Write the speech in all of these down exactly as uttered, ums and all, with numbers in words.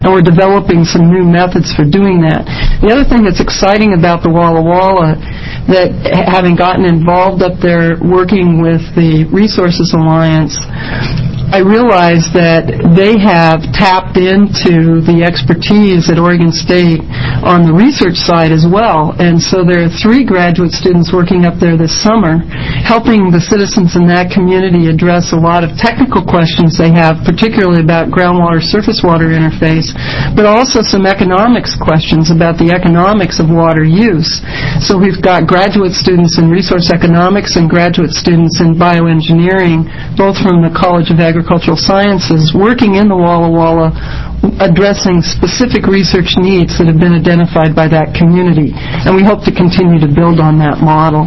And we're developing some new methods for doing that. The other thing that's exciting about the Walla Walla, that having gotten involved up there working with the Resources Alliance, I realized that they have tapped into the expertise at Oregon State on the research side as well. And so there are three graduate students working up there this summer, helping the citizens in that community address a lot of technical questions they have, particularly about groundwater-surface water interface, but also some economics questions about the economics of water use. So we've got graduate students in resource economics and graduate students in bioengineering, both from the College of Agricultural Sciences, working in the Walla Walla, addressing specific research needs that have been identified by that community. And we hope to continue to build on that model.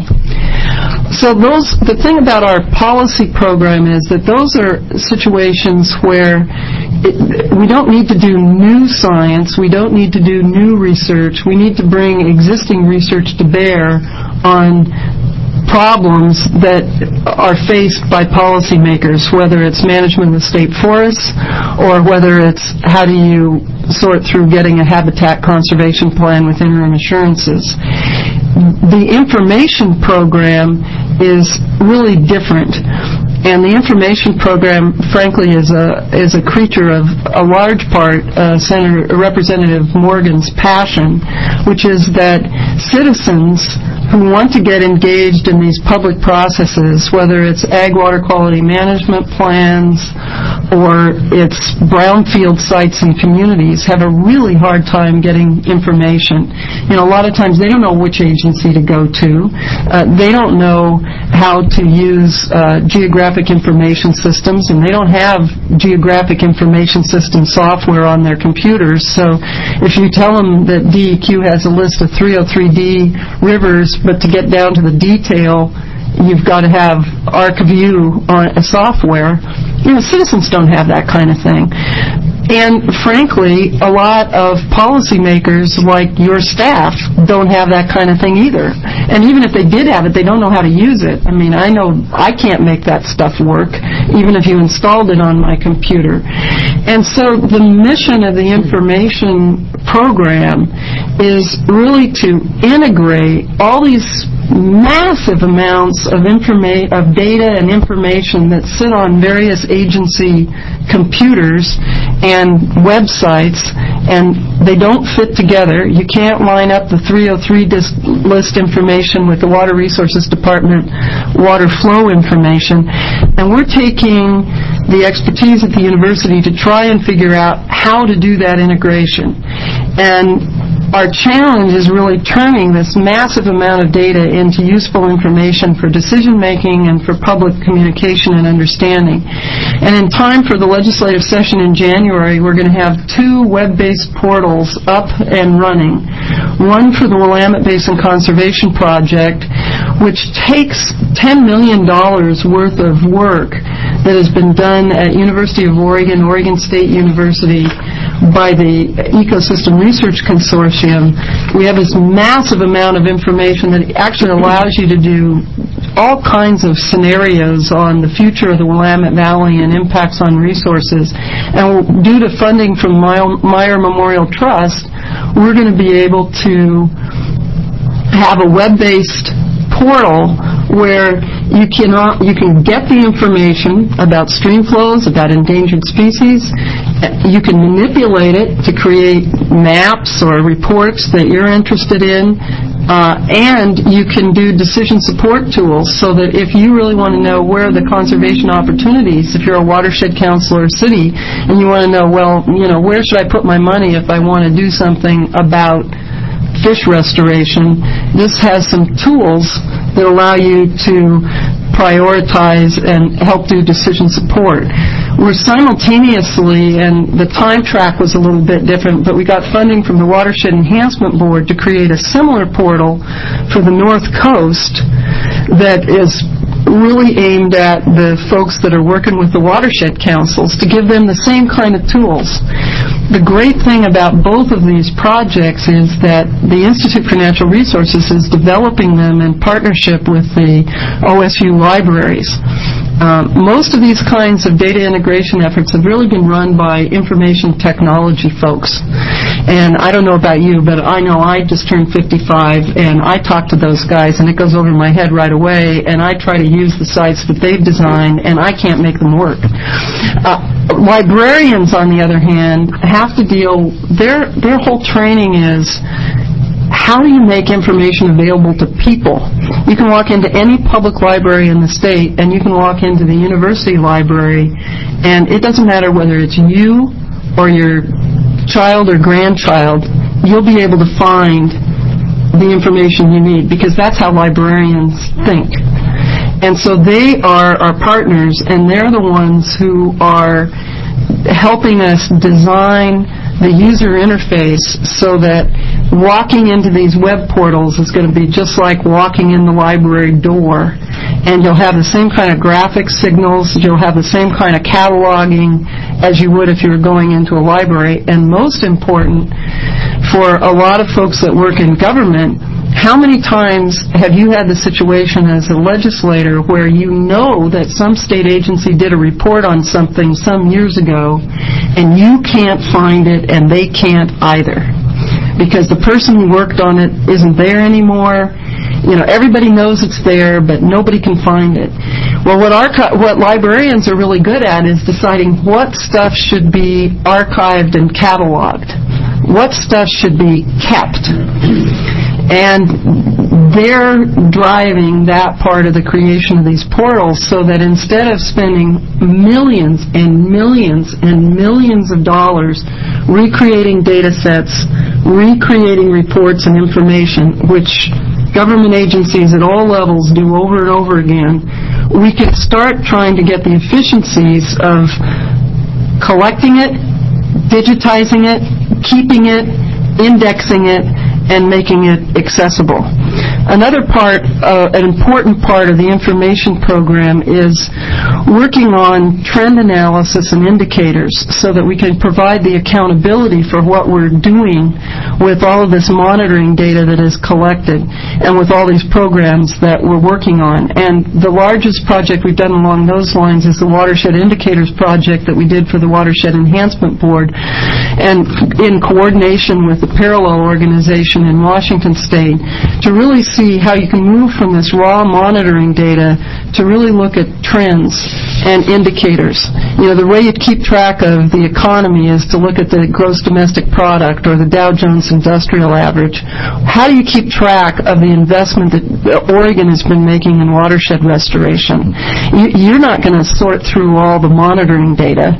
So those, the thing about our policy program is that those are situations where it, we don't need to do new science, we don't need to do new research, we need to bring existing research to bear on problems that are faced by policymakers, whether it's management of state forests or whether it's how do you sort through getting a habitat conservation plan with interim assurances. The information program is really different. And the information program, frankly, is a is a creature of a large part uh, Senator Representative Morgan's passion, which is that citizens who want to get engaged in these public processes, whether it's ag water quality management plans or it's brownfield sites and communities, have a really hard time getting information. You know, a lot of times they don't know which agency to go to. Uh, they don't know how to use uh, geographic information systems, and they don't have geographic information system software on their computers. So if you tell them that D E Q has a list of three oh three D rivers, but to get down to the detail, you've got to have ArcView on a software. You know, citizens don't have that kind of thing. And frankly, a lot of policymakers like your staff don't have that kind of thing either. And even if they did have it, they don't know how to use it. I mean, I know I can't make that stuff work, even if you installed it on my computer. And so the mission of the information program is really to integrate all these massive amounts of informa- of data and information that sit on various agency computers and websites, and they don't fit together. You can't line up the three oh three dis- list information with the Water Resources Department water flow information. And we're taking the expertise at the university to try and figure out how to do that integration. And our challenge is really turning this massive amount of data into useful information for decision making and for public communication and understanding. And in time for the legislative session in January, we're going to have two web-based portals up and running. One for the Willamette Basin Conservation Project, which takes ten million dollars worth of work that has been done at University of Oregon, Oregon State University, by the Ecosystem Research Consortium. We have this massive amount of information that actually allows you to do all kinds of scenarios on the future of the Willamette Valley and impacts on resources. And due to funding from Meyer Memorial Trust, we're going to be able to have a web-based portal where you can you can get the information about stream flows, about endangered species. You can manipulate it to create maps or reports that you're interested in, uh, and you can do decision support tools so that if you really want to know where are the conservation opportunities, if you're a watershed council or city, and you want to know, well, you know, where should I put my money if I want to do something about fish restoration, this has some tools that allow you to prioritize and help do decision support. We're simultaneously, and the time track was a little bit different, but we got funding from the Watershed Enhancement Board to create a similar portal for the North Coast that is really aimed at the folks that are working with the watershed councils to give them the same kind of tools. The great thing about both of these projects is that the Institute for Natural Resources is developing them in partnership with the O S U libraries. Um, most of these kinds of data integration efforts have really been run by information technology folks. And I don't know about you, but I know I just turned fifty-five, and I talk to those guys, and it goes over my head right away, and I try to use the sites that they've designed, and I can't make them work. Uh, librarians, on the other hand, have to deal, their, their whole training is, how do you make information available to people? You can walk into any public library in the state, and you can walk into the university library, and it doesn't matter whether it's you or your child or grandchild, you'll be able to find the information you need, because that's how librarians think. And so they are our partners, and they're the ones who are helping us design the user interface so that walking into these web portals is going to be just like walking in the library door. And you'll have the same kind of graphic signals, you'll have the same kind of cataloging as you would if you were going into a library. And most important, for a lot of folks that work in government, how many times have you had the situation as a legislator where you know that some state agency did a report on something some years ago and you can't find it and they can't either? Because the person who worked on it isn't there anymore. You know, everybody knows it's there, but nobody can find it. Well, what archi- what librarians are really good at is deciding what stuff should be archived and cataloged. What stuff should be kept. And they're driving that part of the creation of these portals so that instead of spending millions and millions and millions of dollars recreating data sets, recreating reports and information, which government agencies at all levels do over and over again, we can start trying to get the efficiencies of collecting it, digitizing it, keeping it, indexing it, and making it accessible. Another part, uh, an important part of the information program is working on trend analysis and indicators so that we can provide the accountability for what we're doing with all of this monitoring data that is collected and with all these programs that we're working on. And the largest project we've done along those lines is the Watershed Indicators project that we did for the Watershed Enhancement Board, and in coordination with the Parallel organization in Washington State, to really see how you can move from this raw monitoring data to really look at trends and indicators. You know, the way you keep track of the economy is to look at the gross domestic product or the Dow Jones Industrial Average. How do you keep track of the investment that Oregon has been making in watershed restoration? You're not going to sort through all the monitoring data.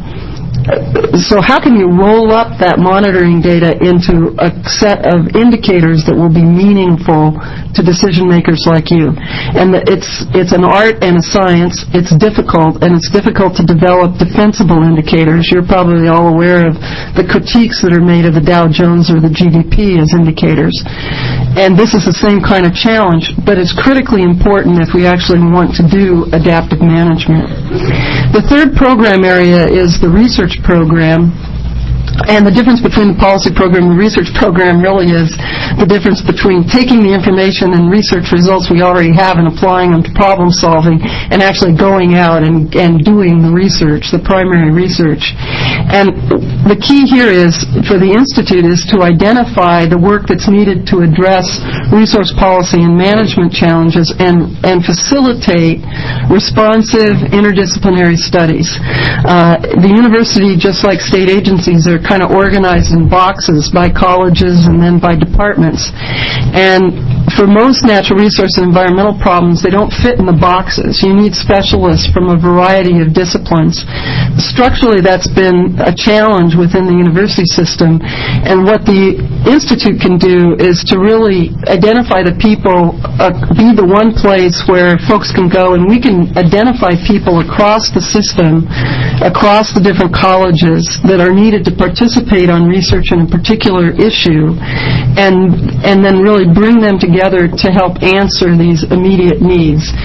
So how can you roll up that monitoring data into a set of indicators that will be meaningful to decision makers like you? And it's it's an art and a science. It's difficult, and it's difficult to develop defensible indicators. You're probably all aware of the critiques that are made of the Dow Jones or the G D P as indicators. And this is the same kind of challenge, but it's critically important if we actually want to do adaptive management. The third program area is the research program. And the difference between the policy program and the research program really is the difference between taking the information and research results we already have and applying them to problem solving and actually going out and, and doing the research, the primary research. And the key here is, for the Institute, is to identify the work that's needed to address resource policy and management challenges and, and facilitate responsive interdisciplinary studies. Uh, the university, just like state agencies, are kind of organized in boxes by colleges and then by departments. And for most natural resource and environmental problems, they don't fit in the boxes. You need specialists from a variety of disciplines. Structurally, that's been a challenge within the university system. And what the Institute can do is to really identify the people, uh, be the one place where folks can go, and we can identify people across the system, across the different colleges that are needed to participate on research in a particular issue, and and then really bring them together to help answer these immediate needs.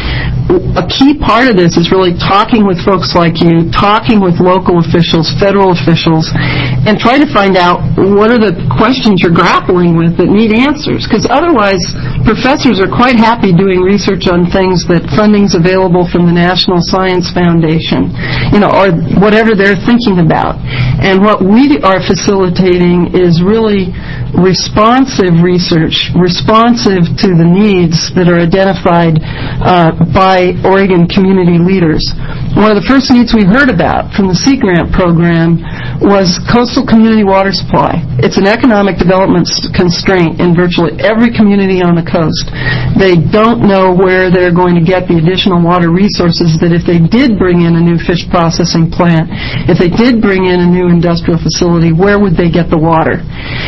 a key part of this is really talking with folks like you, talking with local officials, federal officials, and trying to find out what are the questions you're grappling with that need answers. Because otherwise, professors are quite happy doing research on things that funding's available from the National Science Foundation, you know, or whatever they're thinking about. And what we are facilitating is really responsive research, responsive to the needs that are identified uh, by Oregon community leaders. One of the first needs we heard about from the Sea Grant program was coastal community water supply. It's an economic development constraint in virtually every community on the coast. They don't know where they're going to get the additional water resources that if they did bring in a new fish processing plant, if they did bring in a new industrial facility, where would they get the water?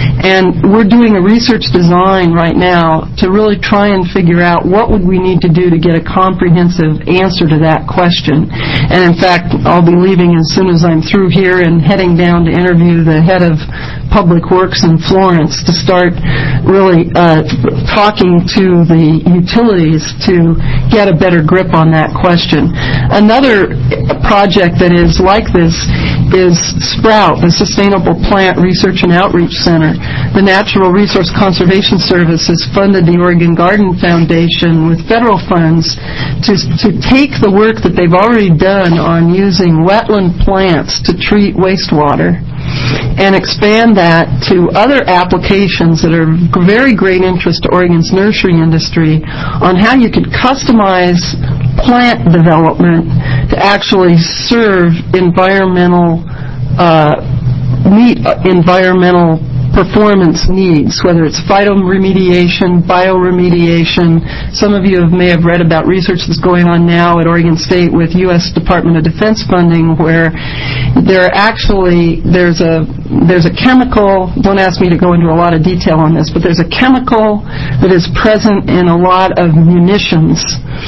And we're doing a research design right now to really try and figure out what would we need to do to get a comprehensive answer to that question. And in fact, I'll be leaving as soon as I'm through here and heading down to interview the head of Public Works in Florence to start really uh, talking to the utilities to get a better grip on that question. Another project that is like this is SPROUT, the Sustainable Plant Research and Outreach Center. The Natural Resource Conservation Service has funded the Oregon Garden Foundation with federal funds to, to take the work that they've already done on using wetland plants to treat wastewater and expand that to other applications that are of very great interest to Oregon's nursery industry on how you could customize plant development to actually serve environmental uh, meet environmental performance needs, whether it's phytoremediation, bioremediation. Some of you have, may have read about research that's going on now at Oregon State with U S Department of Defense funding, where there are actually there's a there's a chemical. Don't ask me to go into a lot of detail on this, but there's a chemical that is present in a lot of munitions.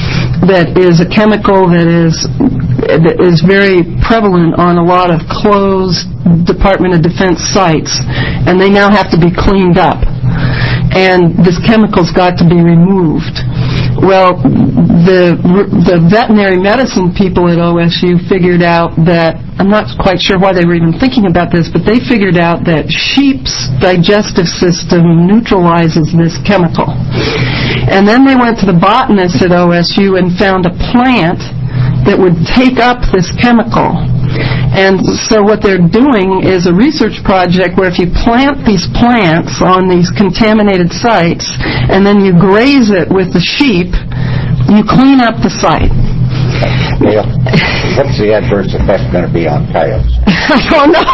That is a chemical that is that is very prevalent on a lot of closed Department of Defense sites, and they now have to be cleaned up. And this chemical's got to be removed. Well, the the veterinary medicine people at O S U figured out that, I'm not quite sure why they were even thinking about this, but they figured out that sheep's digestive system neutralizes this chemical. And then they went to the botanists at O S U and found a plant that would take up this chemical. And so what they're doing is a research project where if you plant these plants on these contaminated sites and then you graze it with the sheep, you clean up the site. Gail, what's the adverse effect going to be on coyotes? I don't know.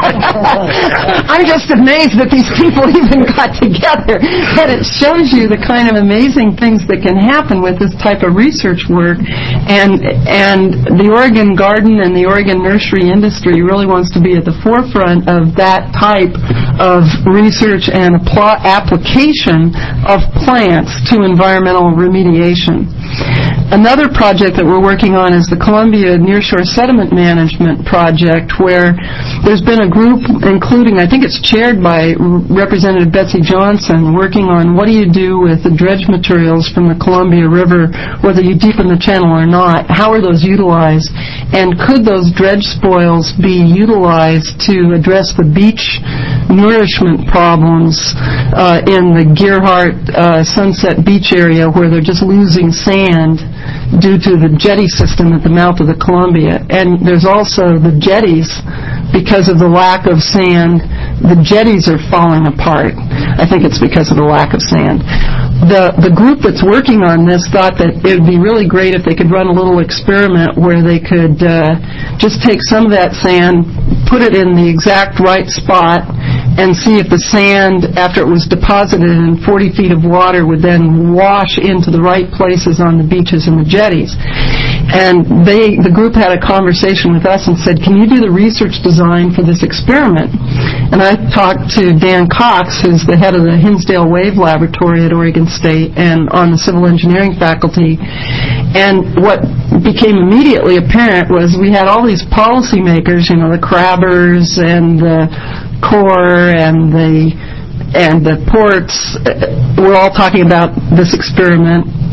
I'm just amazed that these people even got together. And it shows you the kind of amazing things that can happen with this type of research work. And and the Oregon garden and the Oregon nursery industry really wants to be at the forefront of that type of research and apl- application of plants to environmental remediation. Another project that we're working on is the Columbia Nearshore Sediment Management Project, where there's been a group, including, I think it's chaired by Representative Betsy Johnson, working on what do you do with the dredge materials from the Columbia River, whether you deepen the channel or not, how are those utilized, and could those dredge spoils be utilized to address the beach nourishment problems uh, in the Gearhart uh, Sunset Beach area where they're just losing sand due to the jetty system at the mouth of the Columbia. And there's also the jetties, because of the lack of sand, the jetties are falling apart. I think it's because of the lack of sand. The the group that's working on this thought that it would be really great if they could run a little experiment where they could uh, just take some of that sand, put it in the exact right spot, and see if the sand, after it was deposited in forty feet of water, would then wash into the right places on the beaches and the jetties. And they, the group had a conversation with us and said, can you do the research design for this experiment? And I talked to Dan Cox, who's the head of the Hinsdale Wave Laboratory at Oregon State and on the civil engineering faculty. And what became immediately apparent was we had all these policymakers, you know, the Crabbers and the Corps and the and the ports were all talking about this experiment.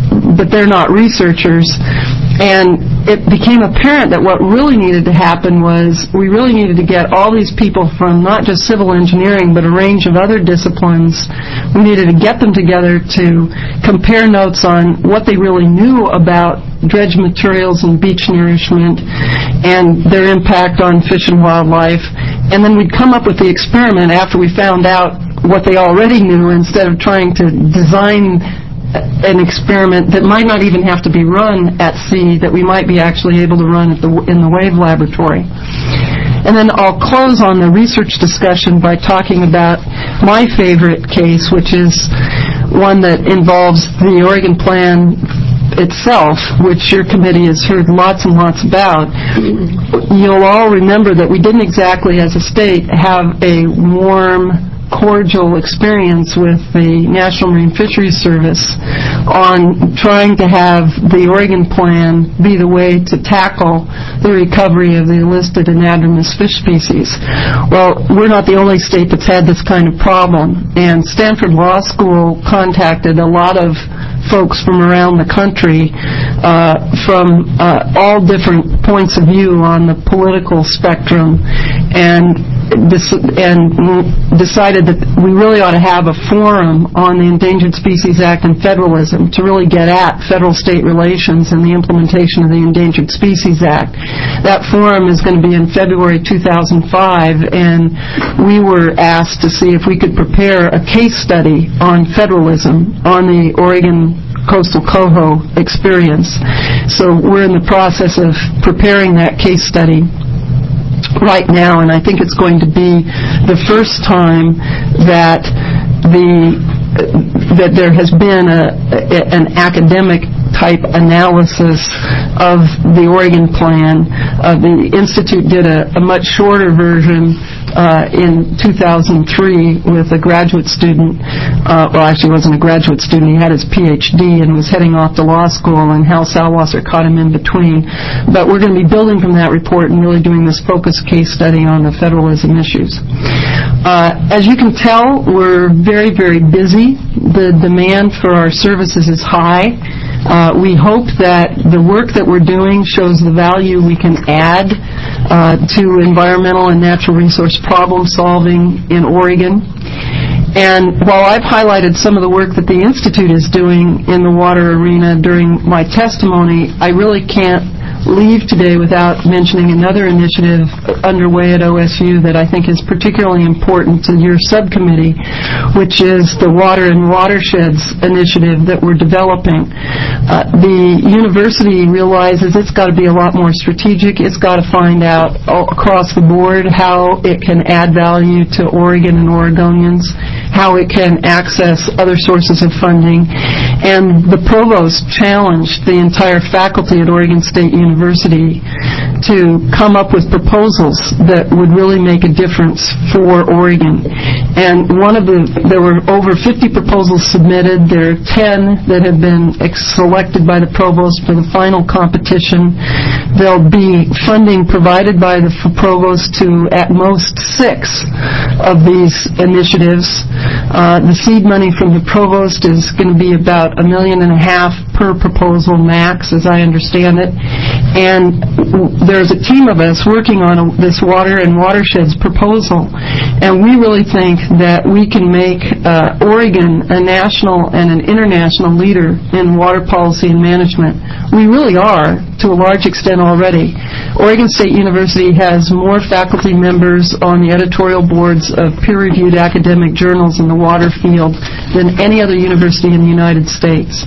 but they're not researchers. And it became apparent that what really needed to happen was we really needed to get all these people from not just civil engineering but a range of other disciplines. We needed to get them together to compare notes on what they really knew about dredge materials and beach nourishment and their impact on fish and wildlife. And then we'd come up with the experiment after we found out what they already knew instead of trying to design an experiment that might not even have to be run at sea, that we might be actually able to run at the, in the Wave Laboratory. And then I'll close on the research discussion by talking about my favorite case, which is one that involves the Oregon Plan itself, which your committee has heard lots and lots about. You'll all remember that we didn't exactly, as a state, have a warm, cordial experience with the National Marine Fisheries Service on trying to have the Oregon Plan be the way to tackle the recovery of the enlisted anadromous fish species. Well, we're not the only state that's had this kind of problem, and Stanford Law School contacted a lot of folks from around the country uh, from uh, all different points of view on the political spectrum, and and decided that we really ought to have a forum on the Endangered Species Act and federalism to really get at federal-state relations and the implementation of the Endangered Species Act. That forum is going to be in February two thousand five, and we were asked to see if we could prepare a case study on federalism on the Oregon Coastal Coho experience. So we're in the process of preparing that case study right now, and I think it's going to be the first time that the that there has been a, a, an academic type analysis of the Oregon Plan. Uh, the Institute did a, a much shorter version uh, in two thousand three with a graduate student. Uh, well, actually, he wasn't a graduate student. He had his P H D and was heading off to law school, and Hal Salwasser caught him in between. But we're going to be building from that report and really doing this focused case study on the federalism issues. Uh, as you can tell, we're very, very busy. The demand for our services is high. Uh, we hope that the work that we're doing shows the value we can add uh, to environmental and natural resource problem solving in Oregon. And while I've highlighted some of the work that the Institute is doing in the water arena during my testimony, I really can't leave today without mentioning another initiative underway at O S U that I think is particularly important to your subcommittee, which is the Water and Watersheds initiative that we're developing. Uh, the university realizes it's got to be a lot more strategic. It's got to find out all across the board how it can add value to Oregon and Oregonians, how it can access other sources of funding. And the provost challenged the entire faculty at Oregon State University to come up with proposals that would really make a difference for Oregon. And one of the, there were over fifty proposals submitted. There are ten that have been selected by the provost for the final competition. There'll be funding provided by the provost to at most six of these initiatives. Uh, the seed money from the provost is going to be about a million and a half per proposal max, as I understand it. And there's a team of us working on a, this water and watersheds proposal. And we really think that we can make uh, Oregon a national and an international leader in water policy and management. We really are, to a large extent already. Oregon State University has more faculty members on the editorial boards of peer-reviewed academic journals in the water field than any other university in the United States.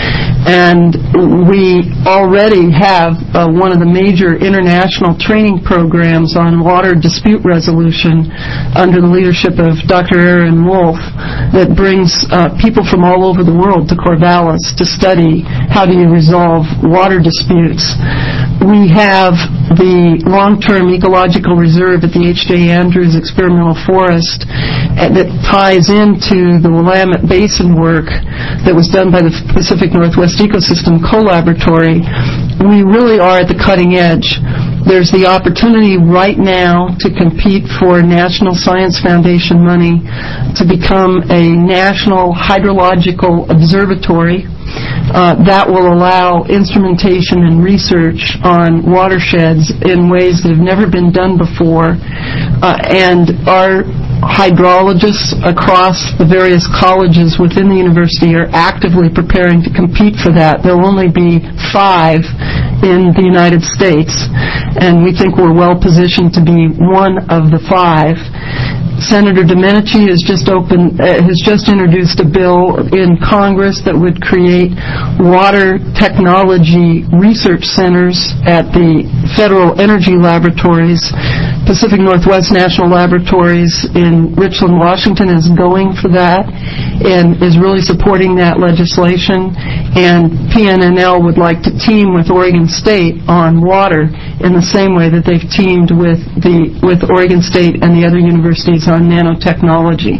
And we already have uh, one of the major international training programs on water dispute resolution under the leadership of Doctor Aaron Wolf that brings uh, people from all over the world to Corvallis to study how do you resolve water disputes. We have the long-term ecological reserve at the H J Andrews Experimental Forest that ties into the Willamette Basin work that was done by the Pacific Northwest Ecosystem Collaboratory. We really are at the cutting edge. There's the opportunity right now to compete for National Science Foundation money to become a national hydrological observatory. uh, that will allow instrumentation and research on watersheds in ways that have never been done before. Uh, and our hydrologists across the various colleges within the university are actively preparing to compete for that. There will only be five in the United States, and we think we're well positioned to be one of the five. Senator Domenici has just opened, uh, has just introduced a bill in Congress that would create water technology research centers at the Federal Energy Laboratories. Pacific Northwest National Laboratories in Richland, Washington is going for that and is really supporting that legislation. And P N N L would like to team with Oregon State on water in the same way that they've teamed with the with Oregon State and the other universities on nanotechnology.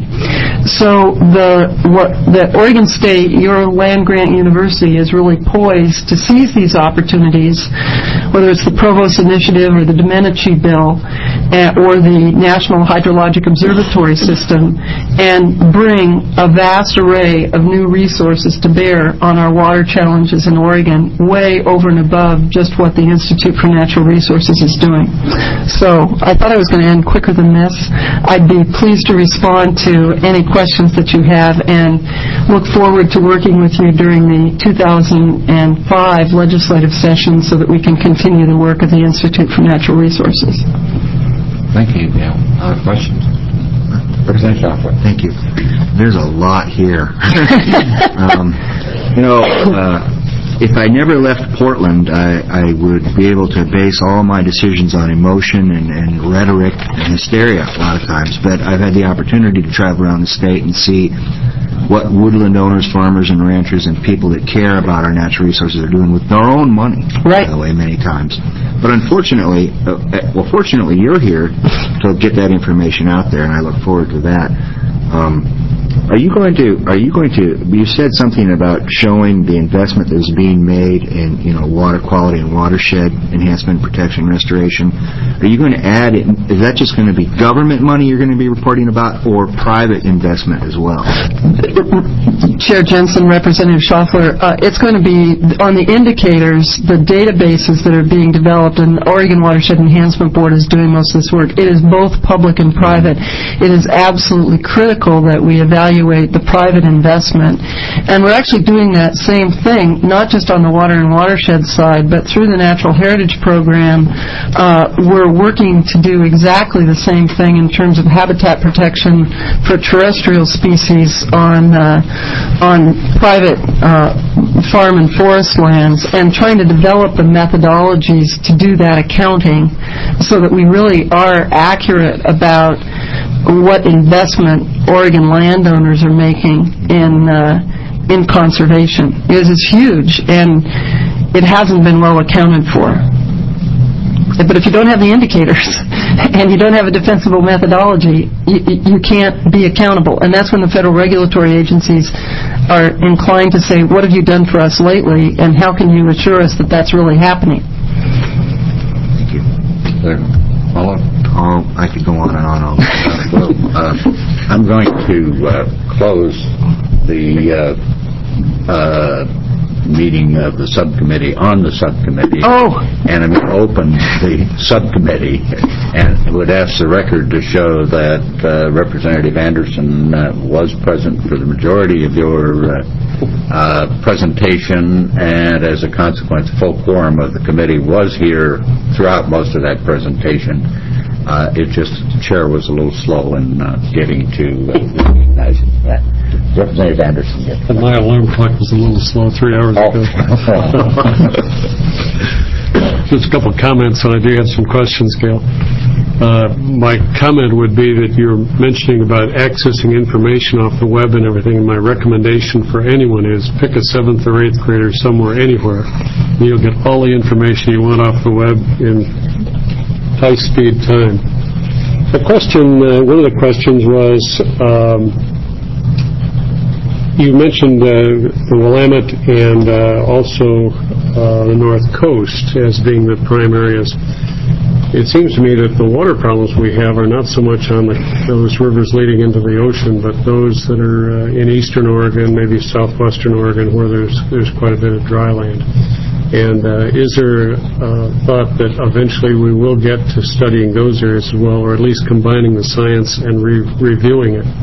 So the what, the Oregon State, your land-grant university, is really poised to seize these opportunities, whether it's the Provost Initiative or the Domenici Bill uh, or the National Hydrologic Observatory System, and bring a vast array of new resources to bear on our water challenges in Oregon, way over and above just what the Institute for Natural Resources is doing. So I thought I was going to end quicker than this. I'd be pleased to respond to any questions that you have and look forward to working with you during the two thousand five legislative session so that we can continue the work of the Institute for Natural Resources. Thank you, Gail. Other questions? Representative Schaffler. Thank you. There's a lot here. um, you know, uh, if I never left Portland, I, I would be able to base all my decisions on emotion and, and rhetoric and hysteria a lot of times. But I've had the opportunity to travel around the state and see what woodland owners, farmers, and ranchers and people that care about our natural resources are doing with their own money, right. by the way, many times. But unfortunately, uh, well, fortunately, you're here to get that information out there, and I look forward to that. Um, Are you going to, are you going to, you said something about showing the investment that is being made in, you know, water quality and watershed enhancement, protection, restoration. Are you going to add, it, is that just going to be government money you're going to be reporting about, or private investment as well? Chair Jensen, Representative Schaffler, uh, it's going to be on the indicators, the databases that are being developed, and the Oregon Watershed Enhancement Board is doing most of this work. It is both public and private. It is absolutely critical that we evaluate the private investment. And we're actually doing that same thing, not just on the water and watershed side, but through the Natural Heritage Program. Uh, we're working to do exactly the same thing in terms of habitat protection for terrestrial species on uh, on private uh, farm and forest lands, and trying to develop the methodologies to do that accounting so that we really are accurate about what investment Oregon landowners are making in uh, in conservation. It is huge, and it hasn't been well accounted for. But if you don't have the indicators and you don't have a defensible methodology, you, you can't be accountable. And that's when the federal regulatory agencies are inclined to say, what have you done for us lately, and how can you assure us that that's really happening? Thank you. Follow? Oh, I could go on and on. Uh, well, uh, I'm going to uh, close the uh, uh, meeting of the subcommittee on the subcommittee. Oh. And I'm going to open the subcommittee and would ask the record to show that uh, Representative Anderson uh, was present for the majority of your uh, uh, presentation, and as a consequence, full quorum of the committee was here throughout most of that presentation. Uh, it just, the chair was a little slow in uh, getting to uh, recognizing that. Representative Anderson. Yes. And my alarm clock was a little slow three hours Oh. ago. Just a couple of comments, and I do have some questions, Gail. Uh, my comment would be that you're mentioning about accessing information off the web and everything, and my recommendation for anyone is pick a seventh or eighth grader somewhere, anywhere, and you'll get all the information you want off the web in high-speed time. The question, uh, one of the questions was, um, you mentioned uh, the Willamette and uh, also uh, the North Coast as being the prime areas. it seems to me that the water problems we have are not so much on the, those rivers leading into the ocean, but those that are uh, in eastern Oregon, maybe southwestern Oregon, where there's there's quite a bit of dry land. And uh, is there a thought that eventually we will get to studying those areas as well, or at least combining the science and re- reviewing it?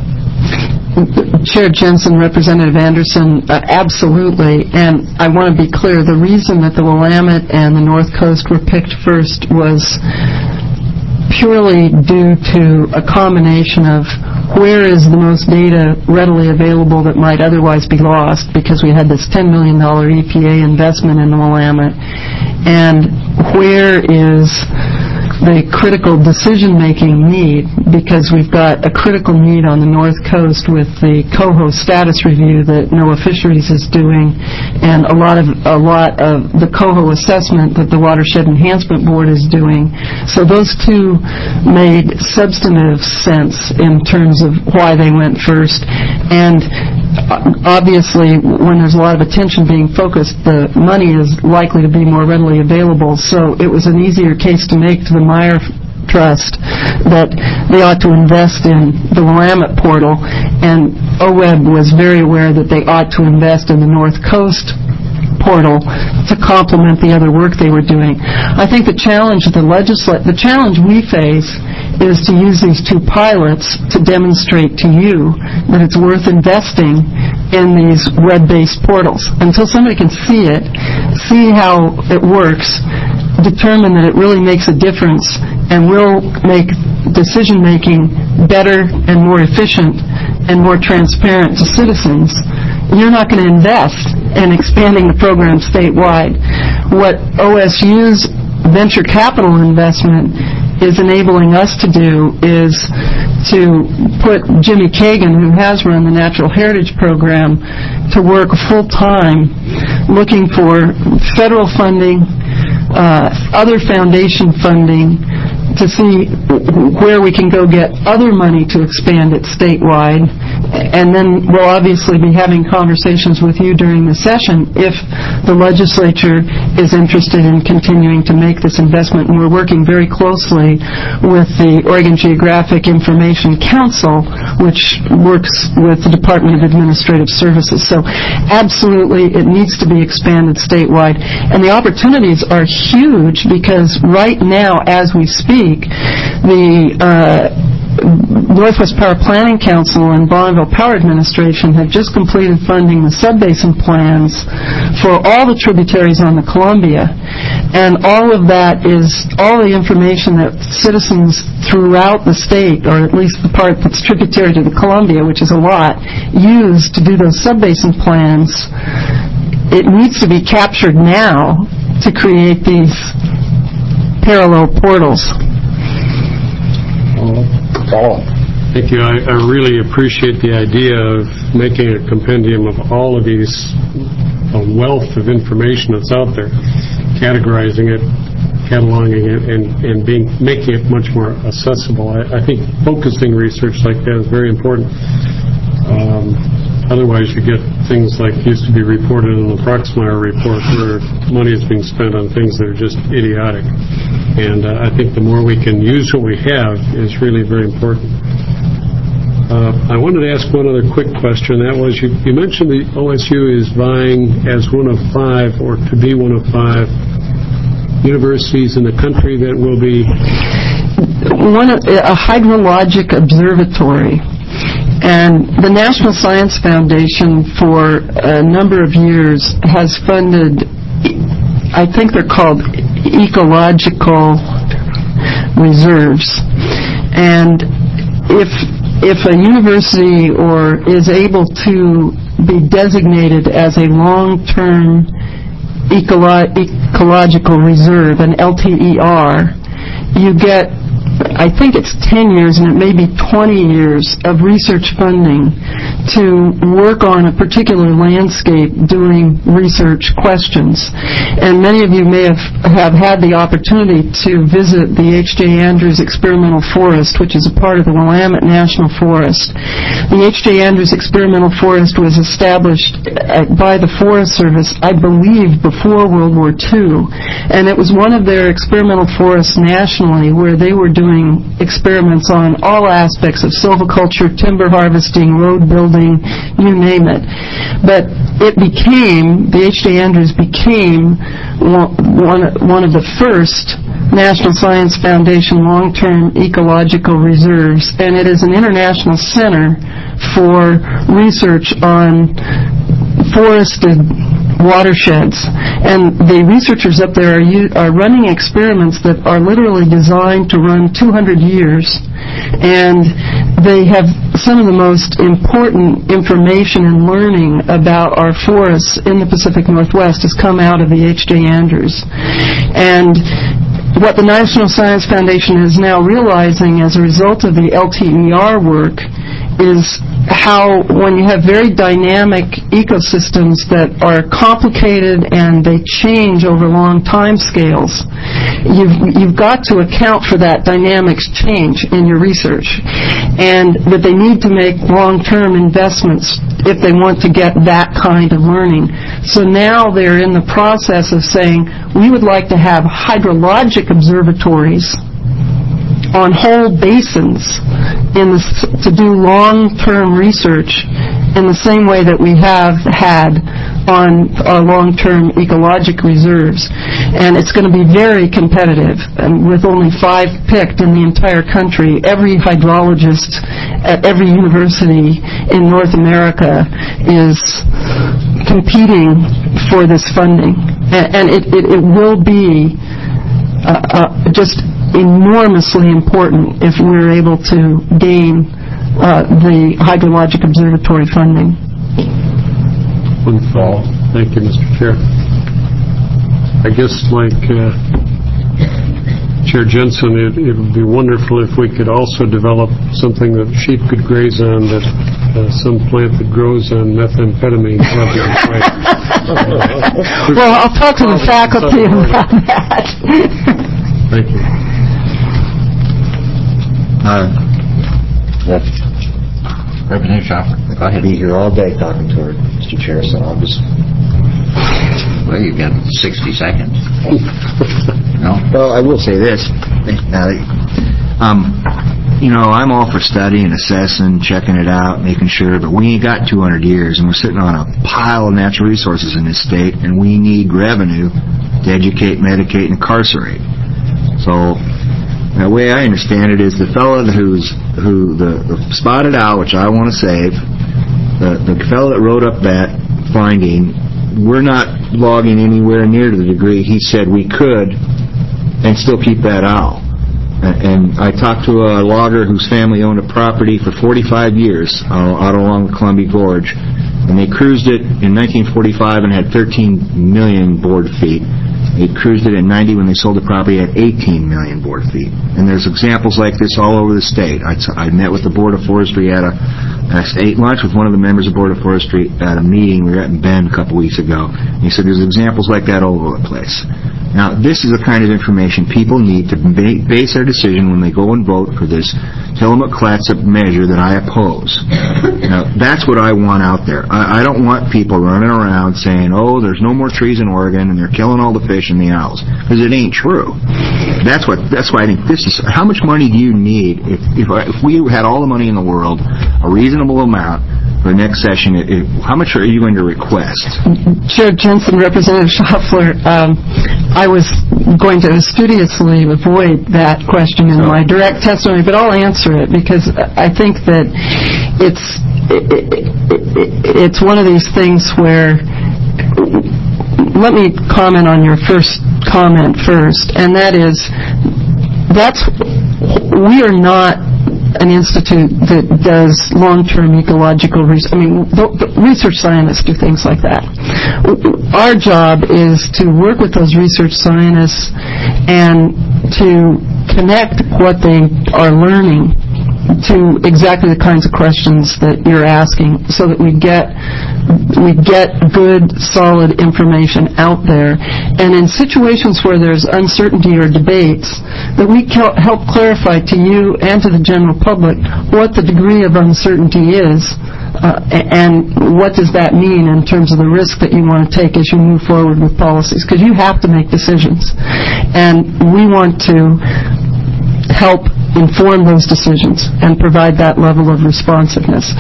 Chair Jensen, Representative Anderson, uh, absolutely. And I want to be clear, the reason that the Willamette and the North Coast were picked first was purely due to a combination of where is the most data readily available that might otherwise be lost, because we had this ten million dollars E P A investment in the Willamette, and where is the critical decision-making need, because we've got a critical need on the North Coast with the coho status review that NOAA Fisheries is doing, and a lot of a lot of the coho assessment that the Watershed Enhancement Board is doing. So those two made substantive sense in terms of why they went first. And obviously, when there's a lot of attention being focused, the money is likely to be more readily available. So it was an easier case to make to the Meyer Trust that they ought to invest in the Willamette portal, and O W E B was very aware that they ought to invest in the North Coast portal to complement the other work they were doing. I think the challenge the legisla- the challenge we face is to use these two pilots to demonstrate to you that it's worth investing in these web-based portals. Until somebody can see it, see how it works, determine that it really makes a difference and will make decision-making better and more efficient and more transparent to citizens, you're not going to invest in expanding the program statewide. What O S U's venture capital investment is enabling us to do is to put Jimmy Kagan, who has run the Natural Heritage Program, to work full-time looking for federal funding, uh, other foundation funding, to see where we can go get other money to expand it statewide. And then we'll obviously be having conversations with you during the session if the legislature is interested in continuing to make this investment. And we're working very closely with the Oregon Geographic Information Council, which works with the Department of Administrative Services. So absolutely, it needs to be expanded statewide. And the opportunities are huge, because right now, as we speak, the uh, Northwest Power Planning Council and Bonneville Power Administration have just completed funding the subbasin plans for all the tributaries on the Columbia. And all of that is all the information that citizens throughout the state, or at least the part that's tributary to the Columbia, which is a lot, use to do those subbasin plans. It needs to be captured now to create these parallel portals. Follow. Thank you. I, I really appreciate the idea of making a compendium of all of these, a wealth of information that's out there, categorizing it, cataloging it, and, and being making it much more accessible. I, I think focusing research like that is very important. Um, otherwise, you get things like used to be reported in the Proxmire report, where money is being spent on things that are just idiotic. And uh, I think the more we can use what we have is really very important. Uh, I wanted to ask one other quick question. That was, you, you mentioned the O S U is vying as one of five, or to be one of five, universities in the country that will be... One, a hydrologic observatory. And the National Science Foundation for a number of years has funded, I think they're called ecological reserves. And if if a university or is able to be designated as a long-term ecolo- ecological reserve, an L T E R, you get, I think it's ten years, and it may be twenty years of research funding to work on a particular landscape doing research questions. And many of you may have, have had the opportunity to visit the H J Andrews Experimental Forest, which is a part of the Willamette National Forest. The H J Andrews Experimental Forest was established by the Forest Service, I believe, before World War Two. And it was one of their experimental forests nationally where they were doing experiments on all aspects of silviculture, timber harvesting, road building, you name it. But it became, the H J Andrews became one, one of the first National Science Foundation long-term ecological reserves, and it is an international center for research on forested watersheds. And the researchers up there are, u- are running experiments that are literally designed to run two hundred years, and they have some of the most important information and learning about our forests in the Pacific Northwest has come out of the H J Andrews. And what the National Science Foundation is now realizing as a result of the L T E R work is how, when you have very dynamic ecosystems that are complicated and they change over long time scales, you've, you've got to account for that dynamics change in your research, and that they need to make long-term investments if they want to get that kind of learning. So now they're in the process of saying, we would like to have hydrologic observatories on whole basins in the, to do long-term research in the same way that we have had on our long-term ecologic reserves. And it's going to be very competitive. And with only five picked in the entire country, every hydrologist at every university in North America is competing for this funding. And, and it, it, it will be uh, uh, just enormously important if we're able to gain uh, the hydrologic observatory funding. Wonderful. Thank you, Mister Chair. I guess, like uh, Chair Jensen, it, it would be wonderful if we could also develop something that sheep could graze on, that uh, some plant that grows on methamphetamine. Well, I'll talk to the faculty about that. Thank you. Uh, yes. Representative Schaffer, go ahead. I'll be here all day talking to her, Mister Chair, so I'll just... Well, you've got sixty seconds. No? Well, I will say this. Now, um, you know, I'm all for studying, assessing, checking it out, making sure, but we ain't got two hundred years, and we're sitting on a pile of natural resources in this state, and we need revenue to educate, medicate, and incarcerate. So... the way I understand it is the fellow who's who the, the spotted owl, which I want to save, the the fellow that wrote up that finding, we're not logging anywhere near to the degree he said we could, and still keep that owl. And, and I talked to a logger whose family owned a property for forty-five years uh, out along the Columbia Gorge, and they cruised it in nineteen forty-five and had thirteen million board feet. They cruised it in ninety when they sold the property at eighteen million board feet. And there's examples like this all over the state. I, I met with the Board of Forestry at a, I ate lunch with one of the members of the Board of Forestry at a meeting we were at in Bend a couple weeks ago. And he said there's examples like that all over the place. Now, this is the kind of information people need to ba- base their decision when they go and vote for this Tillamook-Clatsop measure that I oppose. Now, that's what I want out there. I, I don't want people running around saying, oh, there's no more trees in Oregon and they're killing all the fish and the owls, because it ain't true. That's what. That's why I think this is. How much money do you need if if, if we had all the money in the world, a reasonable amount for the next session? It, it, how much are you going to request? Chair Jensen, Representative Schaffler, um, I was going to studiously avoid that question in my direct testimony, but I'll answer it because I think that it's it, it, it, it's one of these things where. Let me comment on your first comment first, and that is, that's, we are not an institute that does long-term ecological research. I mean, the, the research scientists do things like that. Our job is to work with those research scientists and to connect what they are learning to exactly the kinds of questions that you're asking, so that we get we get good, solid information out there. And in situations where there's uncertainty or debates, that we can help clarify to you and to the general public what the degree of uncertainty is, uh, and what does that mean in terms of the risk that you want to take as you move forward with policies, because you have to make decisions. And we want to help inform those decisions and provide that level of responsiveness.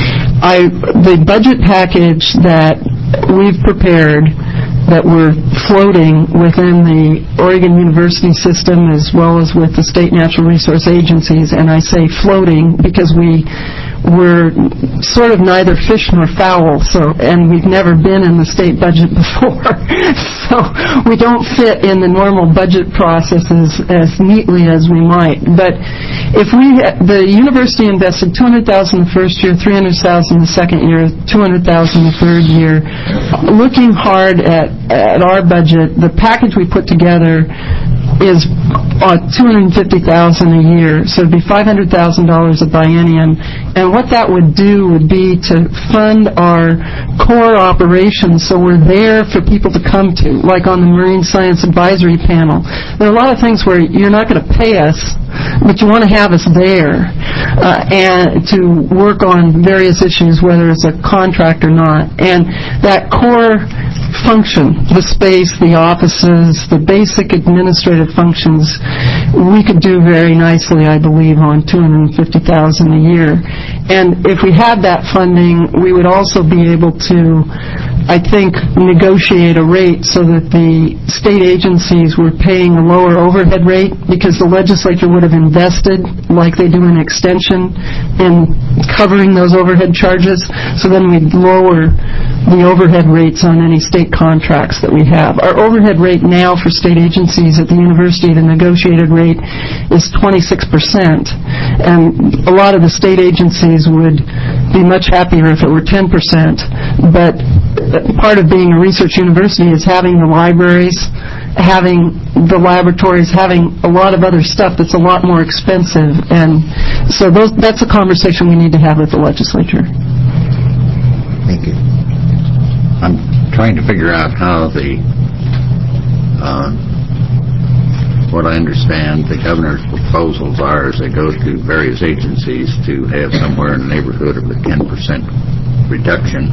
I, the budget package that we've prepared, that we're floating within the Oregon University system as well as with the state natural resource agencies, and I say floating because we we're sort of neither fish nor fowl, so, and we've never been in the state budget before, so we don't fit in the normal budget processes as neatly as we might. But if we, the university invested two hundred thousand dollars the first year, three hundred thousand dollars the second year, two hundred thousand dollars the third year, looking hard at, at our budget, the package we put together is uh, two hundred fifty thousand dollars a year, so it'd be five hundred thousand dollars a biennium. And what that would do would be to fund our core operations, so we're there for people to come to, like on the Marine Science Advisory Panel. There are a lot of things where you're not going to pay us, but you want to have us there uh, and to work on various issues, whether it's a contract or not. And that core function, the space, the offices, the basic administrative functions, we could do very nicely, I believe, on two hundred fifty thousand dollars a year. And if we had that funding, we would also be able to, I think, negotiate a rate so that the state agencies were paying a lower overhead rate, because the legislature would have invested, like they do in extension, in covering those overhead charges. So then we'd lower the overhead rates on any state contracts that we have. Our overhead rate now for state agencies at the university, the negotiated rate, is twenty-six percent. And a lot of the state agencies would be much happier if it were ten percent. But part of being a research university is having the libraries, having the laboratories, having a lot of other stuff that's a lot more expensive. And so those, that's a conversation we need to have with the legislature. Thank you. I'm trying to figure out how the, uh, what I understand the governor's proposals are as they go to various agencies to have somewhere in the neighborhood of a ten percent reduction.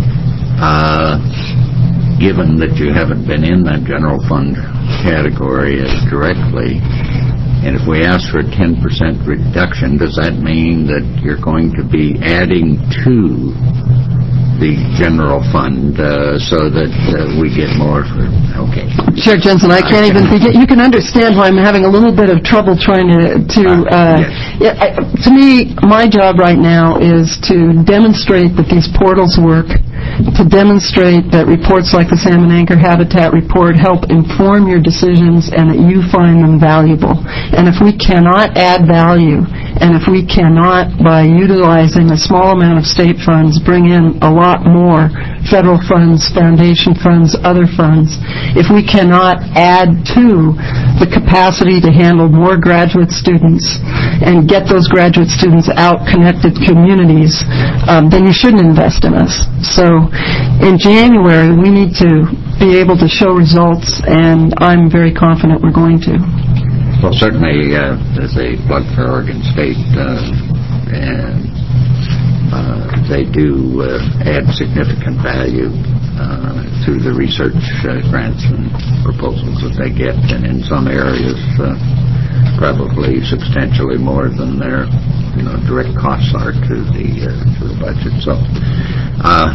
Uh, given that you haven't been in that general fund category as directly, and if we ask for a ten percent reduction, does that mean that you're going to be adding to the general fund uh, so that uh, we get more for, okay. Chair Jensen, I can't even begin. You can understand why I'm having a little bit of trouble trying to, to uh, yes. yeah, I, to me, my job right now is to demonstrate that these portals work, to demonstrate that reports like the Salmon Anchor Habitat Report help inform your decisions and that you find them valuable. And if we cannot add value, and if we cannot, by utilizing a small amount of state funds, bring in a lot more federal funds, foundation funds, other funds, if we cannot add to the capacity to handle more graduate students and get those graduate students out connected communities, um, then you shouldn't invest in us. So in January, we need to be able to show results, and I'm very confident we're going to. Well, certainly, uh, as a plug for Oregon State, uh, and uh, they do uh, add significant value uh, through the research uh, grants and proposals that they get, and in some areas, uh, probably substantially more than their, you know, direct costs are to the uh, to the budget. So, uh,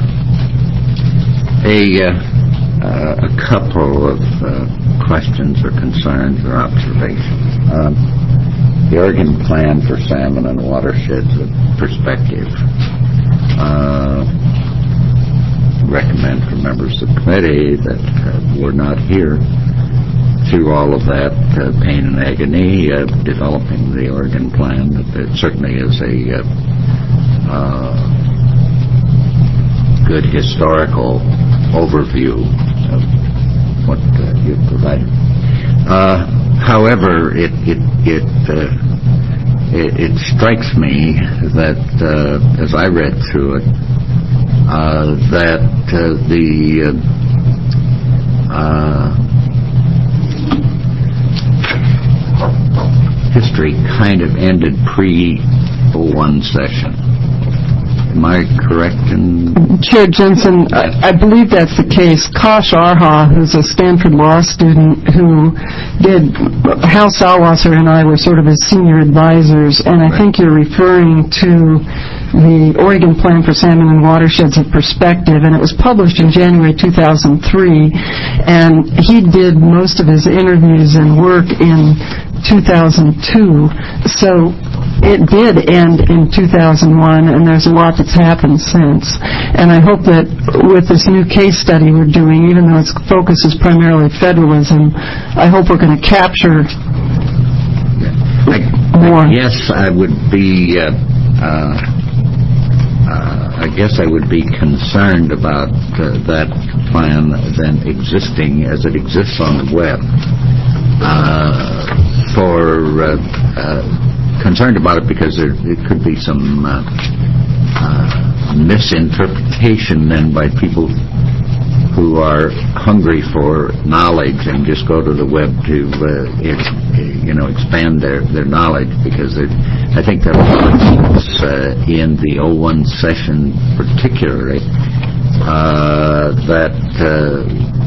a uh, uh, a couple of uh, questions or concerns or observations. Um, the Oregon Plan for Salmon and Watersheds Perspective. Uh, recommend for members of the committee that uh, were not here through all of that uh, pain and agony uh, developing the Oregon Plan, that it certainly is a uh, uh, good historical overview of what uh, you've provided. Uh, however, it it it uh, it, it strikes me that uh, as I read through it, uh, that uh, the uh, history kind of ended pre oh one session. Am I correct in... Chair Jensen, I, I believe that's the case. Kosh Arha, who's a Stanford law student who did... Hal Salwasser and I were sort of his senior advisors, and I think you're referring to the Oregon Plan for Salmon and Watersheds of Perspective, and it was published in January two thousand three, and he did most of his interviews and work in two thousand two, so it did end in two thousand one, and there's a lot that's happened since. And I hope that with this new case study we're doing, even though its focus is primarily federalism, I hope we're going to capture I, more. Yes, I would be... Uh, uh, Uh, I guess I would be concerned about uh, that plan then existing as it exists on the web. Uh, for uh, uh, concerned about it because there it could be some uh, uh, misinterpretation then by people who are hungry for knowledge and just go to the web to uh, it, you know expand their, their knowledge, because I think there are things uh, in the oh one session particularly uh, that uh,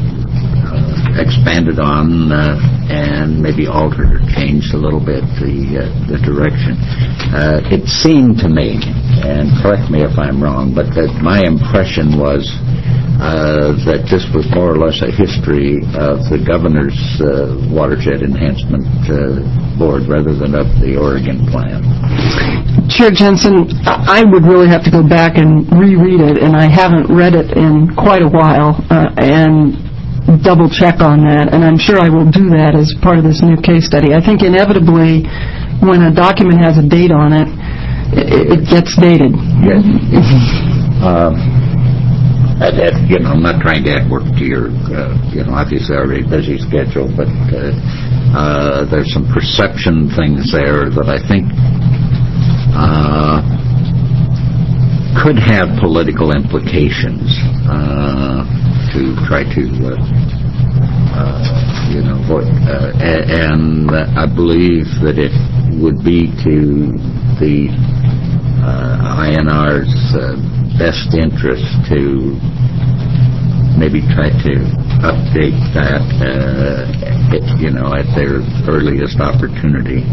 uh, expanded on uh, and maybe altered or changed a little bit the uh, the direction. Uh, it seemed to me, and correct me if I'm wrong, but that my impression was Uh, that this was more or less a history of the governor's uh, watershed enhancement uh, board rather than of the Oregon plan. Chair Jensen, I would really have to go back and reread it, and I haven't read it in quite a while, uh, and double check on that, and I'm sure I will do that as part of this new case study. I think inevitably when a document has a date on it, it, it gets dated. Yes. um, That, that, you know, I'm not trying to add work to your, uh, you know, obviously already busy schedule, but uh, uh, there's some perception things there that I think uh, could have political implications uh, to try to, uh, uh, you know, what, uh, and I believe that it would be to the uh, I N R's uh, best interest to maybe try to update that, uh, it, you know, at their earliest opportunity,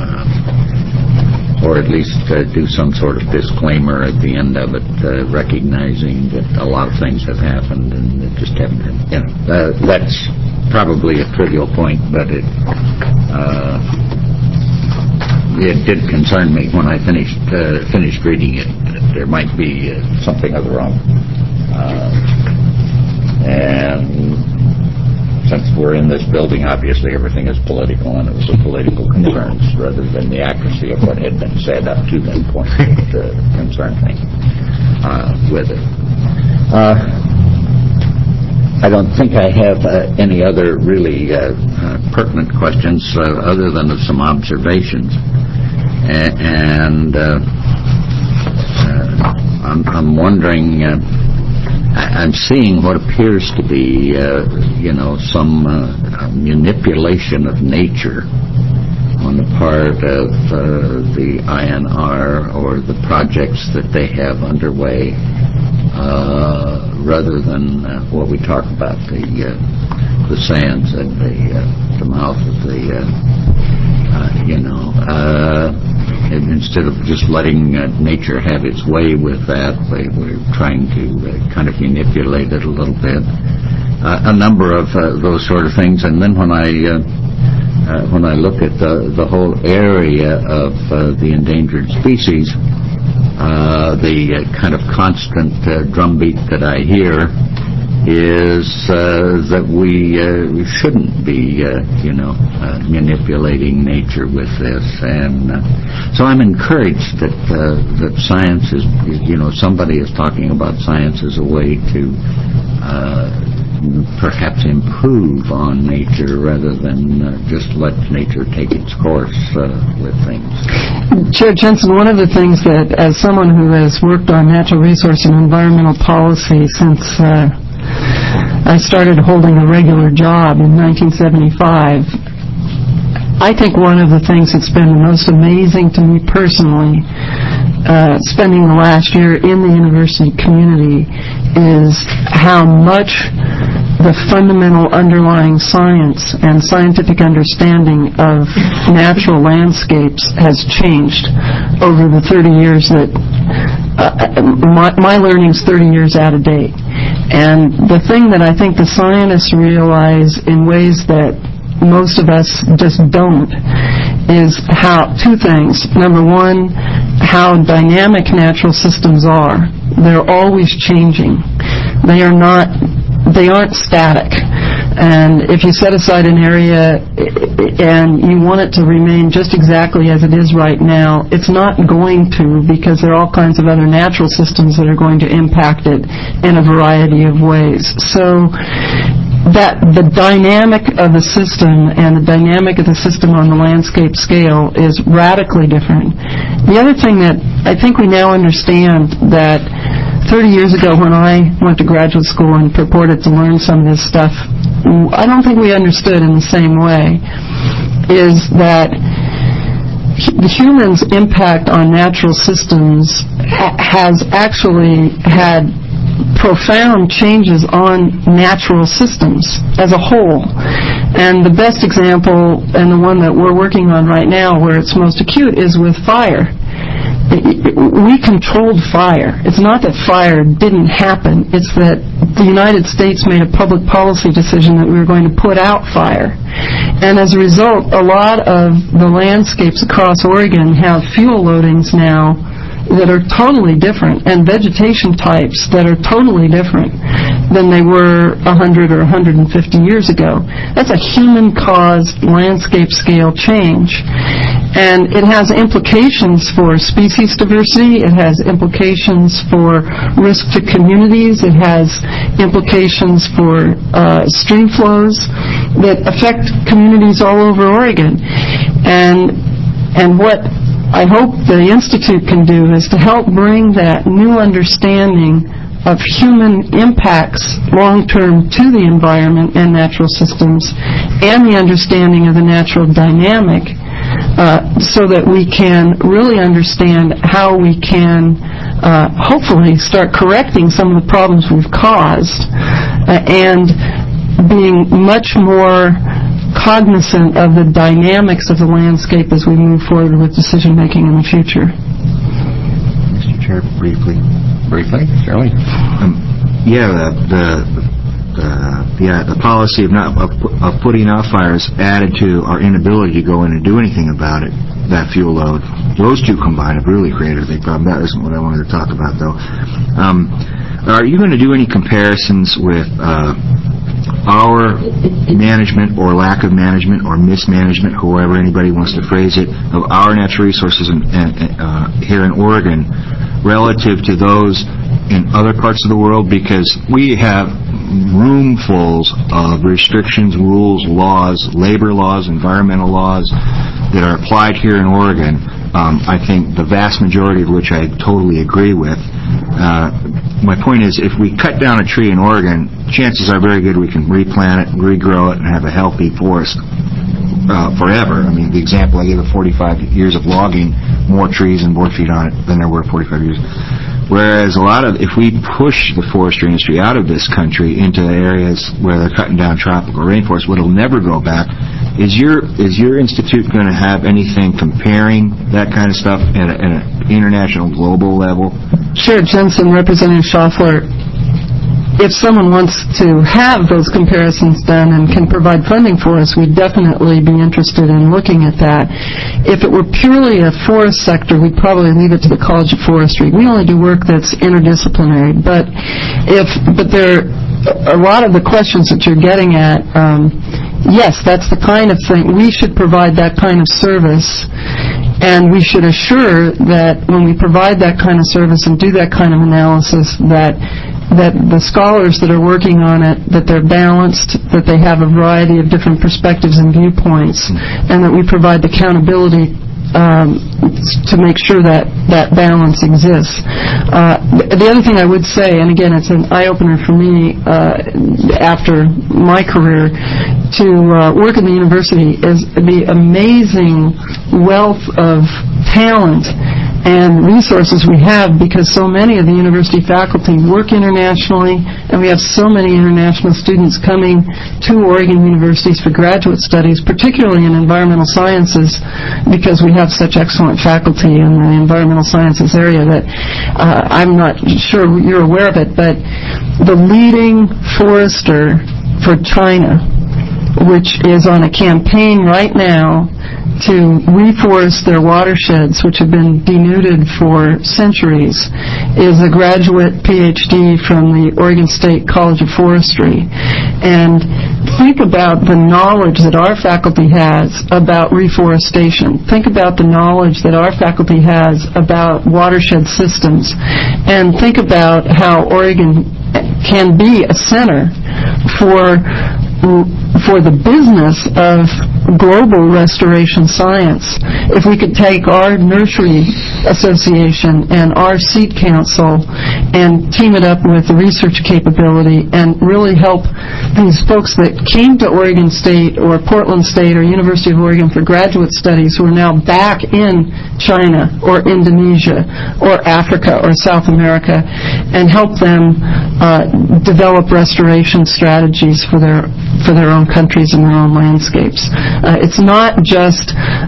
uh, or at least uh, do some sort of disclaimer at the end of it, uh, recognizing that a lot of things have happened and it just haven't been, you know, uh, that's probably a trivial point, but it uh, it did concern me when I finished uh, finished reading it that there might be uh, something of the wrong. Uh, and since we're in this building, obviously everything is political, and it was the political concerns rather than the accuracy of what had been said up to that point that uh, concerned me uh, with it. Uh, I don't think I have uh, any other really uh, uh, pertinent questions uh, other than some observations. A- and uh, uh, I'm, I'm wondering, uh, I- I'm seeing what appears to be, uh, you know, some uh, manipulation of nature on the part of uh, the I N R or the projects that they have underway, uh, rather than uh, what we talk about, the uh, the sands and the uh, the mouth of the, uh, uh, you know, uh, and instead of just letting uh, nature have its way with that, they were trying to uh, kind of manipulate it a little bit. Uh, a number of uh, those sort of things, and then when I uh, uh, when I look at the the whole area of uh, the endangered species. Uh, the uh, kind of constant uh, drumbeat that I hear is uh, that we uh, shouldn't be, uh, you know, uh, manipulating nature with this, and uh, so I'm encouraged that uh, that science is, you know, somebody is talking about science as a way to uh, perhaps improve on nature rather than uh, just let nature take its course uh, with things? Chair Jensen, one of the things that, as someone who has worked on natural resource and environmental policy since uh, I started holding a regular job in nineteen seventy-five, I think one of the things that's been the most amazing to me personally, uh, spending the last year in the university community, is how much the fundamental underlying science and scientific understanding of natural landscapes has changed over the thirty years that uh, my, my learning's thirty years out of date. And the thing that I think the scientists realize in ways that most of us just don't is how, two things. Number one, how dynamic natural systems are. They're always changing. They are not, they aren't static. And if you set aside an area and you want it to remain just exactly as it is right now, it's not going to, because there are all kinds of other natural systems that are going to impact it in a variety of ways. So that the dynamic of the system and the dynamic of the system on the landscape scale is radically different. The other thing that I think we now understand, that thirty years ago when I went to graduate school and purported to learn some of this stuff, I don't think we understood in the same way, is that the human's impact on natural systems ha- has actually had profound changes on natural systems as a whole. And the best example, and the one that we're working on right now where it's most acute, is with fire. We controlled fire. It's not that fire didn't happen. It's that the United States made a public policy decision that we were going to put out fire. And as a result, a lot of the landscapes across Oregon have fuel loadings now that are totally different, and vegetation types that are totally different than they were one hundred or one hundred fifty years ago. That's a human-caused landscape scale change. And it has implications for species diversity. It has implications for risk to communities. It has implications for uh, stream flows that affect communities all over Oregon. And and what I hope the Institute can do is to help bring that new understanding of human impacts long-term to the environment and natural systems, and the understanding of the natural dynamic, uh, so that we can really understand how we can uh, hopefully start correcting some of the problems we've caused, uh, and being much more cognizant of the dynamics of the landscape as we move forward with decision-making in the future. Mister Chair, briefly. Briefly, Shirley? Um, yeah, the, the, the, yeah, the policy of not of, of putting out fires added to our inability to go in and do anything about it, that fuel load. Those two combined have really created a big problem. That isn't what I wanted to talk about, though. Um, are you going to do any comparisons with uh, our management or lack of management or mismanagement, however anybody wants to phrase it, of our natural resources in, uh, here in Oregon relative to those in other parts of the world? Because we have roomfuls of restrictions, rules, laws, labor laws, environmental laws that are applied here in Oregon. Um, I think the vast majority of which I totally agree with. Uh, my point is, if we cut down a tree in Oregon, chances are very good we can replant it, regrow it, and have a healthy forest uh, forever. I mean, the example I gave of forty-five years of logging, more trees and board feet on it than there were forty-five years. Whereas a lot of, if we push the forestry industry out of this country into areas where they're cutting down tropical rainforests, where it'll never grow back, is your is your institute going to have anything comparing that kind of stuff at, a, at an international, global level? Sure, Jensen, Representative Schaffler. If someone wants to have those comparisons done and can provide funding for us, we'd definitely be interested in looking at that. If it were purely a forest sector, we'd probably leave it to the College of Forestry. We only do work that's interdisciplinary. But if, but there, a lot of the questions that you're getting at, um, yes, that's the kind of thing. We should provide that kind of service, and we should assure that when we provide that kind of service and do that kind of analysis, that that the scholars that are working on it, that they're balanced, that they have a variety of different perspectives and viewpoints, and that we provide accountability Um, to make sure that that balance exists. Uh, the other thing I would say, and again, it's an eye-opener for me uh, after my career, to uh, work in the university is the amazing wealth of talent and resources we have, because so many of the university faculty work internationally, and we have so many international students coming to Oregon universities for graduate studies, particularly in environmental sciences, because we have such excellent faculty in the environmental sciences area that uh, I'm not sure you're aware of it, but the leading forester for China, which is on a campaign right now to reforest their watersheds, which have been denuded for centuries, is a graduate P H D from the Oregon State College of Forestry. And think about the knowledge that our faculty has about reforestation. Think about the knowledge that our faculty has about watershed systems. And think about how Oregon can be a center for for the business of global restoration science. If we could take our nursery association and our seed council and team it up with the research capability and really help these folks that came to Oregon State or Portland State or University of Oregon for graduate studies who are now back in China or Indonesia or Africa or South America, and help them uh, develop restoration strategies for their for their own countries and their own landscapes. Uh, it's not just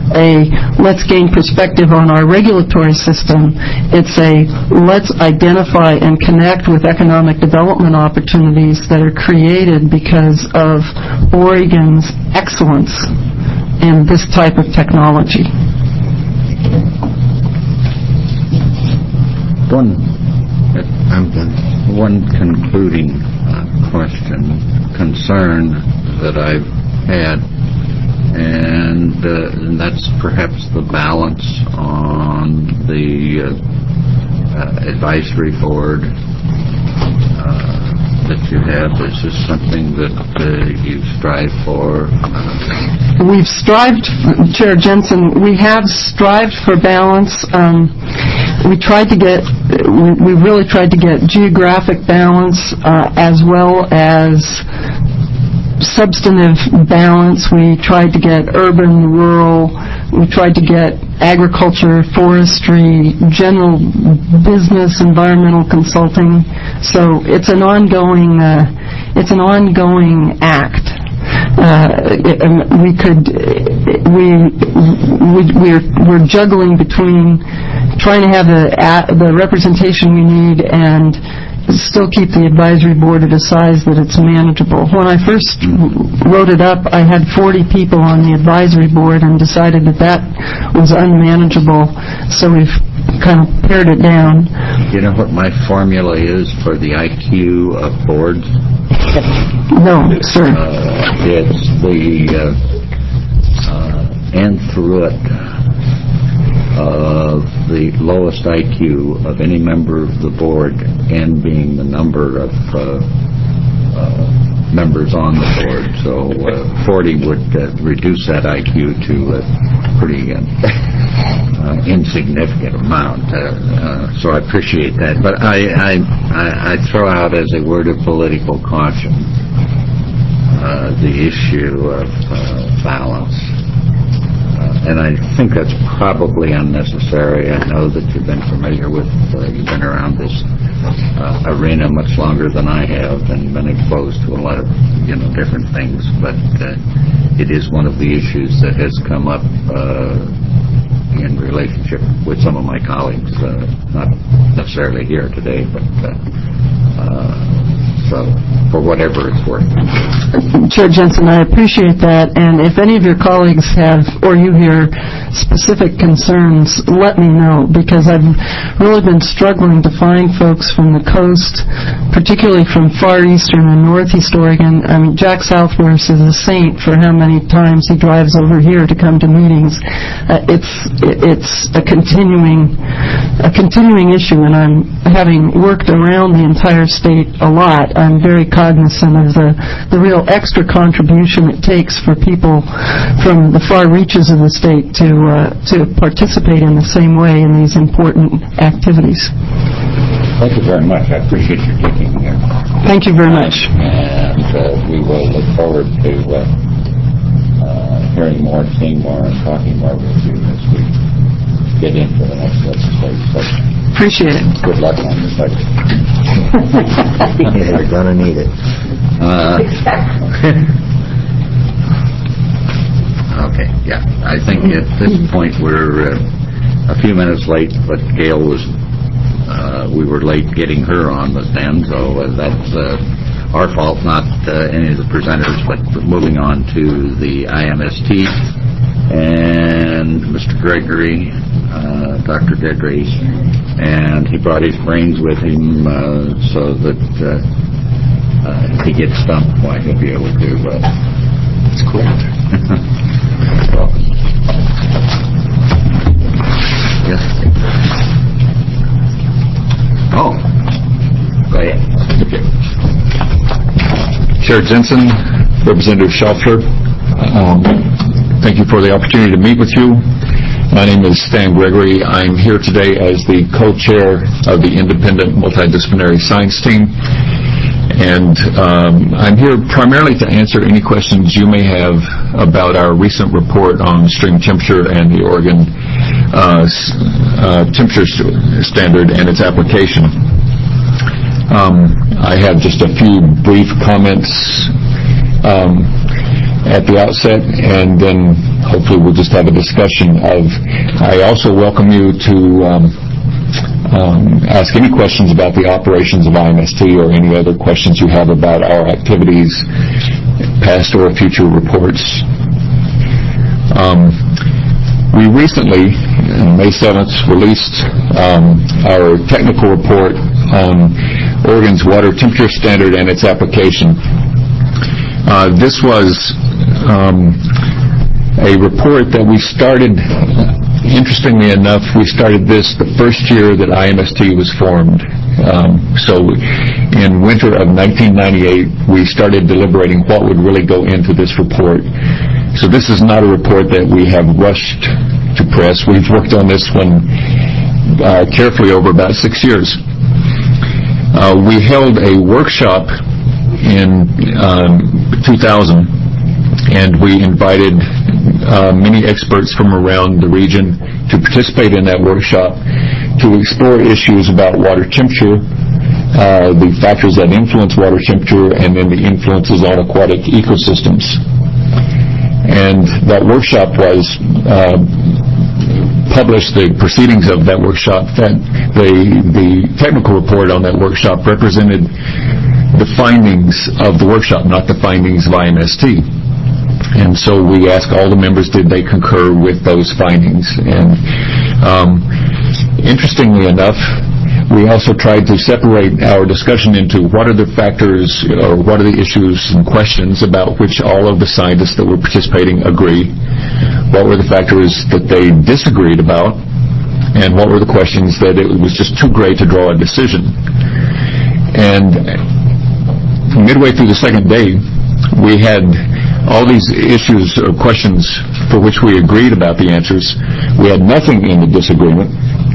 a let's gain perspective on our regulatory system. It's a let's identify and connect with economic development opportunities that are created because of Oregon's excellence in this type of technology. One, I'm done. one concluding uh, question, concern that I've had, and, uh, and that's perhaps the balance on the uh, uh, advisory board uh, that you have. Is this something that uh, you strive for? We've strived, Chair Jensen, we have strived for balance. Um, we tried to get, we, we really tried to get geographic balance uh, as well as substantive balance. We tried to get urban, rural. We tried to get agriculture, forestry, general business, environmental consulting. So it's an ongoing, uh, it's an ongoing act. Uh, it, um, we could, we, we we're we're juggling between trying to have the the representation we need and still keep the advisory board at a size that it's manageable. When I first wrote it up, I had forty people on the advisory board and decided that that was unmanageable, so we've kind of pared it down. You know what my formula is for the I Q of boards? No, sir. Uh, it's the uh, uh, N through it of the lowest I Q of any member of the board, N being the number of uh, uh, members on the board. So uh, forty would uh, reduce that I Q to a pretty uh, uh, insignificant amount. Uh, uh, so I appreciate that. But I, I, I throw out as a word of political caution uh, the issue of uh, balance. Uh, and I think that's probably unnecessary. I know that you've been familiar with, uh, you've been around this uh, arena much longer than I have and been exposed to a lot of, you know, different things. But uh, it is one of the issues that has come up uh, in relationship with some of my colleagues, uh, not necessarily here today, but uh, uh, so for whatever it's worth. Chair Jensen, I appreciate that, and if any of your colleagues have, or you here, specific concerns, let me know, because I've really been struggling to find folks from the coast, particularly from far eastern and northeast Oregon. I mean, Jack Southworth is a saint for how many times he drives over here to come to meetings. Uh, it's it's a continuing a continuing issue, and I'm having worked around the entire state a lot. I'm very cognizant of the the real extra contribution it takes for people from the far reaches of the state to uh, to participate in the same way in these important activities. Thank you very much. I appreciate your taking here. Thank you very much. And uh, we will look forward to uh, uh, hearing more, seeing more, and talking more with you as we get into the next legislative session. Appreciate it. Good luck on your budget. You're going to need it. Uh, okay, yeah. I think at this point we're uh, a few minutes late, but Gail was, uh, we were late getting her on the stand, so uh, that's uh, our fault, not uh, any of the presenters, but moving on to the I M S T. And Mister Gregory, uh, Doctor Gregory, and he brought his brains with him uh, so that uh, uh, if he gets stumped, why, he'll be able to. Uh, That's correct. Welcome. Yes. Oh, go ahead. Okay. Chair Jensen, Representative Schaufler, um, thank you for the opportunity to meet with you. My name is Stan Gregory. I'm here today as the co-chair of the Independent Multidisciplinary Science Team. And um, I'm here primarily to answer any questions you may have about our recent report on stream temperature and the Oregon uh, uh, temperature standard and its application. Um, I have just a few brief comments um, at the outset, and then hopefully we'll just have a discussion of. I also welcome you to um, um, ask any questions about the operations of I M S T or any other questions you have about our activities, past or future reports. Um, we recently, on May seventh, released um, our technical report on Oregon's water temperature standard and its application. Uh, this was um, a report that we started, interestingly enough, we started this the first year that I M S T was formed. Um, so in winter of nineteen ninety-eight, we started deliberating what would really go into this report. So this is not a report that we have rushed to press. We've worked on this one uh, carefully over about six years. Uh, we held a workshop in um, two thousand, and we invited uh, many experts from around the region to participate in that workshop to explore issues about water temperature, uh, the factors that influence water temperature, and then the influences on aquatic ecosystems. And that workshop was uh, published, the proceedings of that workshop, that the, the technical report on that workshop represented the findings of the workshop, not the findings of I M S T. And so we asked all the members, did they concur with those findings? And um, interestingly enough, we also tried to separate our discussion into what are the factors or what are the issues and questions about which all of the scientists that were participating agree, what were the factors that they disagreed about, and what were the questions that it was just too great to draw a decision. And midway through the second day, we had all these issues or questions for which we agreed about the answers. We had nothing in the disagreement.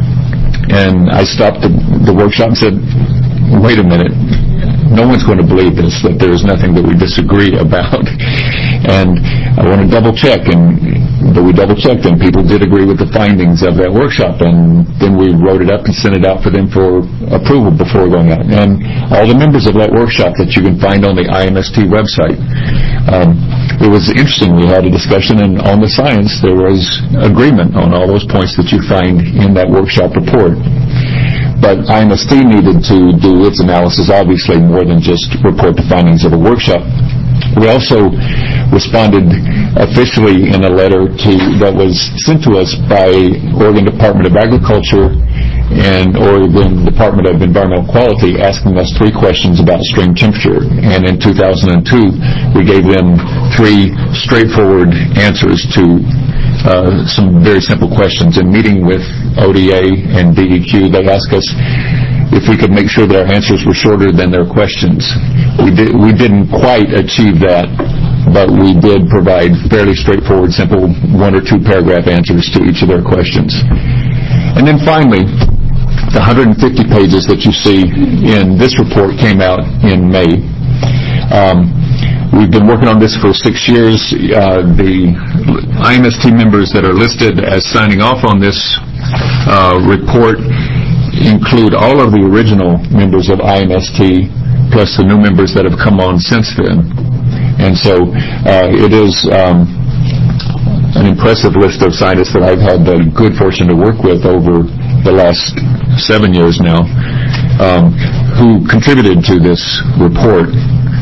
And I stopped the, the workshop and said, wait a minute, no one's going to believe this, that there's nothing that we disagree about. And I want to double check, and but we double checked, and people did agree with the findings of that workshop, and then we wrote it up and sent it out for them for approval before going out. And all the members of that workshop that you can find on the I M S T website, um, it was interesting. We had a discussion, and on the science, there was agreement on all those points that you find in that workshop report. But I M S T needed to do its analysis, obviously, more than just report the findings of a workshop. We also responded officially in a letter to that was sent to us by Oregon Department of Agriculture and Oregon Department of Environmental Quality, asking us three questions about stream temperature. And in two thousand two, we gave them three straightforward answers to uh, some very simple questions. In meeting with O D A and D E Q, they asked us if we could make sure that our answers were shorter than their questions. We, did, we didn't quite achieve that, but we did provide fairly straightforward, simple one or two paragraph answers to each of their questions. And then finally, the one hundred fifty pages that you see in this report came out in May. Um, we've been working on this for six years. Uh, the I M S T members that are listed as signing off on this uh, report include all of the original members of I M S T, plus the new members that have come on since then. And so uh, it is um, an impressive list of scientists that I've had the good fortune to work with over the last seven years now, um, who contributed to this report.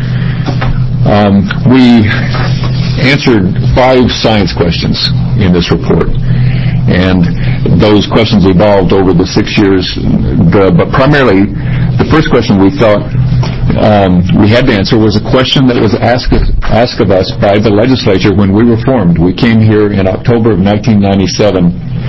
Um, we answered five science questions in this report, and those questions evolved over the six years, the, but primarily the first question we thought um, we had to answer was a question that was asked, asked of us by the legislature when we were formed. We came here in October of nineteen ninety-seven,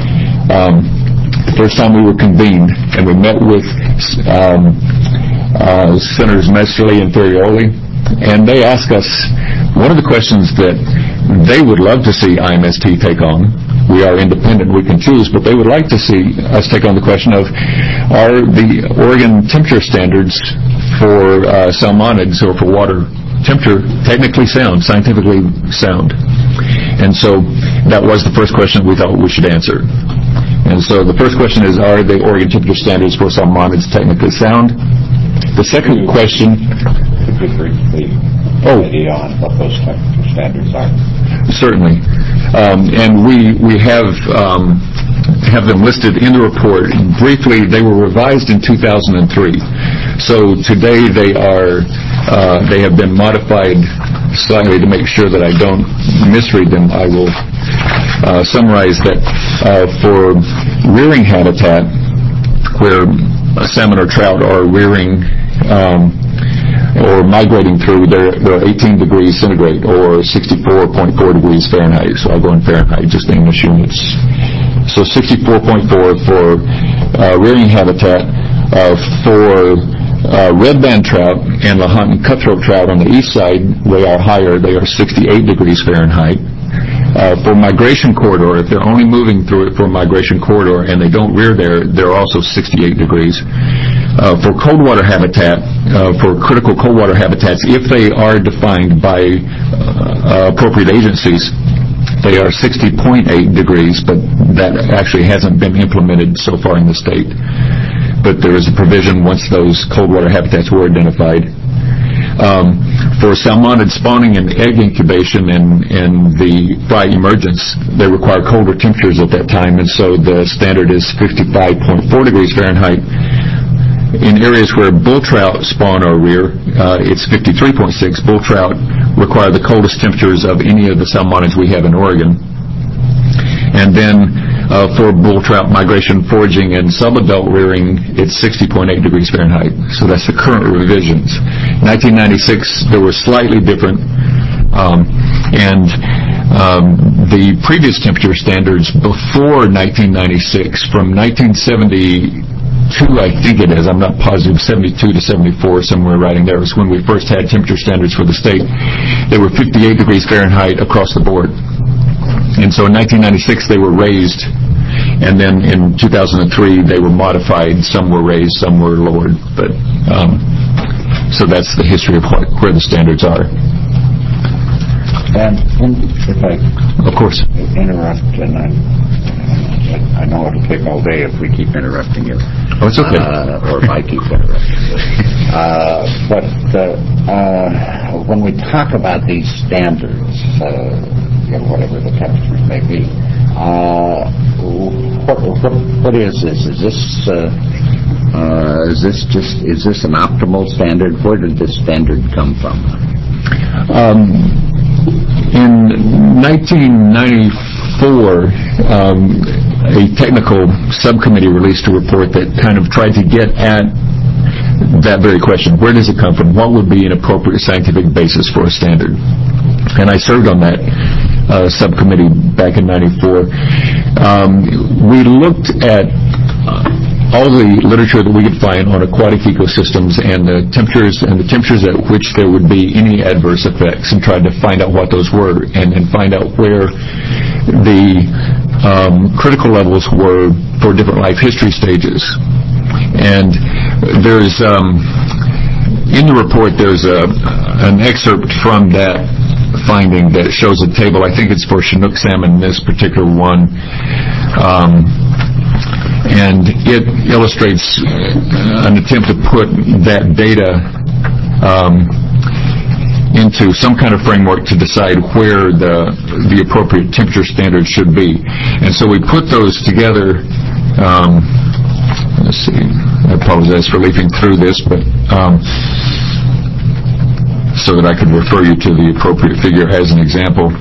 um, the first time we were convened, and we met with um, uh, Senators Messerly and Ferrioli, and they asked us one of the questions that they would love to see I M S T take on. We are independent, we can choose, but they would like to see us take on the question of, are the Oregon temperature standards for uh, salmonids or for water temperature technically sound, scientifically sound? And so that was the first question we thought we should answer. And so the first question is, are the Oregon temperature standards for salmonids technically sound? The second question... Could you briefly oh. idea on what those temperature standards are? Certainly. Um, and we, we have, um, have them listed in the report. Briefly, they were revised in two thousand three. So today they are, uh, they have been modified slightly to make sure that I don't misread them. I will uh, summarize that uh, for rearing habitat, where salmon or trout are rearing um, or migrating through, they're, they're eighteen degrees centigrade or sixty-four point four degrees Fahrenheit. So I'll go in Fahrenheit, just in English units. So sixty-four point four for uh, rearing habitat. Uh, for uh, red band trout and Lahontan cutthroat trout on the east side, they are higher. They are sixty-eight degrees Fahrenheit. Uh, for migration corridor, if they're only moving through it for migration corridor and they don't rear there, they're also sixty-eight degrees. Uh, for cold water habitat, uh, for critical cold water habitats, if they are defined by uh, appropriate agencies, they are sixty point eight degrees, but that actually hasn't been implemented so far in the state. But there is a provision once those cold water habitats were identified. Um, for salmonid spawning and egg incubation and, and the fry emergence, they require colder temperatures at that time, and so the standard is fifty-five point four degrees Fahrenheit. In areas where bull trout spawn or rear, uh, it's fifty-three point six. Bull trout require the coldest temperatures of any of the salmonids we have in Oregon. And then uh, for bull trout migration, foraging, and subadult rearing, it's sixty point eight degrees Fahrenheit. So that's the current revisions. nineteen ninety-six, they were slightly different. Um, and um, the previous temperature standards before nineteen ninety-six, from nineteen seventy-two, I think it is, I'm not positive, seventy-two to seventy-four, somewhere right in there, was when we first had temperature standards for the state. They were fifty-eight degrees Fahrenheit across the board. And so in nineteen ninety-six they were raised, and then in two thousand three they were modified. Some were raised, some were lowered. But um, so that's the history of what, where the standards are. And, and if I of course interrupt, and I, I know it'll take all day if we keep interrupting you. Oh, it's okay. Uh, or if I keep interrupting you. Uh, but uh, uh, when we talk about these standards, uh, you know, whatever the temperatures may be, uh, what, what, what is this? Is this uh, uh, is this just is this an optimal standard? Where did this standard come from? Um, in nineteen ninety-four, um, a technical subcommittee released a report that kind of tried to get at that very question. Where does it come from? What would be an appropriate scientific basis for a standard? And I served on that uh, subcommittee back in ninety-four. Um, we looked at uh, all the literature that we could find on aquatic ecosystems and the temperatures and the temperatures at which there would be any adverse effects, and tried to find out what those were and, and find out where the um, critical levels were for different life history stages. And there's um, in the report there's a an excerpt from that finding that shows a table. I think it's for Chinook salmon, this particular one, um, and it illustrates an attempt to put that data um, into some kind of framework to decide where the the appropriate temperature standard should be. And so we put those together. Um, let's see. I apologize for leafing through this, but um, so that I could refer you to the appropriate figure as an example.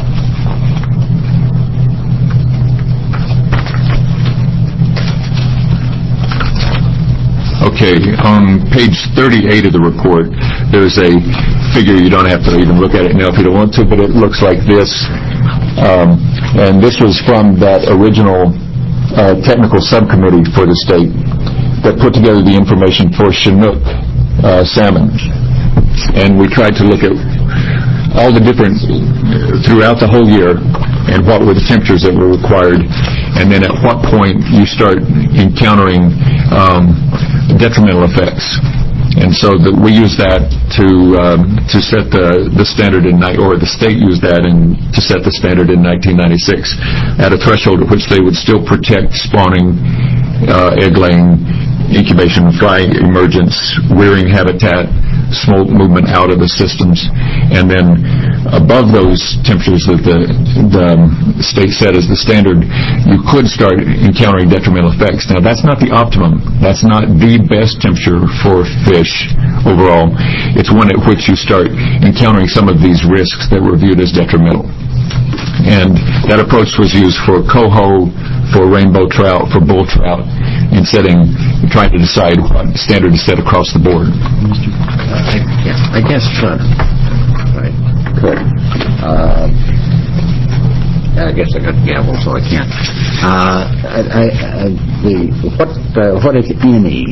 Okay, on page thirty-eight of the report, there's a figure. You don't have to even look at it now if you don't want to, but it looks like this. Um, and this was from that original uh, technical subcommittee for the state that put together the information for Chinook uh, salmon. And we tried to look at all the different, throughout the whole year, and what were the temperatures that were required, and then at what point you start encountering um, detrimental effects. And so the, we used that to um, to set the the standard in ni- or the state used that in, to set the standard in nineteen ninety-six at a threshold at which they would still protect spawning, uh, egg laying, incubation, fry emergence, rearing habitat, smolt movement out of the systems, and then above those temperatures that the, the state set as the standard, you could start encountering detrimental effects. Now, that's not the optimum. That's not the best temperature for fish overall. It's one at which you start encountering some of these risks that were viewed as detrimental. And that approach was used for coho, for rainbow trout, for bull trout, in setting, trying to decide what standard to set across the board. I, yeah, I guess, uh, right, could. Uh, I guess I got the gavel, so I can't. Uh, I, I, I, the, what, uh, what if any,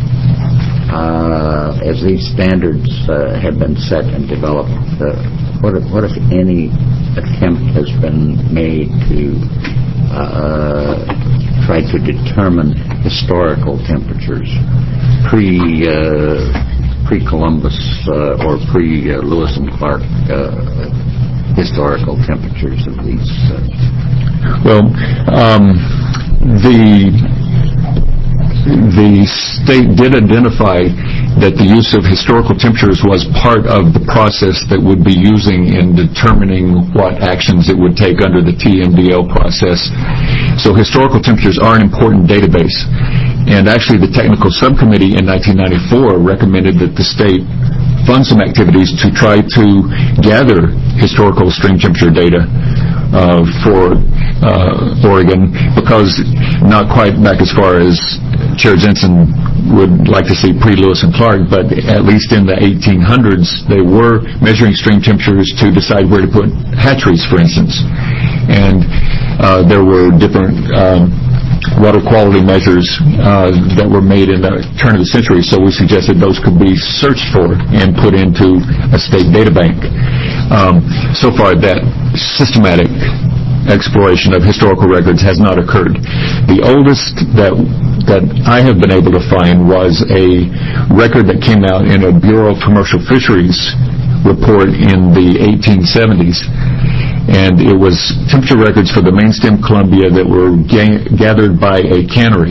uh, as these standards uh, have been set and developed, uh, what, if, what if any attempt has been made to uh, try to determine historical temperatures pre uh, pre Columbus uh, or pre uh, Lewis and Clark uh, historical temperatures of these? Uh... Well, um, the the state did identify that the use of historical temperatures was part of the process that would be using in determining what actions it would take under the T M D L process. So historical temperatures are an important database. And actually the technical subcommittee in nineteen ninety-four recommended that the state fund some activities to try to gather historical stream temperature data uh, for uh, Oregon, because not quite back as far as Chair Jensen would like to see pre-Lewis and Clark, but at least in the eighteen hundreds, they were measuring stream temperatures to decide where to put hatcheries, for instance. And uh, there were different um, water quality measures uh, that were made in the turn of the century, so we suggested those could be searched for and put into a state data bank. Um, so far, that systematic exploration of historical records has not occurred. The oldest that that I have been able to find was a record that came out in a Bureau of Commercial Fisheries report in the eighteen seventies, and it was temperature records for the mainstem Columbia that were ga- gathered by a cannery.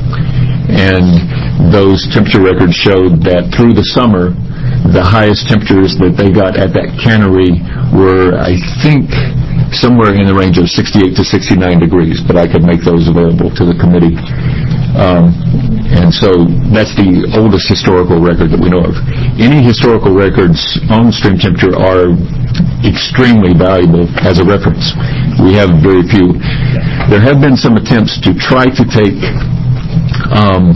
And those temperature records showed that through the summer, the highest temperatures that they got at that cannery were, I think, somewhere in the range of sixty-eight to sixty-nine degrees, but I could make those available to the committee. Um, and so that's the oldest historical record that we know of. any historical records on stream temperature are extremely valuable as a reference. We have very few. There have been some attempts to try to take um,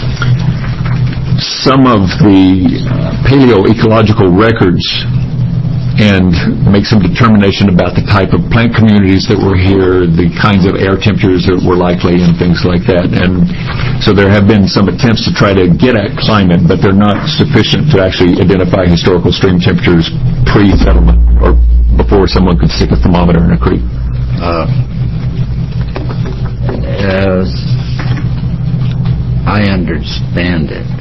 some of the paleoecological records and make some determination about the type of plant communities that were here, the kinds of air temperatures that were likely, and things like that. And so there have been some attempts to try to get at climate, but they're not sufficient to actually identify historical stream temperatures pre-settlement or before someone could stick a thermometer in a creek. Uh, as I understand it,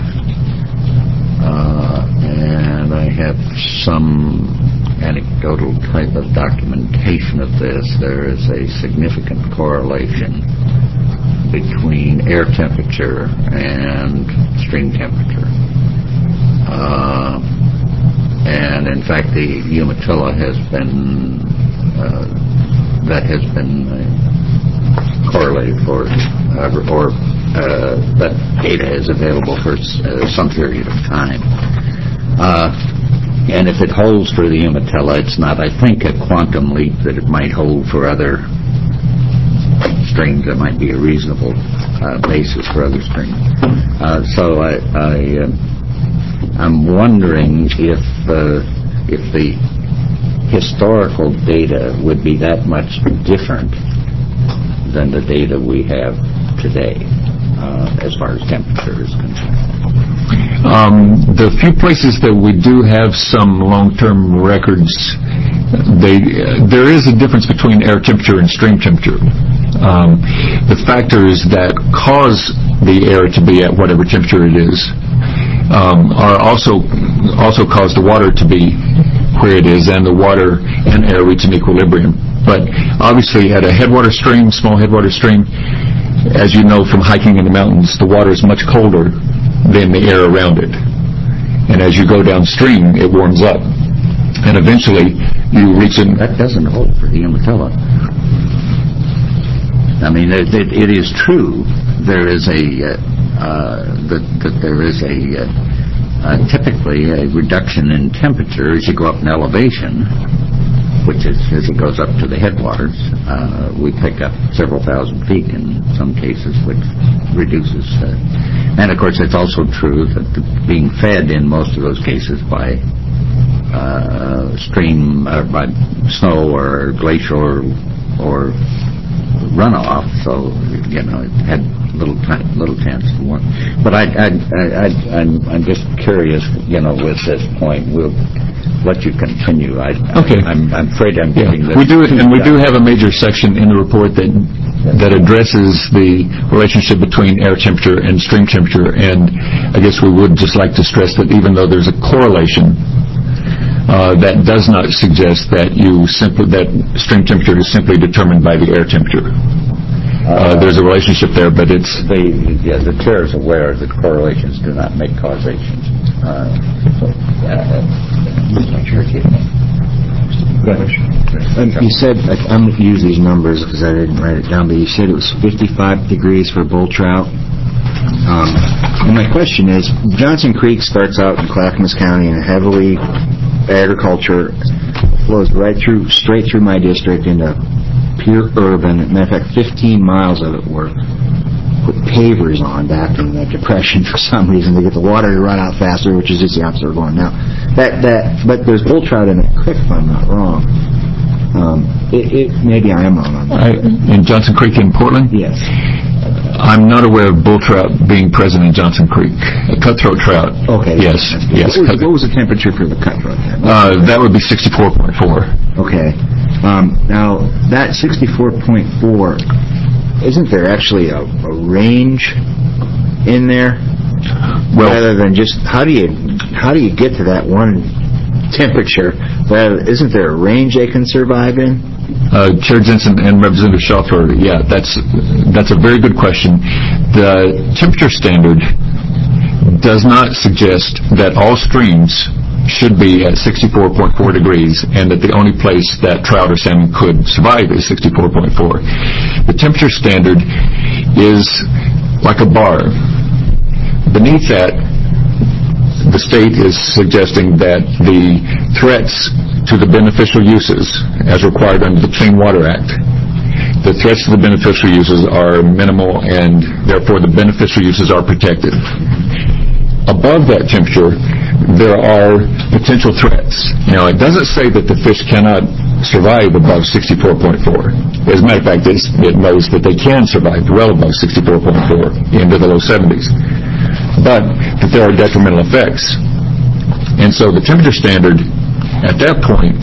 uh, and I have some anecdotal type of documentation of this, there is a significant correlation between air temperature and stream temperature. Uh, and in fact, the Umatilla has been, uh, that has been uh, correlated for, uh, or uh, that data is available for uh, some period of time. Uh, And if it holds for the Umatilla, it's not, I think, a quantum leap that it might hold for other streams. That might be a reasonable uh, basis for other streams. Uh, so I, I, uh, I'm wondering if uh, if the historical data would be that much different than the data we have today, uh, as far as temperature is concerned. Um, the few places that we do have some long-term records, they, uh, there is a difference between air temperature and stream temperature. Um, the factors that cause the air to be at whatever temperature it is um, are also also cause the water to be where it is, and the water and air reach an equilibrium. But obviously, at a headwater stream, small headwater stream, as you know from hiking in the mountains, the water is much colder than the air around it. And as you go downstream, it warms up. And eventually, you reach an... That doesn't hold for the Umatilla. I mean, it, it, it is true there is a, uh, uh, that, that there is a, uh, uh, typically a reduction in temperature as you go up in elevation, which is, as it goes up to the headwaters, uh, we pick up several thousand feet in some cases, which reduces. Uh, and of course, it's also true that the, being fed in most of those cases by uh, stream, or by snow or glacial or, or runoff, so you know it had little time, little chance to warm. But I, I, I, I, I'm, I'm just curious, you know, with this point, we'll let you continue. I, Okay. I, I'm, I'm afraid I'm Yeah. giving this. We do, and we do have a major section in the report that that addresses the relationship between air temperature and stream temperature. And I guess we would just like to stress that even though there's a correlation, uh, that does not suggest that you simply that stream temperature is simply determined by the air temperature. Uh, there's a relationship there, but it's The, yeah, the chair is aware that correlations do not make causations. Uh, so, uh, Um, you said, like, I'm going to use these numbers because I didn't write it down, but you said it was fifty-five degrees for bull trout. Um, and my question is, Johnson Creek starts out in Clackamas County in a heavily agriculture, flows right through, straight through my district into pure urban. Matter of fact, fifteen miles of it were put pavers on back in the Depression for some reason to get the water to run out faster, which is just the opposite we're going now. That that, but there's bull trout in that creek, if I'm not wrong. Um, it, it, maybe I am wrong on that. I, in Johnson Creek in Portland. Yes. I'm not aware of bull trout being present in Johnson Creek. A cutthroat trout. Okay. Yes. Yes. What was, what was the temperature for the cutthroat then? Uh, that would be sixty-four point four. Okay. Um, now that sixty-four point four, isn't there actually a, a range in there? Well, rather than just how do you how do you get to that one temperature? Rather, isn't there a range they can survive in? Uh, Chair Jensen and Representative Schauffer, yeah, that's that's a very good question. The temperature standard does not suggest that all streams should be at sixty-four point four degrees and that the only place that trout or salmon could survive is sixty-four point four. The temperature standard is like a bar. Beneath that, the state is suggesting that the threats to the beneficial uses, as required under the Clean Water Act, the threats to the beneficial uses are minimal, and therefore the beneficial uses are protected. Above that temperature, there are potential threats. Now, it doesn't say that the fish cannot survive above sixty-four point four. As a matter of fact, it knows that they can survive well above sixty-four point four into the low seventies, but that there are detrimental effects. And so the temperature standard at that point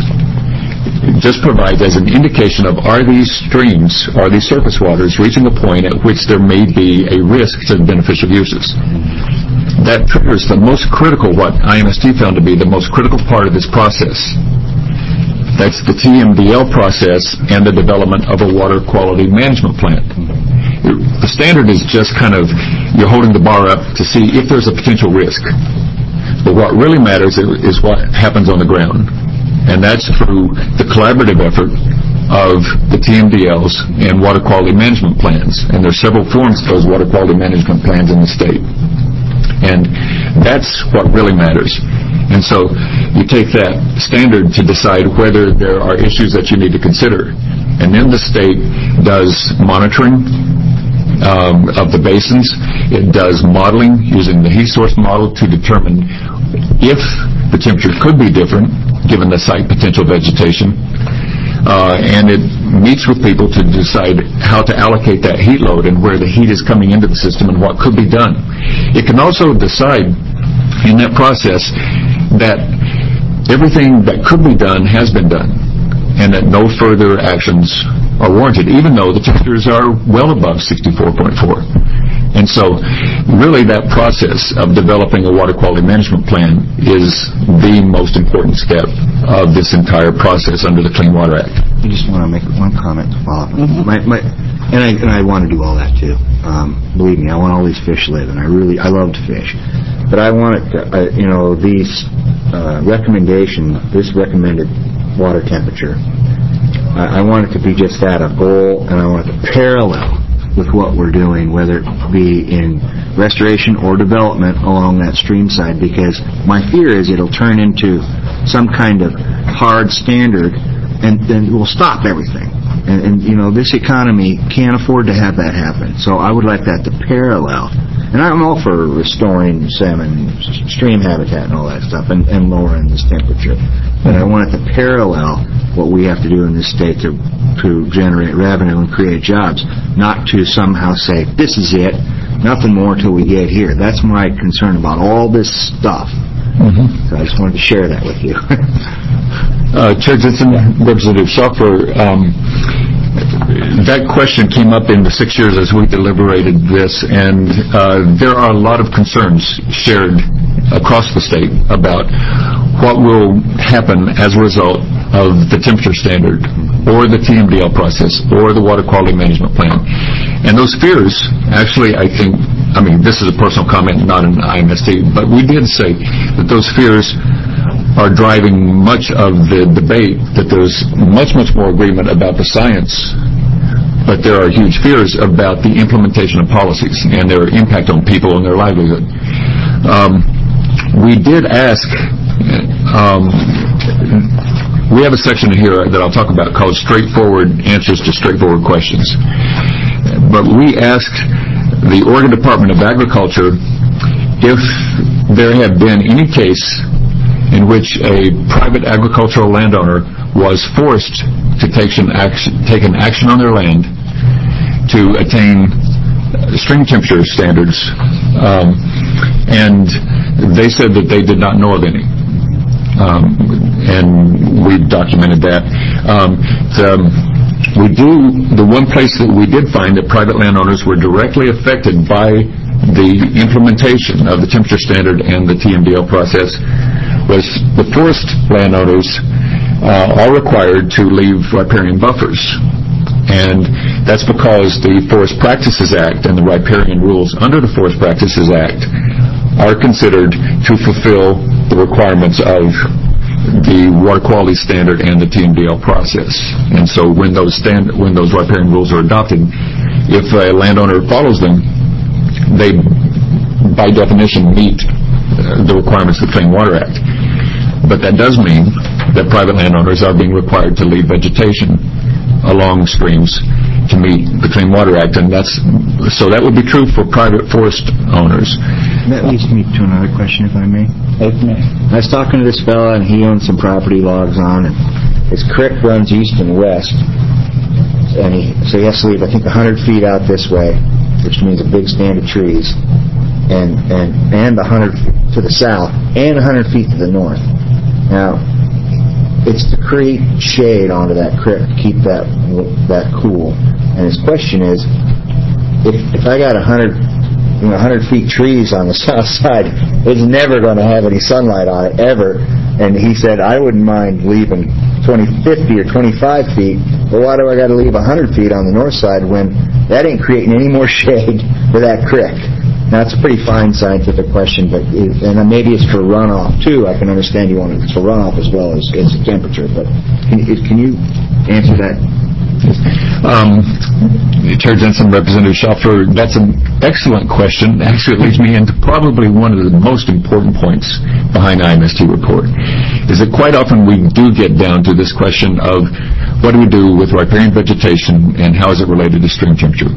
just provides as an indication of, are these streams, are these surface waters reaching a point at which there may be a risk to the beneficial uses. That triggers the most critical, what I M S T found to be the most critical part of this process. That's the T M D L process and the development of a water quality management plan. The standard is just kind of, you're holding the bar up to see if there's a potential risk. But what really matters is what happens on the ground. And that's through the collaborative effort of the T M D Ls and water quality management plans. And there's several forms of those water quality management plans in the state. And that's what really matters. And so you take that standard to decide whether there are issues that you need to consider. And then the state does monitoring um, of the basins. It does modeling using the heat source model to determine if the temperature could be different given the site potential vegetation. Uh, and it meets with people to decide how to allocate that heat load and where the heat is coming into the system and what could be done. It can also decide in that process that everything that could be done has been done and that no further actions are warranted, even though the temperatures are well above sixty-four point four. And so really that process of developing a water quality management plan is the most important step of this entire process under the Clean Water Act. I just want to make one comment to follow up. Mm-hmm. my, my, and, I, and I want to do all that too. Um, believe me, I want all these fish living. I really, I love to fish. But I want it to, uh, you know, these uh, recommendation, this recommended water temperature, I, I want it to be just that, a goal, and I want it to parallel with what we're doing, whether it be in restoration or development along that stream side, because my fear is it'll turn into some kind of hard standard and then we'll stop everything. And, and, you know, this economy can't afford to have that happen. So I would like that to parallel. And I'm all for restoring salmon, stream habitat and all that stuff and, and lowering this temperature. But I want it to parallel what we have to do in this state to, to generate revenue and create jobs, not to somehow say, this is it, nothing more till we get here. That's my concern about all this stuff. Mm-hmm. So I just wanted to share that with you. uh, Chair Jensen, Representative Schaufer, um, that question came up in the six years as we deliberated this, and uh, there are a lot of concerns shared across the state about what will happen as a result of the temperature standard or the T M D L process or the water quality management plan. And those fears, actually, I think, I mean, this is a personal comment, not an I M S T, but we did say that those fears are driving much of the debate, that there's much, much more agreement about the science, but there are huge fears about the implementation of policies and their impact on people and their livelihood. Um, we did ask, um, we have a section here that I'll talk about called Straightforward Answers to Straightforward Questions. But we asked the Oregon Department of Agriculture if there had been any case in which a private agricultural landowner was forced to take an action, take an action on their land to attain stream temperature standards, um, and they said that they did not know of any. Um, and we documented that. Um, the, we do, the one place that we did find that private landowners were directly affected by the implementation of the temperature standard and the T M D L process was the forest landowners uh, are required to leave riparian buffers. And that's because the Forest Practices Act and the riparian rules under the Forest Practices Act are considered to fulfill the requirements of the water quality standard and the T M D L process. And so when those stand, when those riparian rules are adopted, if a landowner follows them, they by definition meet uh, the requirements of the Clean Water Act. But that does mean that private landowners are being required to leave vegetation along streams to meet the Clean Water Act, and that's so that would be true for private forest owners. That leads me to another question, if I may. Okay. I was talking to this fella, and he owns some property logs on, and his creek runs east and west, and he so he has to leave, I think, one hundred feet out this way, which means a big stand of trees, and and and one hundred to the south, and one hundred feet to the north. Now, it's to create shade onto that creek to keep that that cool. And his question is, if if I got a hundred, you know, hundred feet trees on the south side, it's never going to have any sunlight on it ever. And he said, I wouldn't mind leaving twenty, fifty, or twenty-five feet, but why do I got to leave a hundred feet on the north side when that ain't creating any more shade for that creek? Now, it's a pretty fine scientific question, but it, and maybe it's for runoff, too. I can understand you want it for runoff as well as, as the temperature, but can, can you answer that? Um, Chair Jensen, Representative Schaffer, that's an excellent question. Actually, it leads me into probably one of the most important points behind the I M S T report, is that quite often we do get down to this question of what do we do with riparian vegetation and how is it related to stream temperature.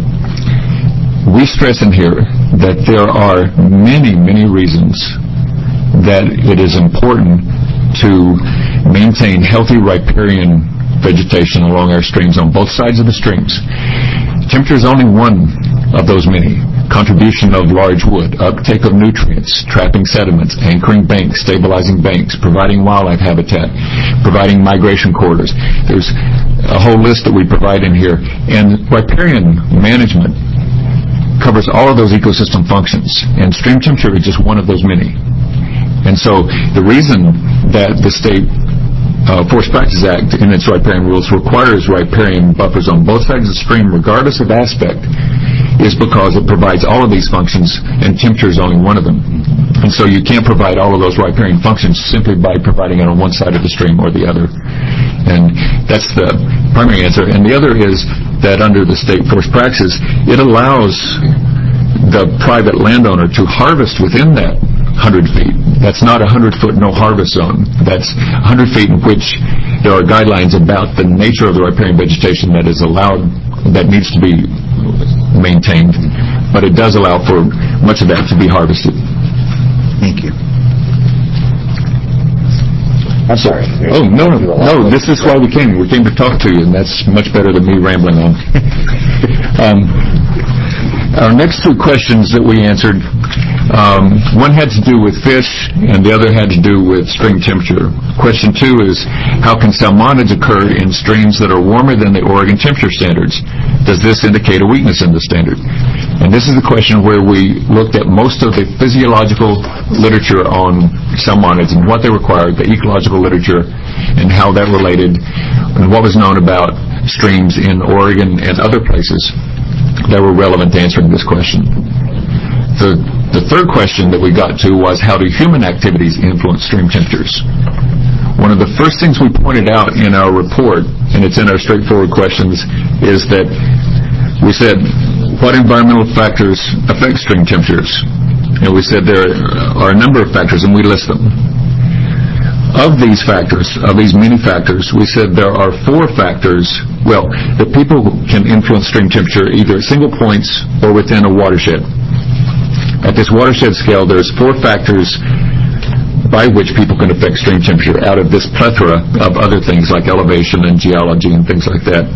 We stress in here that there are many, many reasons that it is important to maintain healthy riparian vegetation along our streams on both sides of the streams. Temperature is only one of those many. Contribution of large wood, uptake of nutrients, trapping sediments, anchoring banks, stabilizing banks, providing wildlife habitat, providing migration corridors. There's a whole list that we provide in here. And riparian management covers all of those ecosystem functions, and stream temperature is just one of those many. And so the reason that the state uh, Forest Practices Act in its riparian rules requires riparian buffers on both sides of the stream regardless of aspect is because it provides all of these functions, and temperature is only one of them. And so you can't provide all of those riparian functions simply by providing it on one side of the stream or the other. And that's the primary answer. And the other is that under the state forest practices, it allows the private landowner to harvest within that one hundred feet. That's not a one hundred foot no harvest zone. That's one hundred feet in which there are guidelines about the nature of the riparian vegetation that is allowed, that needs to be maintained, but it does allow for much of that to be harvested. Thank you. I'm sorry. Oh, no, no, no, this is why we came. We came to talk to you, and that's much better than me rambling on. um, our next two questions that we answered, um, one had to do with fish, and the other had to do with stream temperature. Question two is, how can salmonage occur in streams that are warmer than the Oregon temperature standards? Does this indicate a weakness in the standard? And this is the question where we looked at most of the physiological literature on salmonids and what they required, the ecological literature, and how that related, and what was known about streams in Oregon and other places that were relevant to answering this question. The, the third question that we got to was, how do human activities influence stream temperatures? One of the first things we pointed out in our report, and it's in our straightforward questions, is that we said, what environmental factors affect stream temperatures? And we said there are a number of factors, and we list them. Of these factors, of these many factors, we said there are four factors, well, that people can influence stream temperature either at single points or within a watershed. At this watershed scale, there's four factors by which people can affect stream temperature out of this plethora of other things like elevation and geology and things like that.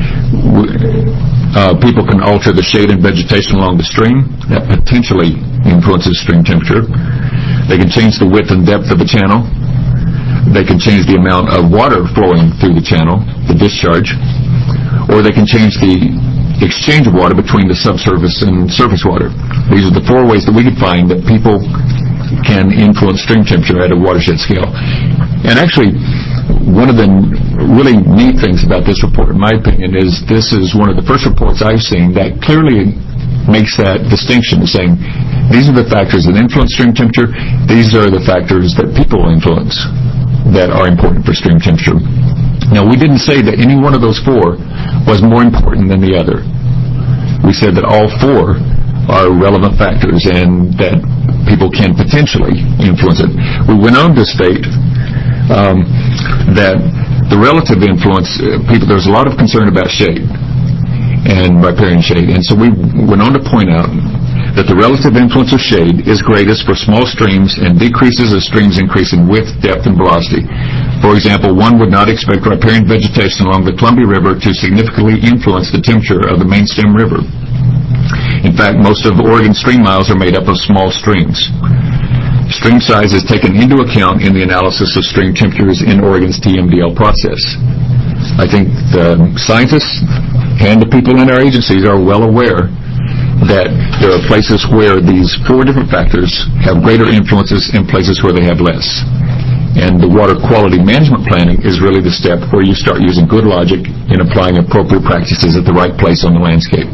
Uh, people can alter the shade and vegetation along the stream. That potentially influences stream temperature. They can change the width and depth of the channel. They can change the amount of water flowing through the channel, the discharge, or they can change the exchange of water between the subsurface and surface water. These are the four ways that we could find that people can influence stream temperature at a watershed scale. And actually, one of the really neat things about this report, in my opinion, is this is one of the first reports I've seen that clearly makes that distinction, saying these are the factors that influence stream temperature, these are the factors that people influence that are important for stream temperature. Now, we didn't say that any one of those four was more important than the other. We said that all four are relevant factors and that people can potentially influence it. We went on to state um, that the relative influence, uh, people, there's a lot of concern about shade and riparian shade, and so we went on to point out that the relative influence of shade is greatest for small streams and decreases as streams increase in width, depth, and velocity. For example, one would not expect riparian vegetation along the Columbia River to significantly influence the temperature of the main stem river. In fact, most of Oregon stream miles are made up of small streams. Stream size is taken into account in the analysis of stream temperatures in Oregon's T M D L process. I think the scientists and the people in our agencies are well aware that there are places where these four different factors have greater influences and places where they have less. And the water quality management planning is really the step where you start using good logic in applying appropriate practices at the right place on the landscape.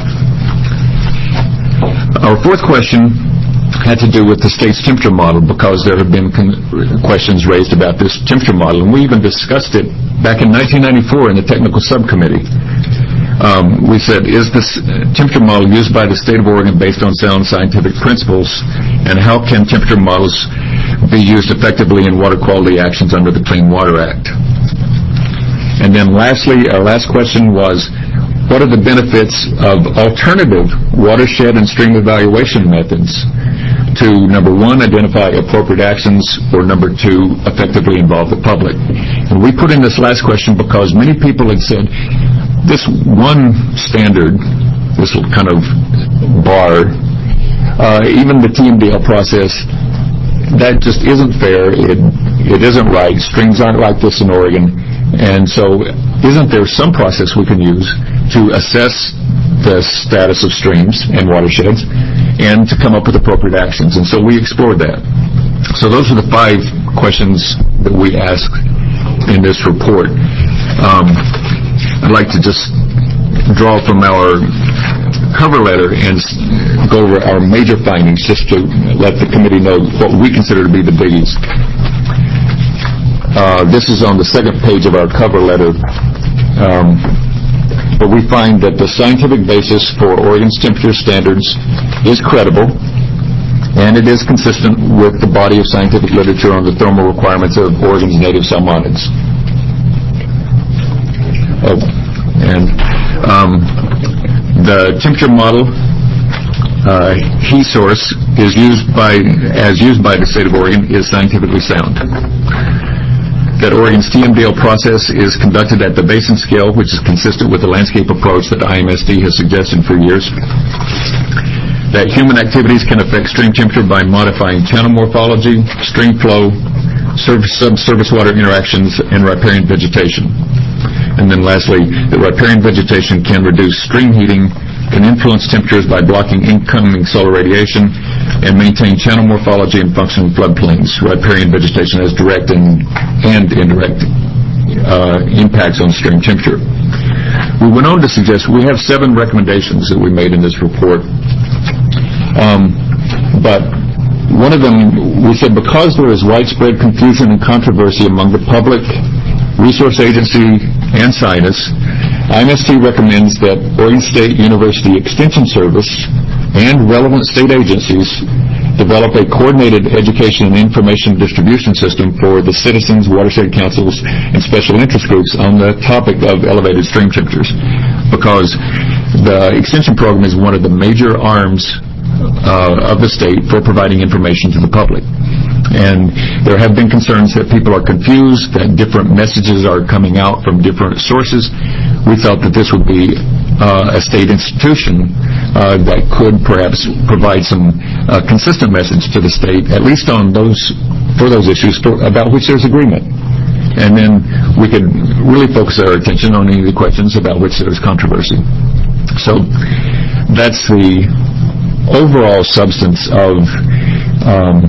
Our fourth question had to do with the state's temperature model, because there have been con- questions raised about this temperature model, and we even discussed it back in nineteen ninety-four in the technical subcommittee. Um, we said, is this temperature model used by the state of Oregon based on sound scientific principles, and how can temperature models be used effectively in water quality actions under the Clean Water Act? And then lastly, our last question was, what are the benefits of alternative watershed and stream evaluation methods to, number one, identify appropriate actions, or number two, effectively involve the public? And we put in this last question because many people had said, this one standard, this kind of bar, uh, even the T M D L process, that just isn't fair. It, it isn't right. Streams aren't like this in Oregon. And so isn't there some process we can use to assess the status of streams and watersheds and to come up with appropriate actions? And so we explored that. So those are the five questions that we asked in this report. Um, I'd like to just draw from our cover letter and go over our major findings, just to let the committee know what we consider to be the biggies. Uh, this is on the second page of our cover letter. Um, but we find that the scientific basis for Oregon's temperature standards is credible, and it is consistent with the body of scientific literature on the thermal requirements of Oregon's native salmonids. Oh, and um, the temperature model, uh, heat source, is used by, as used by the state of Oregon, is scientifically sound. That Oregon's T M D L process is conducted at the basin scale, which is consistent with the landscape approach that I M S D has suggested for years. That human activities can affect stream temperature by modifying channel morphology, stream flow, subsurface water interactions, and riparian vegetation. And then lastly, that riparian vegetation can reduce stream heating, can influence temperatures by blocking incoming solar radiation, and maintain channel morphology and functioning floodplains. Riparian vegetation has direct and, and indirect uh, impacts on stream temperature. We went on to suggest, we have seven recommendations that we made in this report. Um, but one of them, we said, because there is widespread confusion and controversy among the public, resource agency, and scientists, I M S D recommends that Oregon State University Extension Service and relevant state agencies develop a coordinated education and information distribution system for the citizens, watershed councils, and special interest groups on the topic of elevated stream temperatures, because the extension program is one of the major arms uh, of the state for providing information to the public. And there have been concerns that people are confused, that different messages are coming out from different sources. We felt that this would be uh, a state institution uh, that could perhaps provide some uh, consistent message to the state, at least on those, for those issues for, about which there's agreement. And then we could really focus our attention on any of the questions about which there's controversy. So that's the overall substance of um,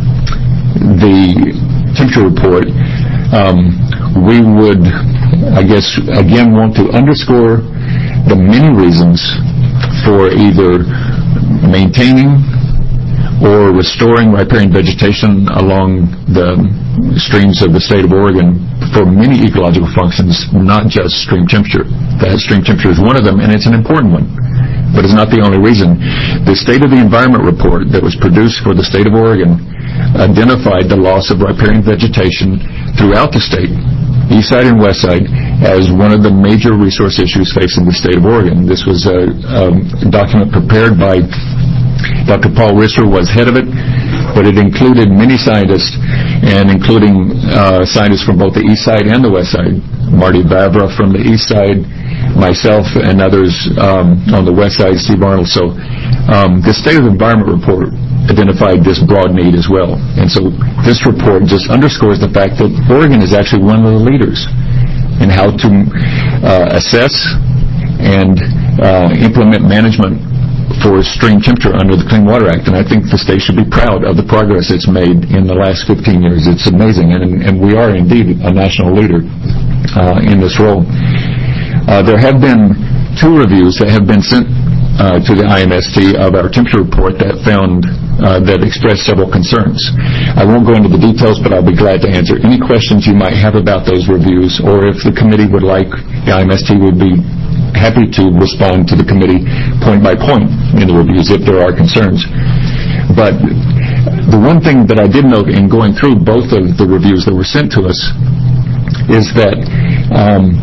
the temperature report. Um, we would, I guess, again want to underscore the many reasons for either maintaining or restoring riparian vegetation along the streams of the state of Oregon for many ecological functions, not just stream temperature. That stream temperature is one of them, and it's an important one, but it's not the only reason. The State of the Environment report that was produced for the state of Oregon identified the loss of riparian vegetation throughout the state, east side and west side, as one of the major resource issues facing the state of Oregon. This was a, a document prepared by Doctor Paul Risser, was head of it, but it included many scientists, and including uh, scientists from both the east side and the west side. Marty Vavra from the east side, myself, and others um, on the west side, Steve Arnold. So um, the State of the Environment report identified this broad need as well. And so this report just underscores the fact that Oregon is actually one of the leaders in how to uh, assess and uh, implement management for stream temperature under the Clean Water Act. And I think the state should be proud of the progress it's made in the last fifteen years. It's amazing, and, and we are indeed a national leader uh, in this role. Uh, there have been two reviews that have been sent uh, to the I M S T of our temperature report that found uh, that expressed several concerns. I won't go into the details, but I'll be glad to answer any questions you might have about those reviews, or if the committee would like, the I M S T would be happy to respond to the committee point by point in the reviews if there are concerns. But the one thing that I did note in going through both of the reviews that were sent to us is that um,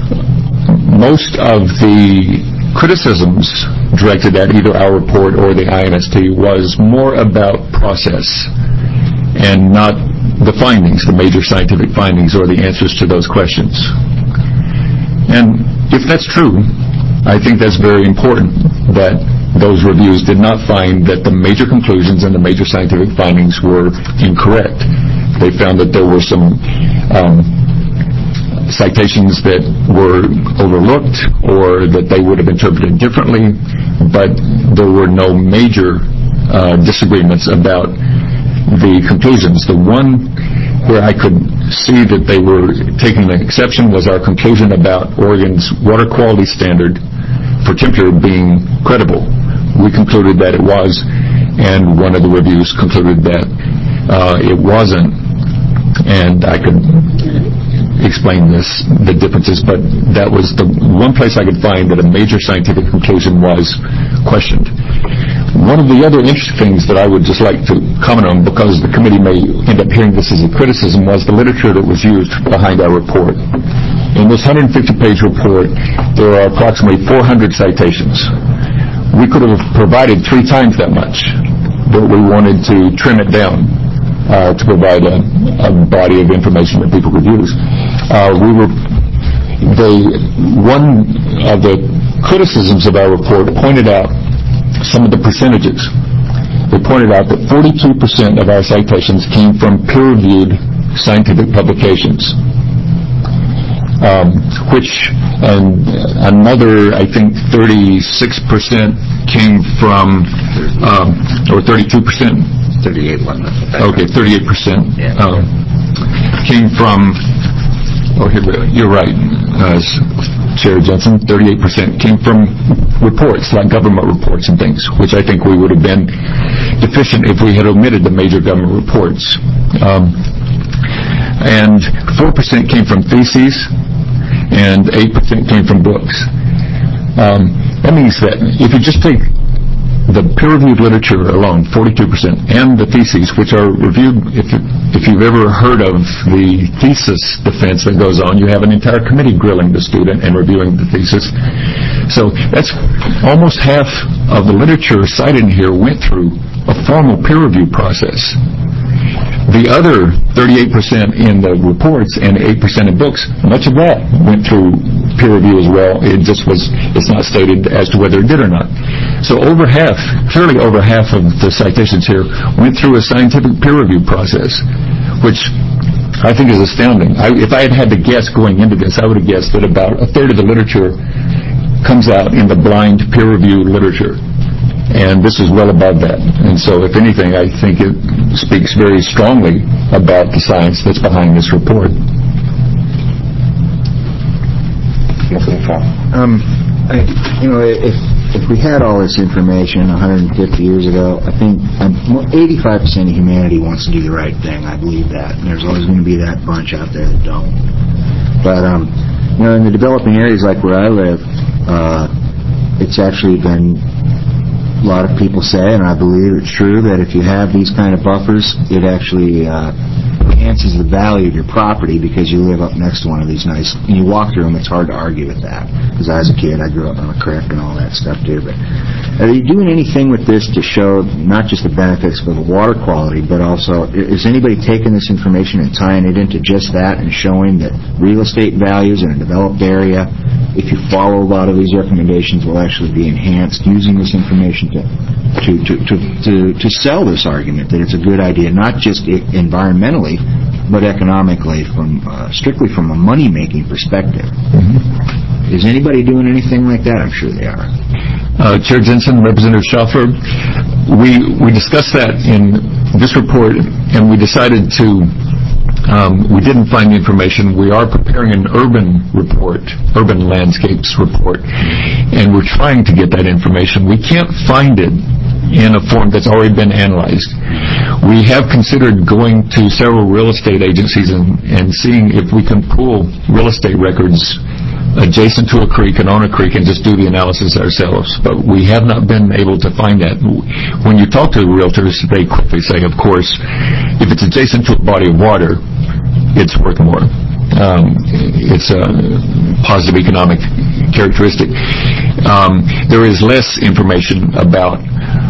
most of the criticisms directed at either our report or the I M S T was more about process and not the findings, the major scientific findings or the answers to those questions. And if that's true, I think that's very important that those reviews did not find that the major conclusions and the major scientific findings were incorrect. They found that there were some um, citations that were overlooked or that they would have interpreted differently, but there were no major uh, disagreements about the conclusions. The one where I could see that they were taking an exception was our conclusion about Oregon's water quality standard for temperature being credible. We concluded that it was, and one of the reviews concluded that uh, it wasn't. And I could explain this, the differences, but that was the one place I could find that a major scientific conclusion was questioned. One of the other interesting things that I would just like to comment on, because the committee may end up hearing this as a criticism, was the literature that was used behind our report. In this one hundred fifty page report, there are approximately four hundred citations. We could have provided three times that much, but we wanted to trim it down uh, to provide a, a body of information that people could use. Uh, we were the one of the criticisms of our report pointed out some of the percentages. They pointed out that forty-two percent of our citations came from peer-reviewed scientific publications, um, which and another, I think, thirty-six percent came from, um, or thirty-two percent. thirty-eight one. Okay, thirty-eight percent yeah. um, came from. Oh, here, you're right, uh, Chair Jensen. thirty-eight percent came from reports, like government reports and things, which I think we would have been deficient if we had omitted the major government reports. Um, and four percent came from theses, and eight percent came from books. Um, that means that if you just take the peer-reviewed literature alone, forty-two percent, and the theses, which are reviewed, if, if you've ever heard of the thesis defense that goes on, you have an entire committee grilling the student and reviewing the thesis. So that's almost half of the literature cited in here went through a formal peer review process. The other thirty-eight percent in the reports and eight percent in books, much of that went through peer review as well. It just was, it's not stated as to whether it did or not. So over half, clearly over half of the citations here went through a scientific peer review process, which I think is astounding. I, if I had had to guess going into this, I would have guessed that about a third of the literature comes out in the blind peer review literature. And this is well above that. And so, if anything, I think it speaks very strongly about the science that's behind this report. Um, I, you know, if if we had all this information one hundred fifty years ago, I think um, eighty-five percent of humanity wants to do the right thing. I believe that. And there's always going to be that bunch out there that don't. But, um, you know, in the developing areas like where I live, uh, it's actually been, a lot of people say, and I believe it's true, that if you have these kind of buffers, it actually uh, enhances the value of your property because you live up next to one of these nice, and you walk through them, it's hard to argue with that. Because I was a kid, I grew up on a creek and all that stuff too. But are you doing anything with this to show not just the benefits of the water quality, but also, is anybody taking this information and tying it into just that and showing that real estate values in a developed area, if you follow a lot of these recommendations, will actually be enhanced using this information to to, to, to, to, to sell this argument that it's a good idea, not just environmentally, but economically, from uh, strictly from a money-making perspective. Mm-hmm. Is anybody doing anything like that? I'm sure they are. Uh, Chair Jensen, Representative Schaffer, we we discussed that in this report, and we decided to. Um, we didn't find the information. We are preparing an urban report, urban landscapes report, and we're trying to get that information. We can't find it in a form that's already been analyzed. We have considered going to several real estate agencies and, and seeing if we can pull real estate records adjacent to a creek and on a creek and just do the analysis ourselves. But we have not been able to find that. When you talk to the realtors, they quickly say, of course, if it's adjacent to a body of water, it's worth more. Um, it's a positive economic characteristic. Um, there is less information about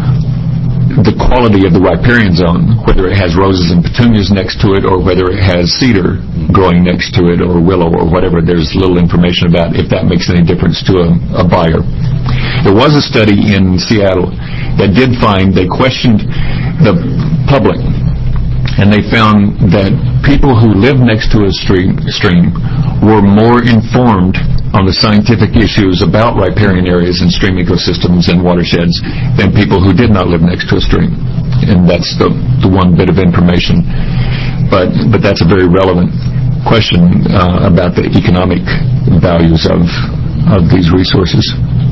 the quality of the riparian zone, whether it has roses and petunias next to it or whether it has cedar growing next to it or willow or whatever. There's little information about if that makes any difference to a, a buyer. There was a study in Seattle that did find, they questioned the public, and they found that people who live next to a stream, stream were more informed on the scientific issues about riparian areas and stream ecosystems and watersheds than people who did not live next to a stream. And that's the, the one bit of information. But but that's a very relevant question uh, about the economic values of, of these resources.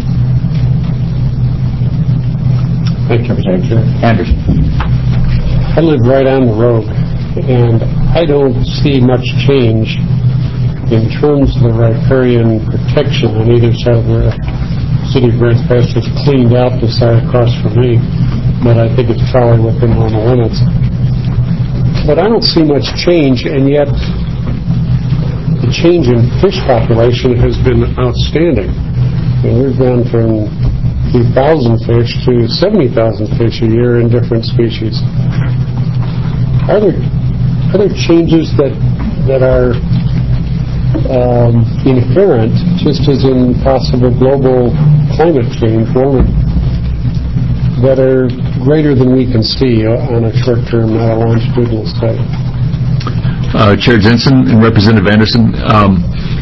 Thank you, Representative Anderson. I live right on the road, and I don't see much change in terms of the riparian protection on either side of the city of Grants Pass. Has cleaned out the side across from me, but I think it's probably within normal limits. But I don't see much change, and yet the change in fish population has been outstanding. And we've gone from a few thousand fish to seventy thousand fish a year in different species. Are there, are there changes that, that are um, inherent, just as in possible global climate change, warming, that are greater than we can see on a short-term, not a longitudinal study? Uh, Chair Jensen and Representative Anderson, um,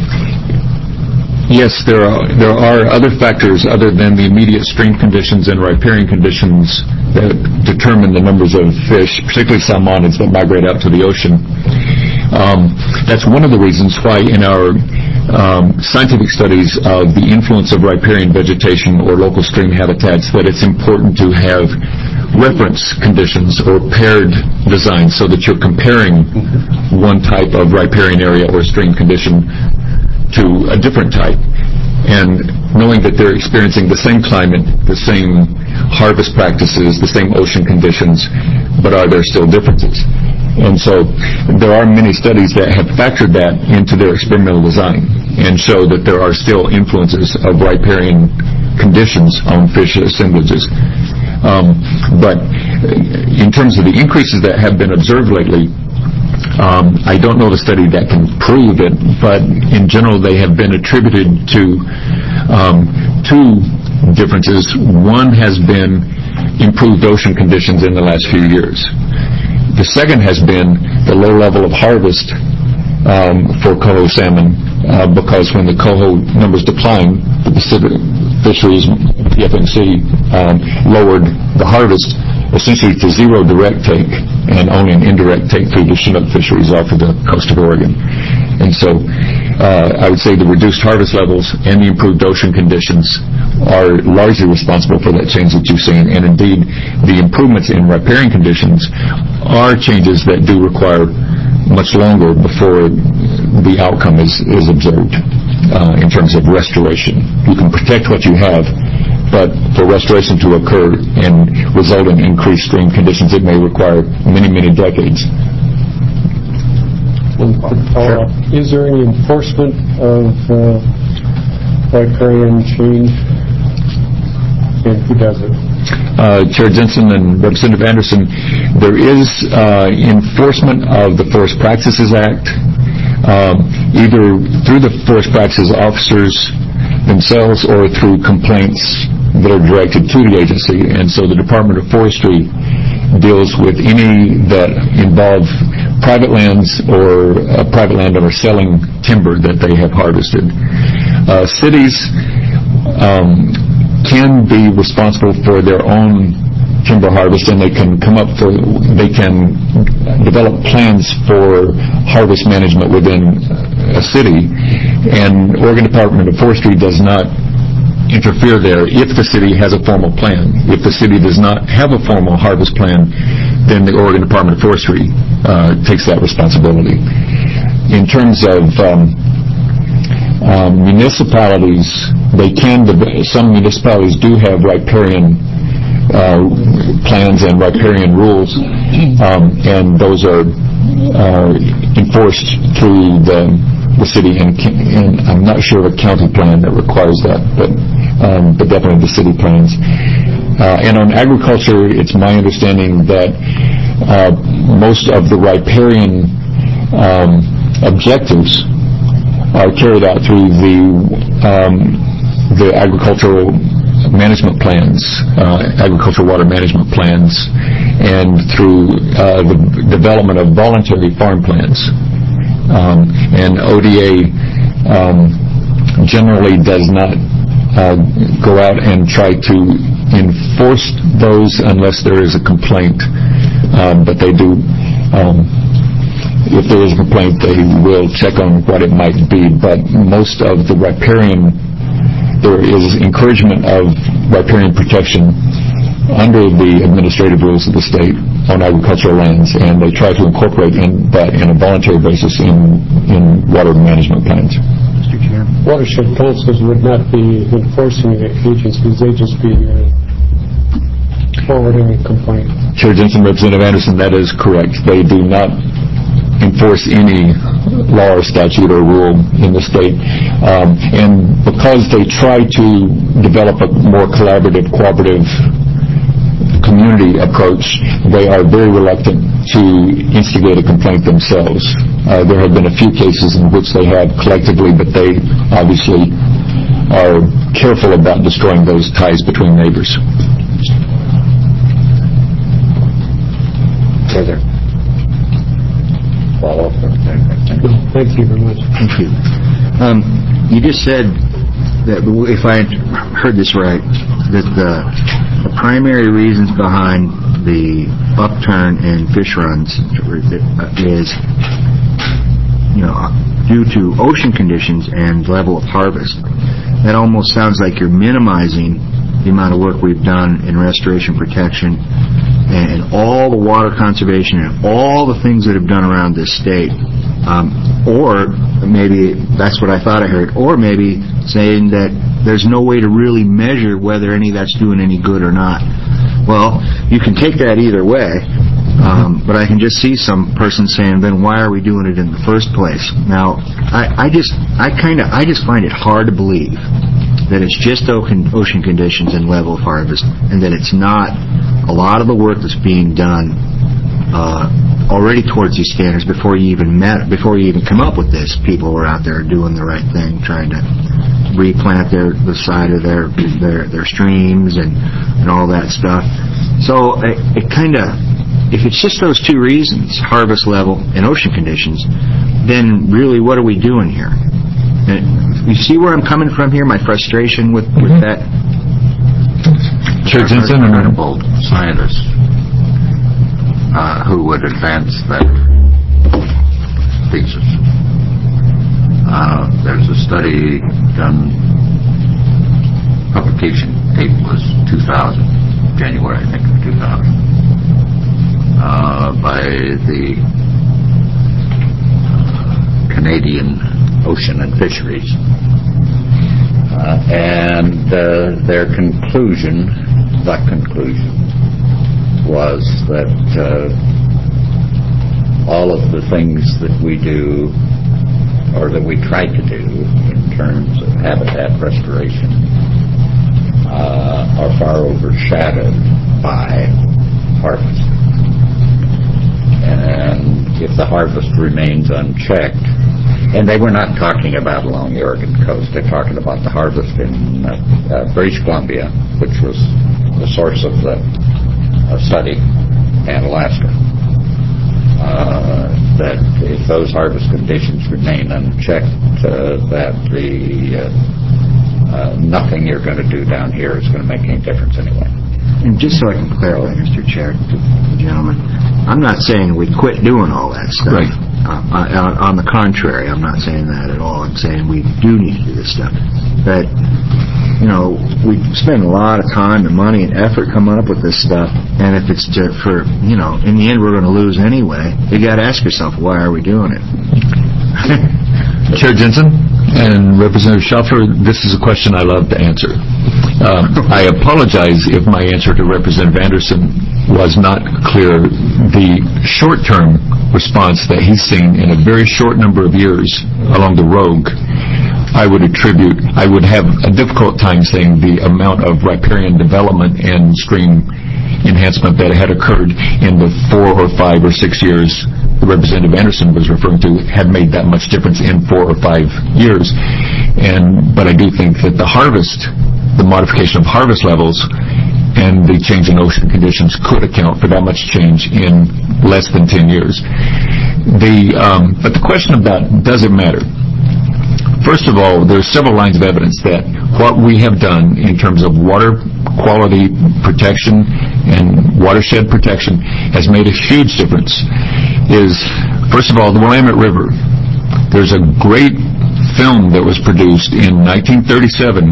yes, there are there are other factors other than the immediate stream conditions and riparian conditions that determine the numbers of fish, particularly salmonids that migrate out to the ocean. Um, that's one of the reasons why in our um, scientific studies of the influence of riparian vegetation or local stream habitats that it's important to have reference conditions or paired designs so that you're comparing one type of riparian area or stream condition to a different type, and knowing that they're experiencing the same climate, the same harvest practices, the same ocean conditions, but are there still differences? And so there are many studies that have factored that into their experimental design and show that there are still influences of riparian conditions on fish assemblages. Um, but in terms of the increases that have been observed lately, Um, I don't know the study that can prove it, but in general they have been attributed to um, two differences. One has been improved ocean conditions in the last few years. The second has been the low level of harvest um, for coho salmon, uh, because when the coho numbers declined, the Pacific Fisheries, P F M C, um, lowered the harvest essentially to zero direct take and only an indirect take through the Chinook fisheries off of the coast of Oregon. And so uh, I would say the reduced harvest levels and the improved ocean conditions are largely responsible for that change that you've seen. And indeed, the improvements in riparian conditions are changes that do require much longer before the outcome is, is observed uh, in terms of restoration. You can protect what you have, but for restoration to occur and result in increased stream conditions, it may require many, many decades. Uh, is there any enforcement of uh, riparian change, and who does it? Uh, Chair Jensen and Representative Anderson, there is uh, enforcement of the Forest Practices Act, um, either through the Forest Practices officers themselves or through complaints that are directed to the agency. And so the Department of Forestry deals with any that involve private lands or a private landowner selling timber that they have harvested. Uh, cities um, can be responsible for their own timber harvest, and they can come up for, they can develop plans for harvest management within a city, and Oregon Department of Forestry does not interfere there if the city has a formal plan. If the city does not have a formal harvest plan, then the Oregon Department of Forestry uh, takes that responsibility. In terms of um, um, municipalities, they can, some municipalities do have riparian uh, plans and riparian rules, um, and those are uh, enforced through the the city, and, and I'm not sure of a county plan that requires that, but um, but definitely the city plans. Uh, and on agriculture, it's my understanding that uh, most of the riparian um, objectives are carried out through the um, the agricultural management plans, uh, agricultural water management plans, and through uh, the development of voluntary farm plans. Um, and O D A um, generally does not uh, go out and try to enforce those unless there is a complaint. Um, but they do, um, if there is a complaint, they will check on what it might be. But most of the riparian, there is encouragement of riparian protection under the administrative rules of the state on agricultural lands, and they try to incorporate in that in a voluntary basis in, in water management plans. Mister Chairman. Watershed councils would not be enforcing agencies, they'd just be uh, forwarding a complaint. Chair Jensen, Representative Anderson, that is correct. They do not enforce any law or statute or rule in the state. Um, and because they try to develop a more collaborative, cooperative community approach, they are very reluctant to instigate a complaint themselves. Uh, there have been a few cases in which they have collectively, but they obviously are careful about destroying those ties between neighbors. Further follow-up? Thank you very much. Thank you. Um, you just said that, if I heard this right, that the, the primary reasons behind the upturn in fish runs is, you know, due to ocean conditions and level of harvest. That almost sounds like you're minimizing the amount of work we've done in restoration protection and, and all the water conservation and all the things that have done around this state. Um, or maybe that's what I thought I heard, or maybe saying that there's no way to really measure whether any of that's doing any good or not. Well, you can take that either way, um, but I can just see some person saying, then why are we doing it in the first place? Now, I, I just, I kind of, I just find it hard to believe that it's just ocean, ocean conditions and level of harvest, and that it's not a lot of the work that's being done uh, already towards these standards before you even met, before you even come up with this. People were out there doing the right thing, trying to replant their the side of their their, their streams and and all that stuff. So it, it kind of, if it's just those two reasons, harvest level and ocean conditions, then really what are we doing here? And you see where I'm coming from here? My frustration with with that. Chair Jensen, incredible scientists uh, who would advance that thesis. Uh, study done, publication date was two thousand, January, I think, of two thousand, uh, by the uh, Canadian Ocean and Fisheries. Uh, and uh, their conclusion, the conclusion, was that uh, all of the things that we do, or that we try to do in terms of habitat restoration, uh, are far overshadowed by harvest. And if the harvest remains unchecked, and they were not talking about along the Oregon coast, they're talking about the harvest in uh, uh, British Columbia, which was the source of the uh, study, and Alaska. Uh, that if those harvest conditions remain unchecked, uh, that the uh, uh, nothing you're going to do down here is going to make any difference anyway. And just so I can clarify, Mister Chair, to the gentleman, I'm not saying we quit doing all that stuff. Right. Uh, on, on the contrary, I'm not saying that at all. I'm saying we do need to do this stuff. But, you know, we spend a lot of time and money and effort coming up with this stuff, and if it's to, for, you know, in the end we're going to lose anyway, you got to ask yourself, why are we doing it? Chair Jensen and Representative Schaffler, this is a question I love to answer. Um, I apologize if my answer to Representative Anderson was not clear. The short-term response that he's seen in a very short number of years along the Rogue, I would attribute, I would have a difficult time saying the amount of riparian development and stream enhancement that had occurred in the four or five or six years the Representative Anderson was referring to had made that much difference in four or five years. And but I do think that the harvest, the modification of harvest levels and the change in ocean conditions could account for that much change in less than ten years. The um, but the question about does it matter? First of all, there's several lines of evidence that what we have done in terms of water quality protection and watershed protection has made a huge difference. Is, first of all, the Willamette River. There's a great film that was produced in nineteen thirty-seven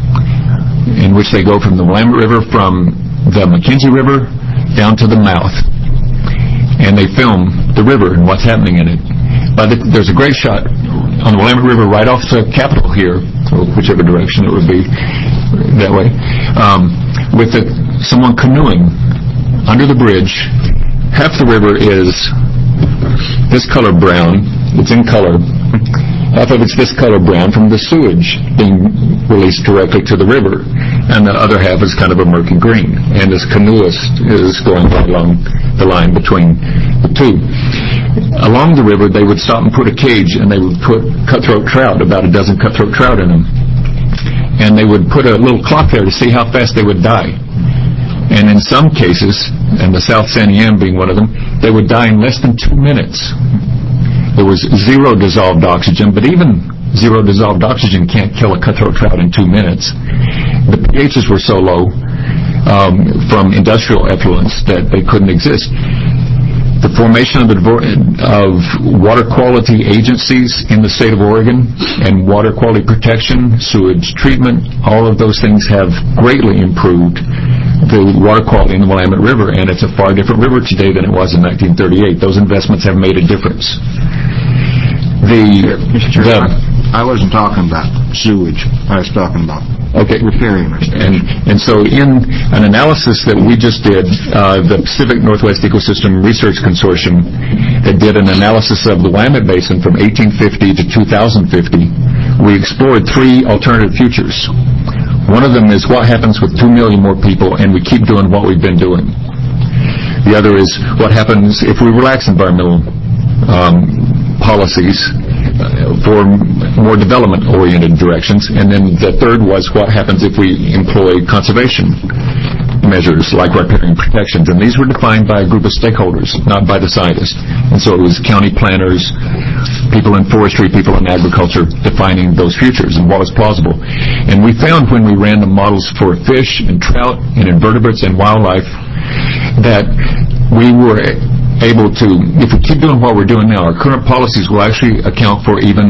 in which they go from the Willamette River from the McKenzie River down to the mouth. And they film the river and what's happening in it. But there's a great shot on the Willamette River right off the Capitol here, or whichever direction it would be, that way, um, with the, someone canoeing under the bridge. Half the river is this color brown. It's in color. Half of it's this color brown from the sewage being released directly to the river, and the other half is kind of a murky green. And this canoeist is going right along the line between the two. Along the river, they would stop and put a cage, and they would put cutthroat trout, about a dozen cutthroat trout in them. And they would put a little clock there to see how fast they would die. And in some cases, and the South San Ynn being one of them, they would die in less than two minutes. There was zero dissolved oxygen, but even zero dissolved oxygen can't kill a cutthroat trout in two minutes. The pHs were so low um, from industrial effluents that they couldn't exist. The formation of, the, of water quality agencies in the state of Oregon and water quality protection, sewage treatment, all of those things have greatly improved the water quality in the Willamette River, and it's a far different river today than it was in nineteen thirty-eight. Those investments have made a difference. The, Mister the I wasn't talking about sewage. I was talking about okay. riparian restoration. And, and so in an analysis that we just did, uh, the Pacific Northwest Ecosystem Research Consortium that did an analysis of the Willamette Basin from eighteen fifty to two thousand fifty, we explored three alternative futures. One of them is what happens with two million more people and we keep doing what we've been doing. The other is what happens if we relax environmental um, policies uh, for more development-oriented directions. And then the third was what happens if we employ conservation measures like riparian protections. And these were defined by a group of stakeholders, not by the scientists. And so it was county planners, people in forestry, people in agriculture defining those futures and what was plausible. And we found when we ran the models for fish and trout and invertebrates and wildlife that we were able to, if we keep doing what we're doing now, our current policies will actually account for even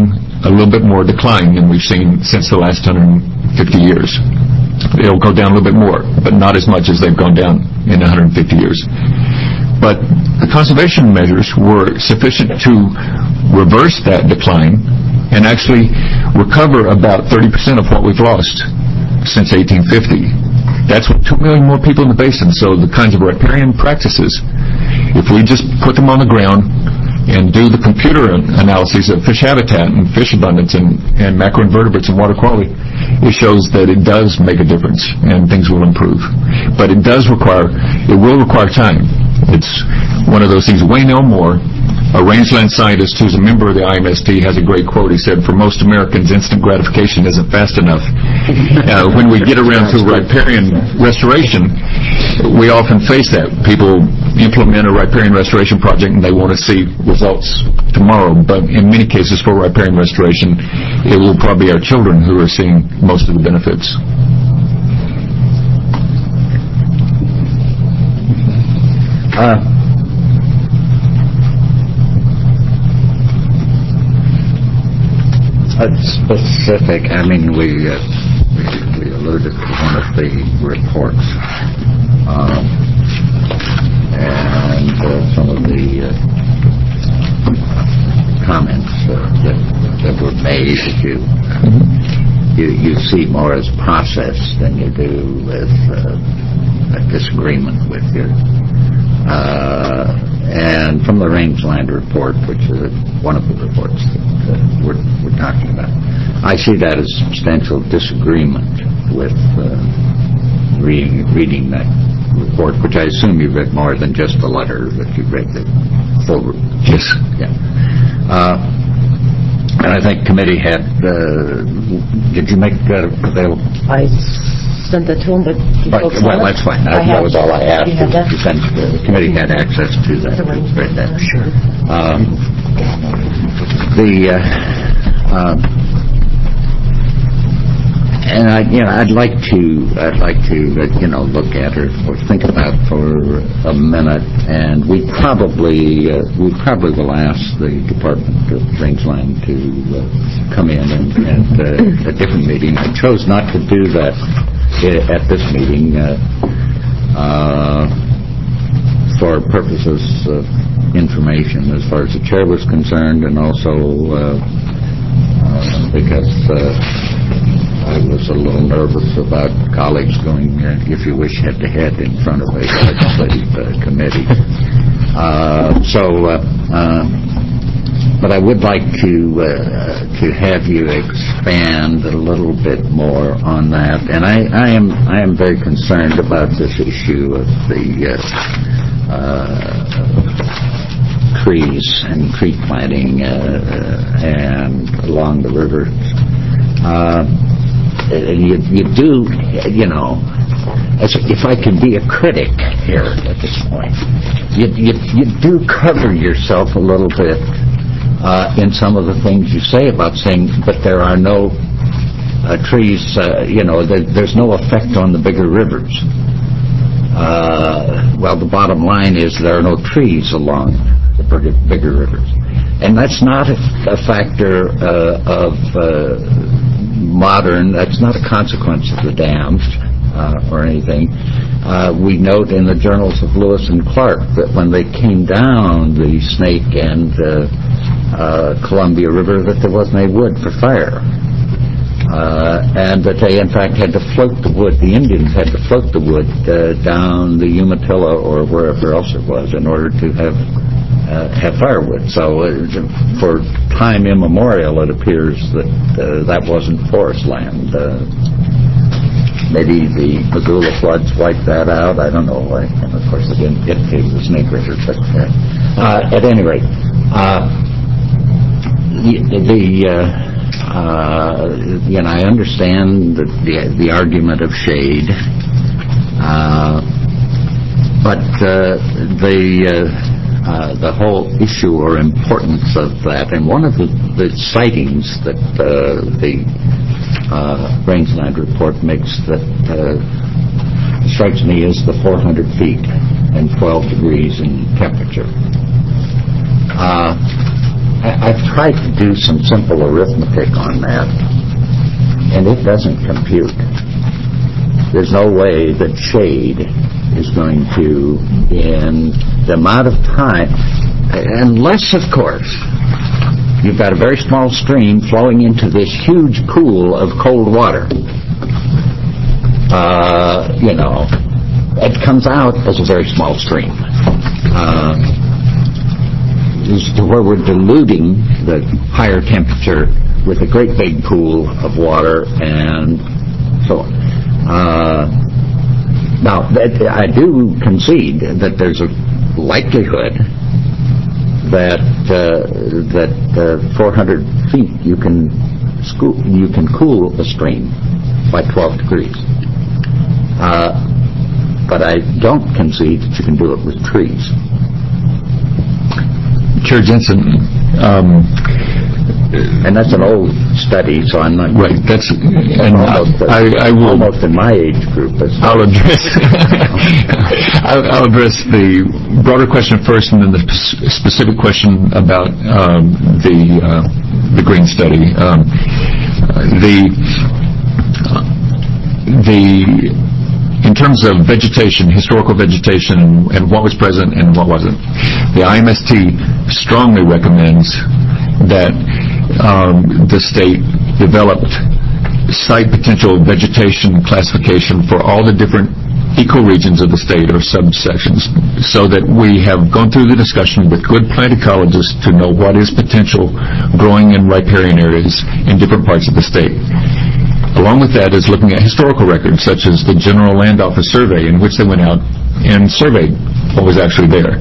a little bit more decline than we've seen since the last one hundred fifty years. It'll go down a little bit more, but not as much as they've gone down in one hundred fifty years. But the conservation measures were sufficient to reverse that decline and actually recover about thirty percent of what we've lost since eighteen fifty. That's with two million more people in the basin. So the kinds of riparian practices, if we just put them on the ground and do the computer analyses of fish habitat and fish abundance and, and macroinvertebrates and water quality, it shows that it does make a difference and things will improve. But it does require, it will require time. It's one of those things. Wayne Elmore, a rangeland scientist who's a member of the I M S T, has a great quote. He said, "For most Americans, instant gratification isn't fast enough." Uh, when we get around to riparian restoration, we often face that. People implement a riparian restoration project and they want to see results tomorrow. But in many cases for riparian restoration, it will probably be our children who are seeing most of the benefits. Uh, a specific, I mean, we, uh, we, we alluded to one of the reports, um, and uh, some of the uh, comments uh, that, that were made that you, uh, you, you see more as process than you do with uh, a disagreement with you. Uh, and from the Rangeland report, which is one of the reports that uh, we're, we're talking about, I see that as substantial disagreement with uh, reading, reading that report, which I assume you read more than just the letter, but you read the full report. Yes. Yeah. Uh, and I think committee had, uh, did you make that available? I sent that to him, but... But, well, that's fine. That, that was all I asked. You have that? Since the committee had access to that. Read that. Sure. Um, the, uh, um, and I, you know, I'd like to, I'd like to, uh, you know, look at or, or think about for a minute, and we probably, uh, we probably will ask the Department of Rangeland to uh, come in and, and uh, a different meeting. I chose not to do that at this meeting uh, uh, for purposes of information as far as the chair was concerned, and also uh, uh, because uh, I was a little nervous about colleagues going, uh, if you wish, head-to-head in front of a legislative uh, committee. Uh, so, uh, uh, but I would like to uh, to have you expand a little bit more on that. And I, I am I am very concerned about this issue of the uh, uh, trees and tree planting uh, and along the rivers. Uh, you, you do, you know, as if I can be a critic here at this point, you, you, you do cover yourself a little bit uh, in some of the things you say about saying, but there are no uh, trees, uh, you know, there, there's no effect on the bigger rivers. Uh, well, the bottom line is there are no trees along the bigger, bigger rivers. And that's not a, a factor uh, of uh, modern, that's not a consequence of the dams uh, or anything. Uh, we note in the journals of Lewis and Clark that when they came down the Snake and uh, uh, Columbia River that there wasn't any wood for fire. Uh, and that they in fact had to float the wood, the Indians had to float the wood uh, down the Umatilla or wherever else it was in order to have Uh, have firewood. So uh, for time immemorial, it appears that uh, that wasn't forest land. Uh, maybe the Missoula floods wiped that out. I don't know. I, and of course, it didn't get to the Snake River. But uh, uh, at any rate, uh, the uh, uh, you know, I understand the the, the argument of shade, uh, but uh, the uh, Uh, the whole issue or importance of that, and one of the, the sightings that uh, the uh, Rangeland report makes that uh, strikes me is the four hundred feet and twelve degrees in temperature. Uh, I- I've tried to do some simple arithmetic on that, and it doesn't compute. There's no way that shade is going to, in the amount of time, unless, of course, you've got a very small stream flowing into this huge pool of cold water. Uh, you know, it comes out as a very small stream. Uh, is to where we're diluting the higher temperature with a great big pool of water and so on. Uh, now, that, I do concede that there's a likelihood that uh, that uh, four hundred feet you can sco- you can cool a stream by twelve degrees. Uh, but I don't concede that you can do it with trees. Chair Jensen, um, and that's an old study, so I'm not right. That's and almost, I, I will almost in my age group. I'll address I'll, I'll address the broader question first, and then the p- specific question about um, the uh, the green study. Um, the uh, the in terms of vegetation, historical vegetation, and, and what was present and what wasn't, the I M S T strongly recommends that um, the state developed site potential vegetation classification for all the different ecoregions of the state or subsections, so that we have gone through the discussion with good plant ecologists to know what is potential growing in riparian areas in different parts of the state. Along with that is looking at historical records, such as the General Land Office survey, in which they went out and surveyed what was actually there,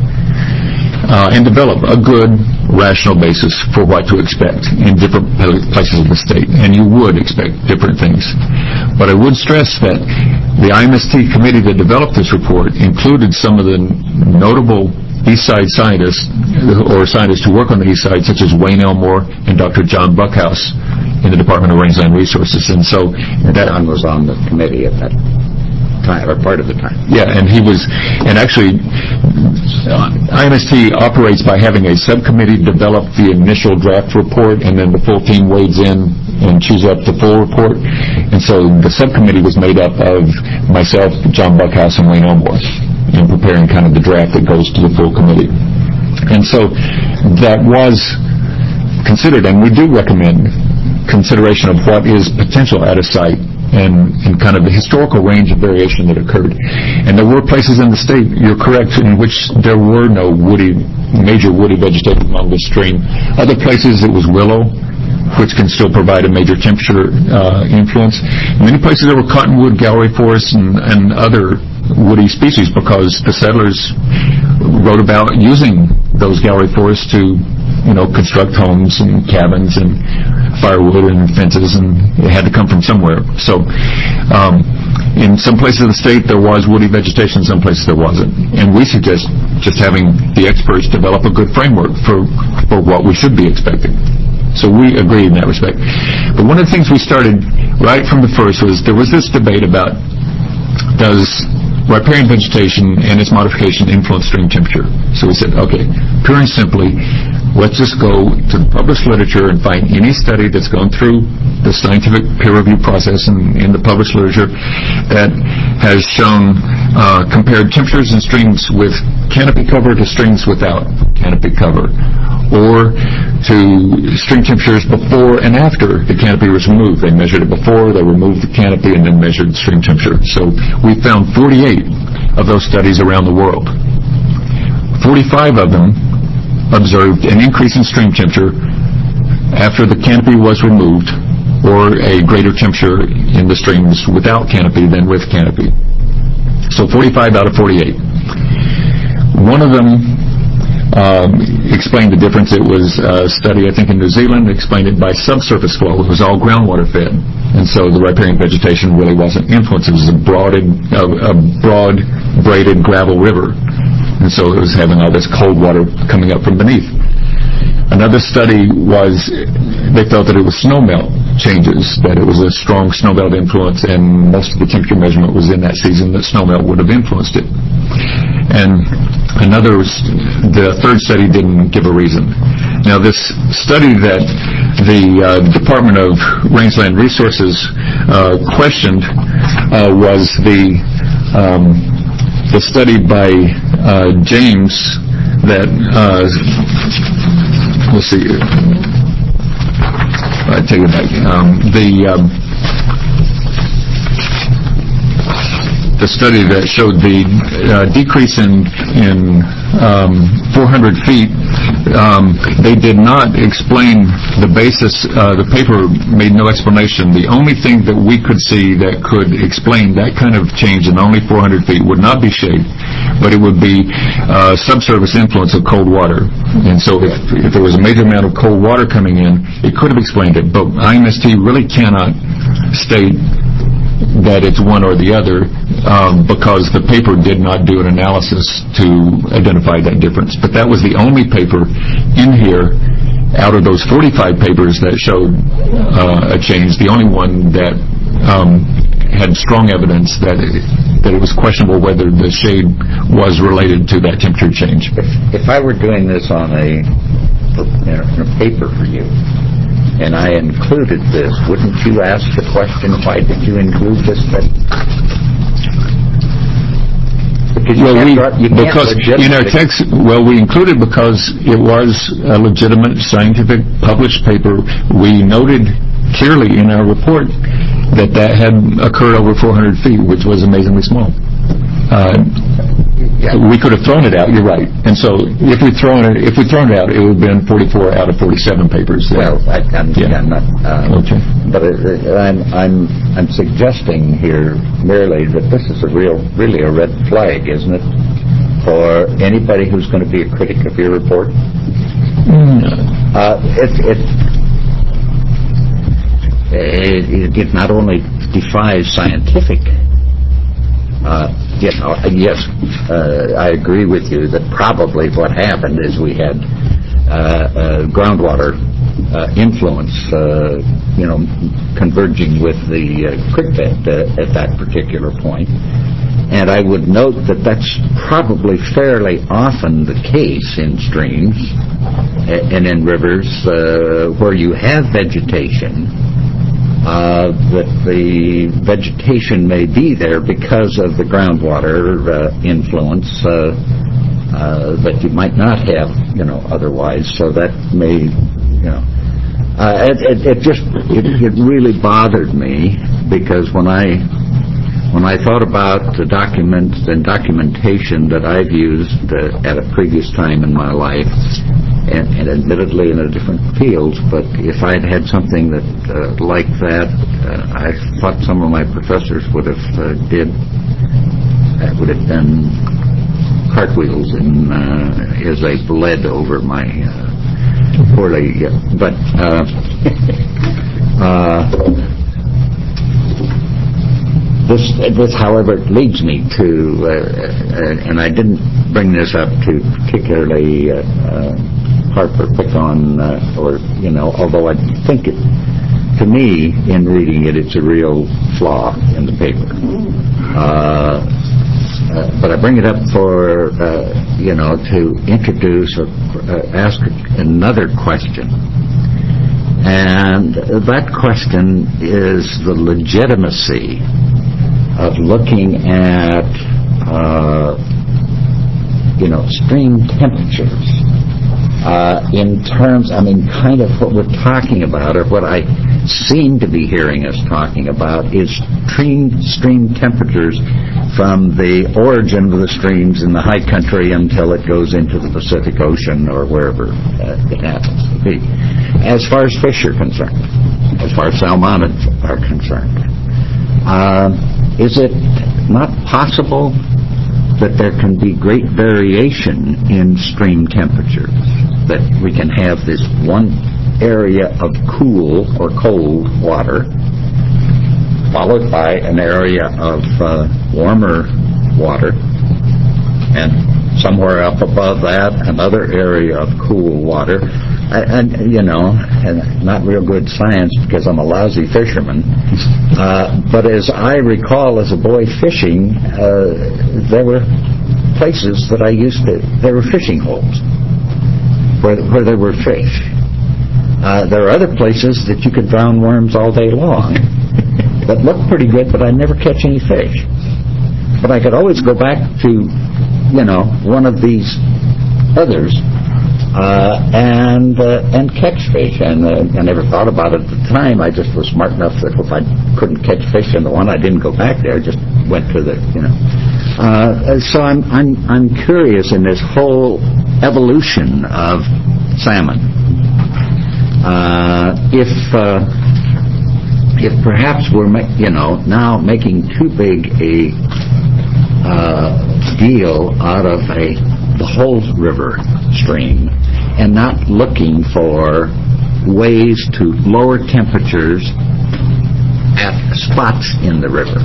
uh, and develop a good, rational basis for what to expect in different places of the state. And you would expect different things. But I would stress that the I M S T committee that developed this report included some of the notable East Side scientists, or scientists who work on the East Side, such as Wayne Elmore and Doctor John Buckhouse in the Department of Rangeland Resources. And so that John was on the committee at that time, or part of the time. Yeah, and he was, and actually, uh, I M S T operates by having a subcommittee develop the initial draft report, and then the full team wades in and chews up the full report. And so the subcommittee was made up of myself, John Buckhouse, and Wayne Elmore in preparing kind of the draft that goes to the full committee. And so that was considered, and we do recommend consideration of what is potential at a site and, and kind of the historical range of variation that occurred. And there were places in the state, you're correct, in which there were no woody, major woody vegetation along the stream. Other places it was willow, which can still provide a major temperature uh, influence. In many places there were cottonwood, gallery forests, and, and other woody species, because the settlers wrote about using those gallery forests to, you know, construct homes and cabins and firewood and fences, and it had to come from somewhere. So um, in some places of the state there was woody vegetation, in some places there wasn't. And we suggest just having the experts develop a good framework for, for what we should be expecting. So we agree in that respect. But one of the things we started right from the first was there was this debate about, does riparian vegetation and its modification influence stream temperature? So we said, okay, pure and simply, let's just go to the published literature and find any study that's gone through the scientific peer review process in, in the published literature that has shown, uh, compared temperatures in streams with canopy cover to streams without canopy cover, or to stream temperatures before and after the canopy was removed. They measured it before, they removed the canopy, and then measured the stream temperature. So we found forty-eight of those studies around the world. forty-five of them observed an increase in stream temperature after the canopy was removed, or a greater temperature in the streams without canopy than with canopy. So forty-five out of forty-eight. One of them Um, explained the difference. It was a study, I think, in New Zealand, explained it by subsurface flow. It was all groundwater fed, and so the riparian vegetation really wasn't influenced. It was a broad, a, a broad braided gravel river, and so it was having all this cold water coming up from beneath. Another study was, they felt that it was snowmelt changes, that it was a strong snowmelt influence, and most of the temperature measurement was in that season that snowmelt would have influenced it. And another, the third study didn't give a reason. Now, this study that the uh, Department of Rangeland Resources uh, questioned uh, was the um, the study by uh, James that uh, let's see, I take it back. Um, the um, the study that showed the uh, decrease in in um, four hundred feet. Um, they did not explain the basis. Uh, the paper made no explanation. The only thing that we could see that could explain that kind of change in only four hundred feet would not be shade, but it would be uh, subsurface influence of cold water. And so if, if there was a major amount of cold water coming in, it could have explained it. But I M S T really cannot state that it's one or the other um, because the paper did not do an analysis to identify that difference. But that was the only paper in here out of those forty-five papers that showed uh, a change, the only one that um, had strong evidence that it, that it was questionable whether the shade was related to that temperature change. If, if I were doing this on a, in a, in a paper for you, and I included this, wouldn't you ask the question, why did you include this? Because you well, we, you because in our text, well, we included because it was a legitimate scientific published paper. We noted clearly in our report that that had occurred over four hundred feet, which was amazingly small. Uh, we could have thrown it out. You're right. And so, if we thrown it, if we thrown it out, it would have been forty-four out of forty-seven papers. Well, I, I'm, yeah. I'm not. Uh, okay. But uh, I'm, I'm, I'm suggesting here merely that this is a real, really a red flag, isn't it, for anybody who's going to be a critic of your report? Mm. Uh, it, it, it, it not only defies scientific. Uh, you know, yes, uh, I agree with you that probably what happened is we had uh, uh, groundwater uh, influence, uh, you know, converging with the uh, creek bed uh, at that particular point. And I would note that that's probably fairly often the case in streams and in rivers uh, where you have vegetation. Uh, that the vegetation may be there because of the groundwater uh, influence uh, uh, that you might not have, you know, otherwise. So that may, you know, uh, it, it, it just it, it really bothered me because when I when I thought about the documents and documentation that I've used uh, at a previous time in my life. And, and admittedly in a different field, but if I'd had something that uh, like that, uh, I thought some of my professors would have uh, did that would have done cartwheels and uh, as they bled over my uh, poorly. Uh, but uh, uh, this, this, however, leads me to, uh, uh, and I didn't bring this up to particularly. Uh, uh, Harper pick on, uh, or, you know, although I think it, to me, in reading it, it's a real flaw in the paper. Uh, uh, but I bring it up for, uh, you know, to introduce or uh, ask another question. And that question is the legitimacy of looking at, uh, you know, stream temperatures. Uh, in terms, I mean, kind of what we're talking about, or what I seem to be hearing us talking about, is stream, stream temperatures from the origin of the streams in the high country until it goes into the Pacific Ocean or wherever uh, it happens to be. As far as fish are concerned, as far as salmonids are concerned, uh, is it not possible that there can be great variation in stream temperatures, that we can have this one area of cool or cold water followed by an area of uh, warmer water, and somewhere up above that another area of cool water. And, and you know, and not real good science because I'm a lousy fisherman, uh, but as I recall as a boy fishing, uh, there were places that I used to, there were fishing holes. where, where there were fish. Uh, there are other places that you could drown worms all day long that look pretty good, but I'd never catch any fish. But I could always go back to, you know, one of these others uh, and uh, and catch fish. And uh, I never thought about it at the time. I just was smart enough that if I couldn't catch fish in the one, I didn't go back there. I just went to the, you know. Uh, so I'm I'm I'm curious in this whole evolution of salmon. Uh, if uh, if perhaps we're ma- you know now making too big a uh, deal out of a the whole river stream and not looking for ways to lower temperatures at spots in the river,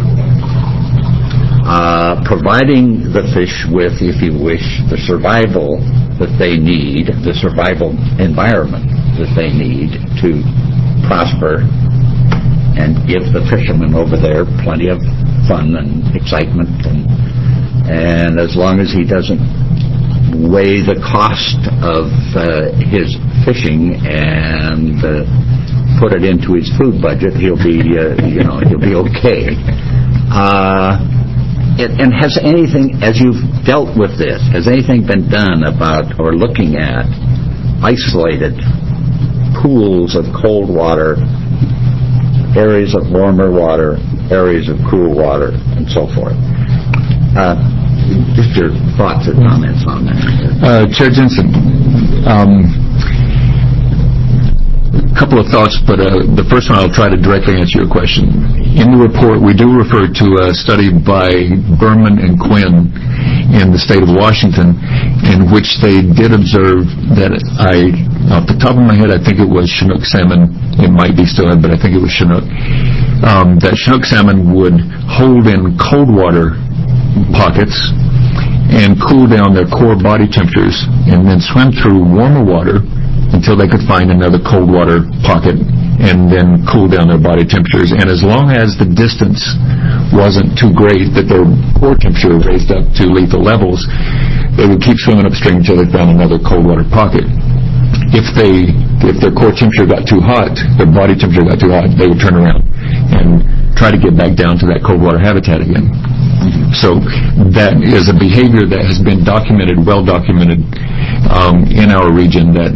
uh, providing the fish with, if you wish, the survival that they need, the survival environment that they need to prosper and give the fisherman over there plenty of fun and excitement, and, and as long as he doesn't weigh the cost of uh, his fishing and uh, put it into his food budget, he'll be uh, you know he'll be okay. Uh, it, and has anything, as you've dealt with this, has anything been done about or looking at isolated pools of cold water, areas of warmer water, areas of cool water, and so forth? Uh, just your thoughts or comments on that. Uh, Chair Jensen, um, a couple of thoughts, but uh, the first one I'll try to directly answer your question. In the report, we do refer to a study by Berman and Quinn in the state of Washington, in which they did observe that, I, off the top of my head, I think it was Chinook salmon. It might be still, but I think it was Chinook. Um, that Chinook salmon would hold in cold water pockets and cool down their core body temperatures, and then swim through warmer water until they could find another cold water pocket and then cool down their body temperatures. And as long as the distance wasn't too great that their core temperature raised up to lethal levels, they would keep swimming upstream until they found another cold water pocket. If they, if their core temperature got too hot, their body temperature got too hot, they would turn around and try to get back down to that cold water habitat again. So that is a behavior that has been documented, well documented um, in our region, that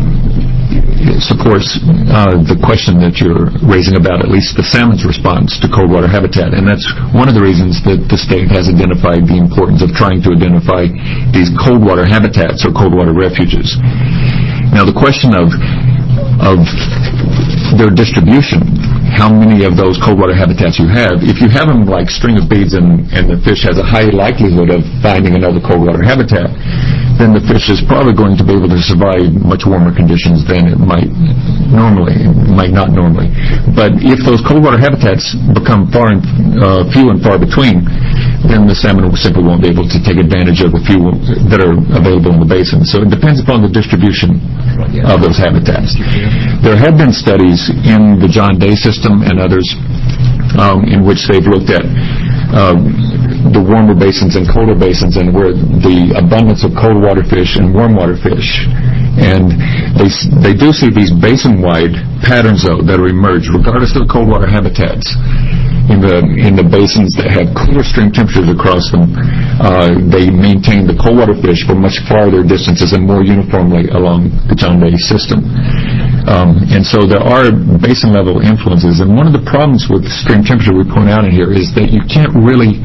supports uh, the question that you're raising about at least the salmon's response to cold water habitat. And that's one of the reasons that the state has identified the importance of trying to identify these cold water habitats or cold water refuges. Now, the question of of their distribution, how many of those cold water habitats you have, if you have them like string of beads and, and the fish has a high likelihood of finding another cold water habitat, then the fish is probably going to be able to survive much warmer conditions than it might normally, it might not normally. But if those cold water habitats become far and, uh, few and far between, then the salmon simply won't be able to take advantage of the few that are available in the basin. So it depends upon the distribution of those habitats. There have been studies in the John Day system and others um, in which they've looked at uh, the warmer basins and colder basins, and where the abundance of cold water fish and warm water fish. And they they do see these basin-wide patterns, though, that are emerged regardless of the cold water habitats. In the in the basins that have cooler stream temperatures across them, uh, they maintain the cold water fish for much farther distances and more uniformly along the John Day system. Um, and so there are basin level influences. And one of the problems with stream temperature we point out in here is that you can't really,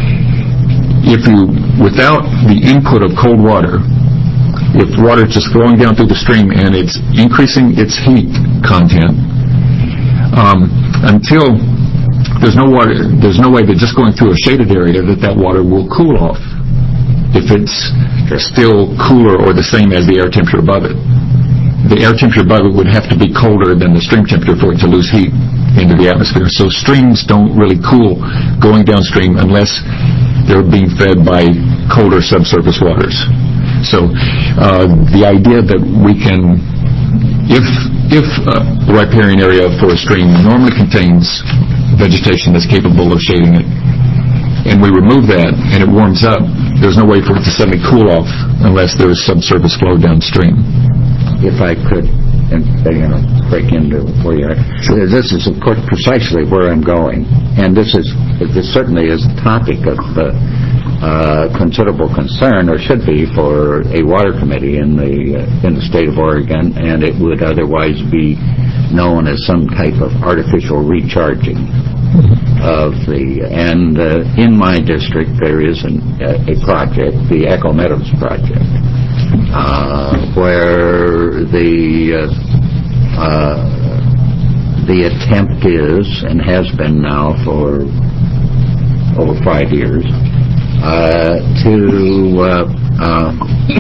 if you, without the input of cold water, if water is just flowing down through the stream and it's increasing its heat content, um, until there's no water, there's no way that just going through a shaded area that that water will cool off if it's still cooler or the same as the air temperature above it. The air temperature above it would have to be colder than the stream temperature for it to lose heat into the atmosphere. So streams don't really cool going downstream unless they're being fed by colder subsurface waters. So uh, the idea that we can, if if uh, the riparian area for a stream normally contains vegetation that's capable of shading it, and we remove that and it warms up, there's no way for it to suddenly cool off unless there's subsurface flow downstream. if I could, and, you know, break into where you are. This is, of course, precisely where I'm going, and this is this certainly is a topic of uh, uh, considerable concern, or should be, for a water committee in the uh, in the state of Oregon, and it would otherwise be known as some type of artificial recharging of the. And uh, in my district, there is an, uh, a project, the Echo Meadows project. Uh, where the uh, uh, the attempt is, and has been now for over five years, uh, to uh, uh,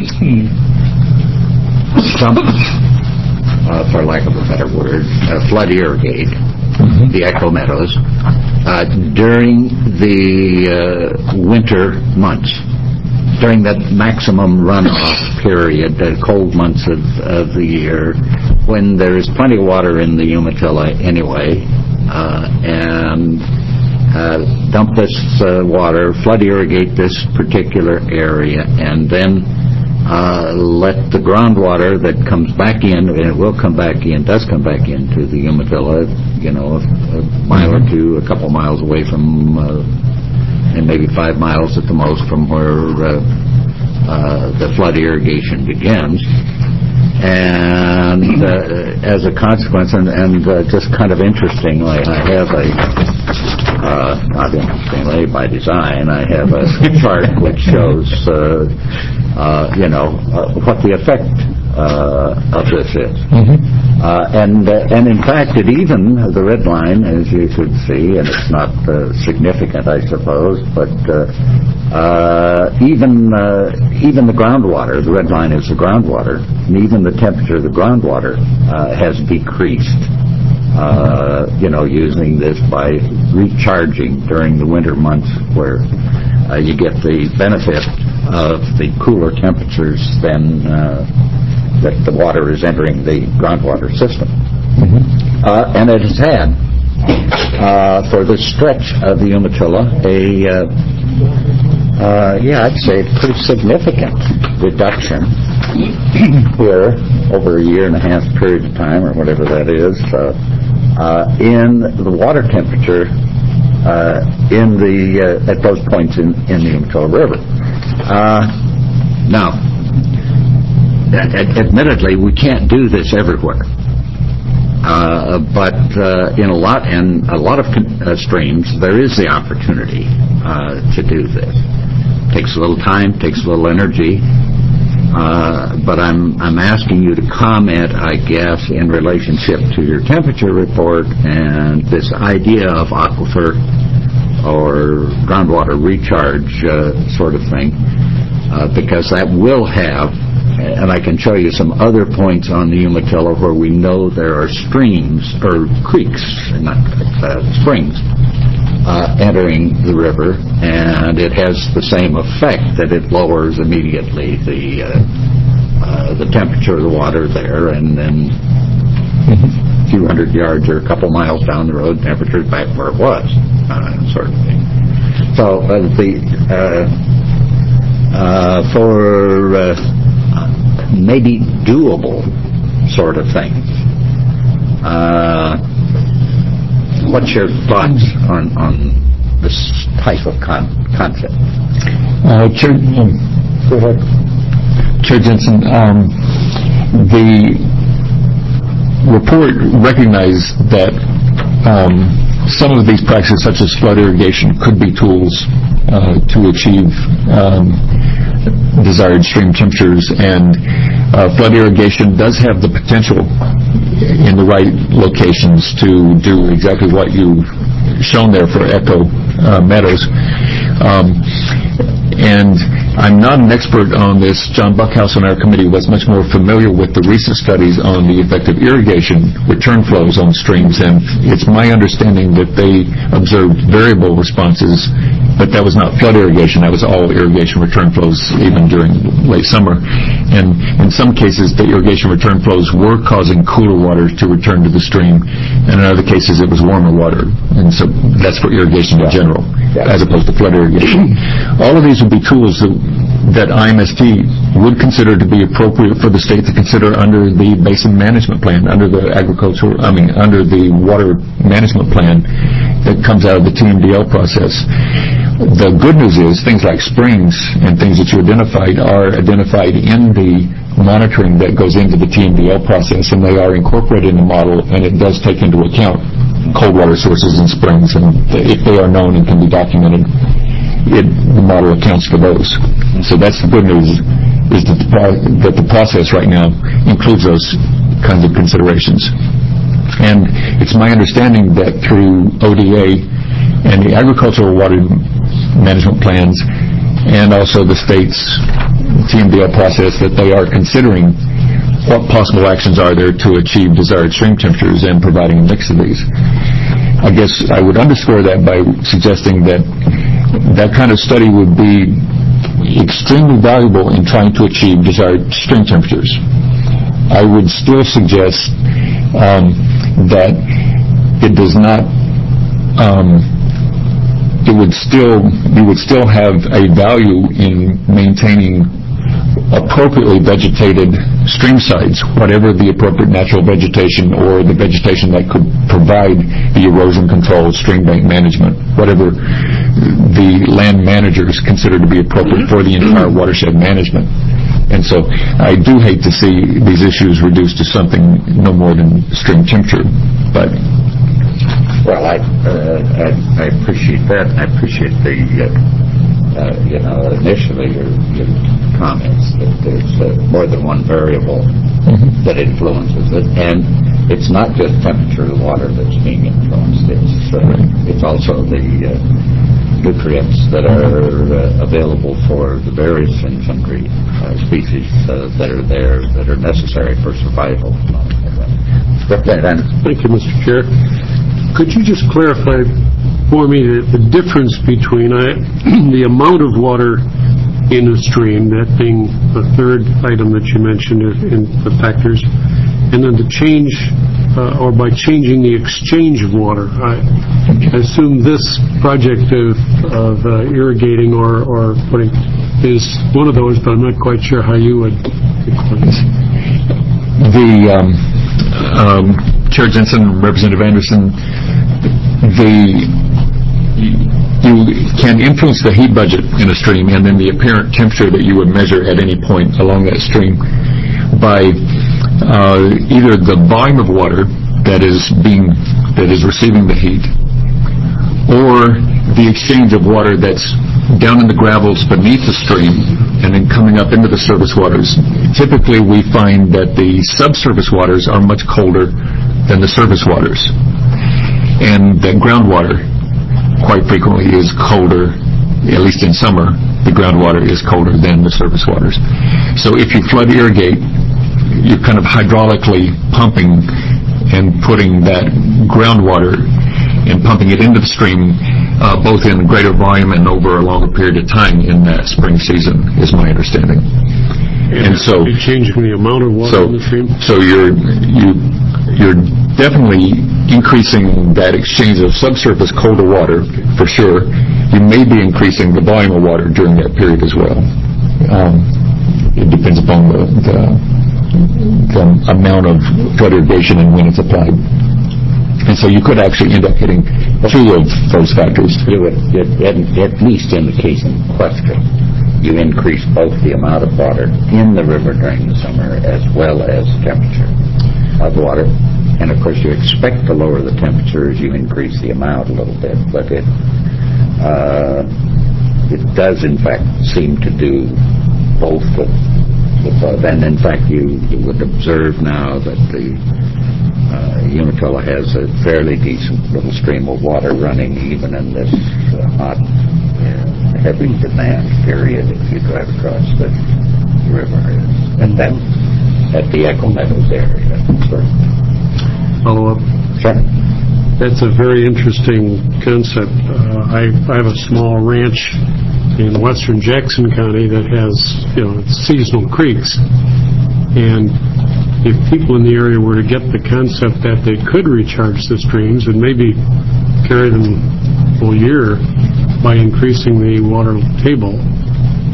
dump, uh, for lack of a better word, uh, flood irrigate mm-hmm. the Echo Meadows uh, during the uh, winter months. During that maximum runoff period, the cold months of, of the year, when there is plenty of water in the Umatilla anyway, uh, and uh, dump this uh, water, flood irrigate this particular area, and then uh, let the groundwater that comes back in, and it will come back in, does come back into the Umatilla, you know, a, a mile or two, a couple miles away from uh, and maybe five miles at the most from where uh, uh, the flood irrigation begins. And uh, as a consequence, and, and uh, just kind of interestingly, I have a, uh, not interestingly, by design, I have a chart which shows, uh, uh, you know, uh, what the effect uh, of this is. Mm-hmm. Uh, and uh, and in fact, it even, the red line, as you could see, and it's not uh, significant, I suppose, but uh, uh, even uh, even the groundwater, the red line is the groundwater, and even the temperature of the groundwater uh, has decreased, uh, you know, using this by recharging during the winter months where uh, you get the benefit of the cooler temperatures than uh, that the water is entering the groundwater system. Mm-hmm. Uh, and it has had, uh, for this stretch of the Umatilla, a, uh, uh, yeah, I'd say a pretty significant reduction here over a year and a half period of time, or whatever that is, uh, uh, in the water temperature uh, in the, uh, at those points in, in the Umatilla River. Uh, now, admittedly, we can't do this everywhere, uh, but uh, in a lot in a lot of con- uh, streams, there is the opportunity uh, to do this. Takes a little time, takes a little energy, uh, but I'm I'm asking you to comment, I guess, in relationship to your temperature report and this idea of aquifer or groundwater recharge uh, sort of thing, uh, because that will have. And I can show you some other points on the Umatilla where we know there are streams, or creeks, not uh, springs, uh, entering the river, and it has the same effect, that it lowers immediately the uh, uh, the temperature of the water there, and then a few hundred yards or a couple miles down the road, temperature's back where it was, uh, sort of thing. So uh, the uh, uh, for uh, maybe doable sort of thing. Uh, what's your thoughts on, on this type of con- concept? Uh, Chair, um, Go ahead. Chair Jensen, um, the report recognized that um, some of these practices, such as flood irrigation, could be tools uh, to achieve um, desired stream temperatures, and uh, flood irrigation does have the potential in the right locations to do exactly what you've shown there for Echo uh, Meadows. Um, and I'm not an expert on this. John Buckhouse on our committee was much more familiar with the recent studies on the effect of irrigation return flows on streams, and it's my understanding that they observed variable responses, but that was not flood irrigation. That was all irrigation return flows, even during late summer. And in some cases, the irrigation return flows were causing cooler water to return to the stream, and in other cases, it was warmer water. And so that's for irrigation in general, as opposed to flood irrigation. All of these would be tools that that I M S T would consider to be appropriate for the state to consider under the Basin Management Plan, under the agricultural, I mean, under the Water Management Plan that comes out of the T M D L process. The good news is things like springs and things that you identified are identified in the monitoring that goes into the T M D L process, and they are incorporated in the model, and it does take into account cold water sources and springs, and if they are known and can be documented, it, the model accounts for those. So that's the good news, is that the, pro- that the process right now includes those kinds of considerations. And it's my understanding that through O D A and the agricultural water management plans and also the state's T M D L process that they are considering what possible actions are there to achieve desired stream temperatures and providing a mix of these. I guess I would underscore that by suggesting that that kind of study would be extremely valuable in trying to achieve desired stream temperatures. I would still suggest um, that it does not um, it would still you would still have a value in maintaining appropriately vegetated stream sites, whatever the appropriate natural vegetation or the vegetation that could provide the erosion control, stream bank management, whatever the land managers consider to be appropriate for the entire watershed management. And so I do hate to see these issues reduced to something no more than stream temperature, but well, I, uh, I I appreciate that. I appreciate the uh, uh, you know initially your, your comments that there's uh, more than one variable mm-hmm. that influences it, and it's not just temperature of the water that's being influenced. It's uh, right. it's also the uh, nutrients that are uh, available for the various and sundry uh, species uh, that are there that are necessary for survival. Thank you, Mister Chair. Could you just clarify for me the, the difference between uh, the amount of water in a stream, that being the third item that you mentioned in the factors, and then the change, uh, or by changing the exchange of water? I assume this project of, of uh, irrigating or, or putting is one of those, but I'm not quite sure how you would explain this. The um, um, Chair Jensen, Representative Anderson, the you can influence the heat budget in a stream and then the apparent temperature that you would measure at any point along that stream by uh, either the volume of water that is being that is receiving the heat, or the exchange of water that's down in the gravels beneath the stream and then coming up into the surface waters. Typically we find that the subsurface waters are much colder than the surface waters, and that groundwater quite frequently is colder, at least in summer, the groundwater is colder than the surface waters. So if you flood irrigate, you're kind of hydraulically pumping and putting that groundwater and pumping it into the stream, uh, both in greater volume and over a longer period of time in that spring season, is my understanding. And, and so you're changing the amount of water so, in the stream? So you're you you're definitely increasing that exchange of subsurface colder water for sure. You may be increasing the volume of water during that period as well. Um, it depends upon the, the the amount of flood irrigation and when it's applied. And so you could actually end up hitting two of those factors. You would, at, at least in the case in question, you increase both the amount of water in the river during the summer as well as temperature of water. And of course you expect to lower the temperature as you increase the amount a little bit, but it uh, it does in fact seem to do both with, with both. And in fact you, you would observe now that the Uh, Umatilla has a fairly decent little stream of water running even in this uh, hot, uh, heavy demand period if you drive across the river. And then at the Echo Meadows area. Sure. Follow up? Sure. That's a very interesting concept. Uh, I, I have a small ranch in western Jackson County that has, you know, seasonal creeks. And if people in the area were to get the concept that they could recharge the streams and maybe carry them full year by increasing the water table,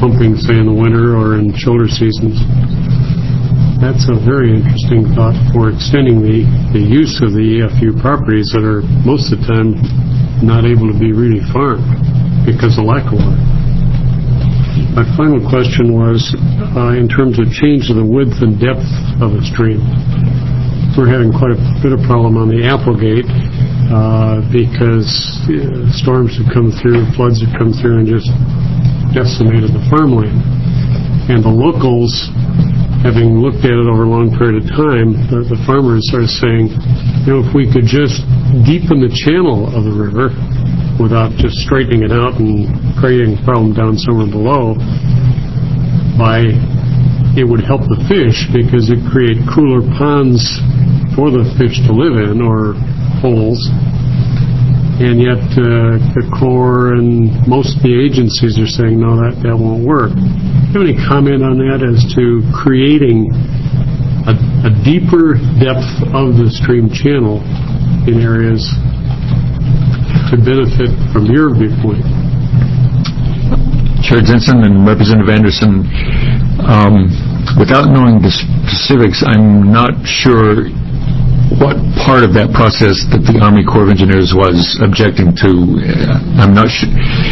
pumping, say, in the winter or in shoulder seasons. That's a very interesting thought for extending the, the use of the E F U properties that are most of the time not able to be really farmed because of lack of water. My final question was, uh, in terms of change of the width and depth of a stream. We're having quite a bit of problem on the Applegate uh, because uh, storms have come through, floods have come through and just decimated the farmland. And the locals, having looked at it over a long period of time, the, the farmers are saying, you know, if we could just deepen the channel of the river without just straightening it out and creating a problem down somewhere below, by it would help the fish because it create cooler ponds for the fish to live in, or holes. And yet uh, the Corps and most of the agencies are saying, no, that, that won't work. Do you have any comment on that as to creating a, a deeper depth of the stream channel in areas to benefit from your viewpoint? Chair Jensen and Representative Anderson, um, without knowing the specifics, I'm not sure what part of that process that the Army Corps of Engineers was objecting to. I'm not sure.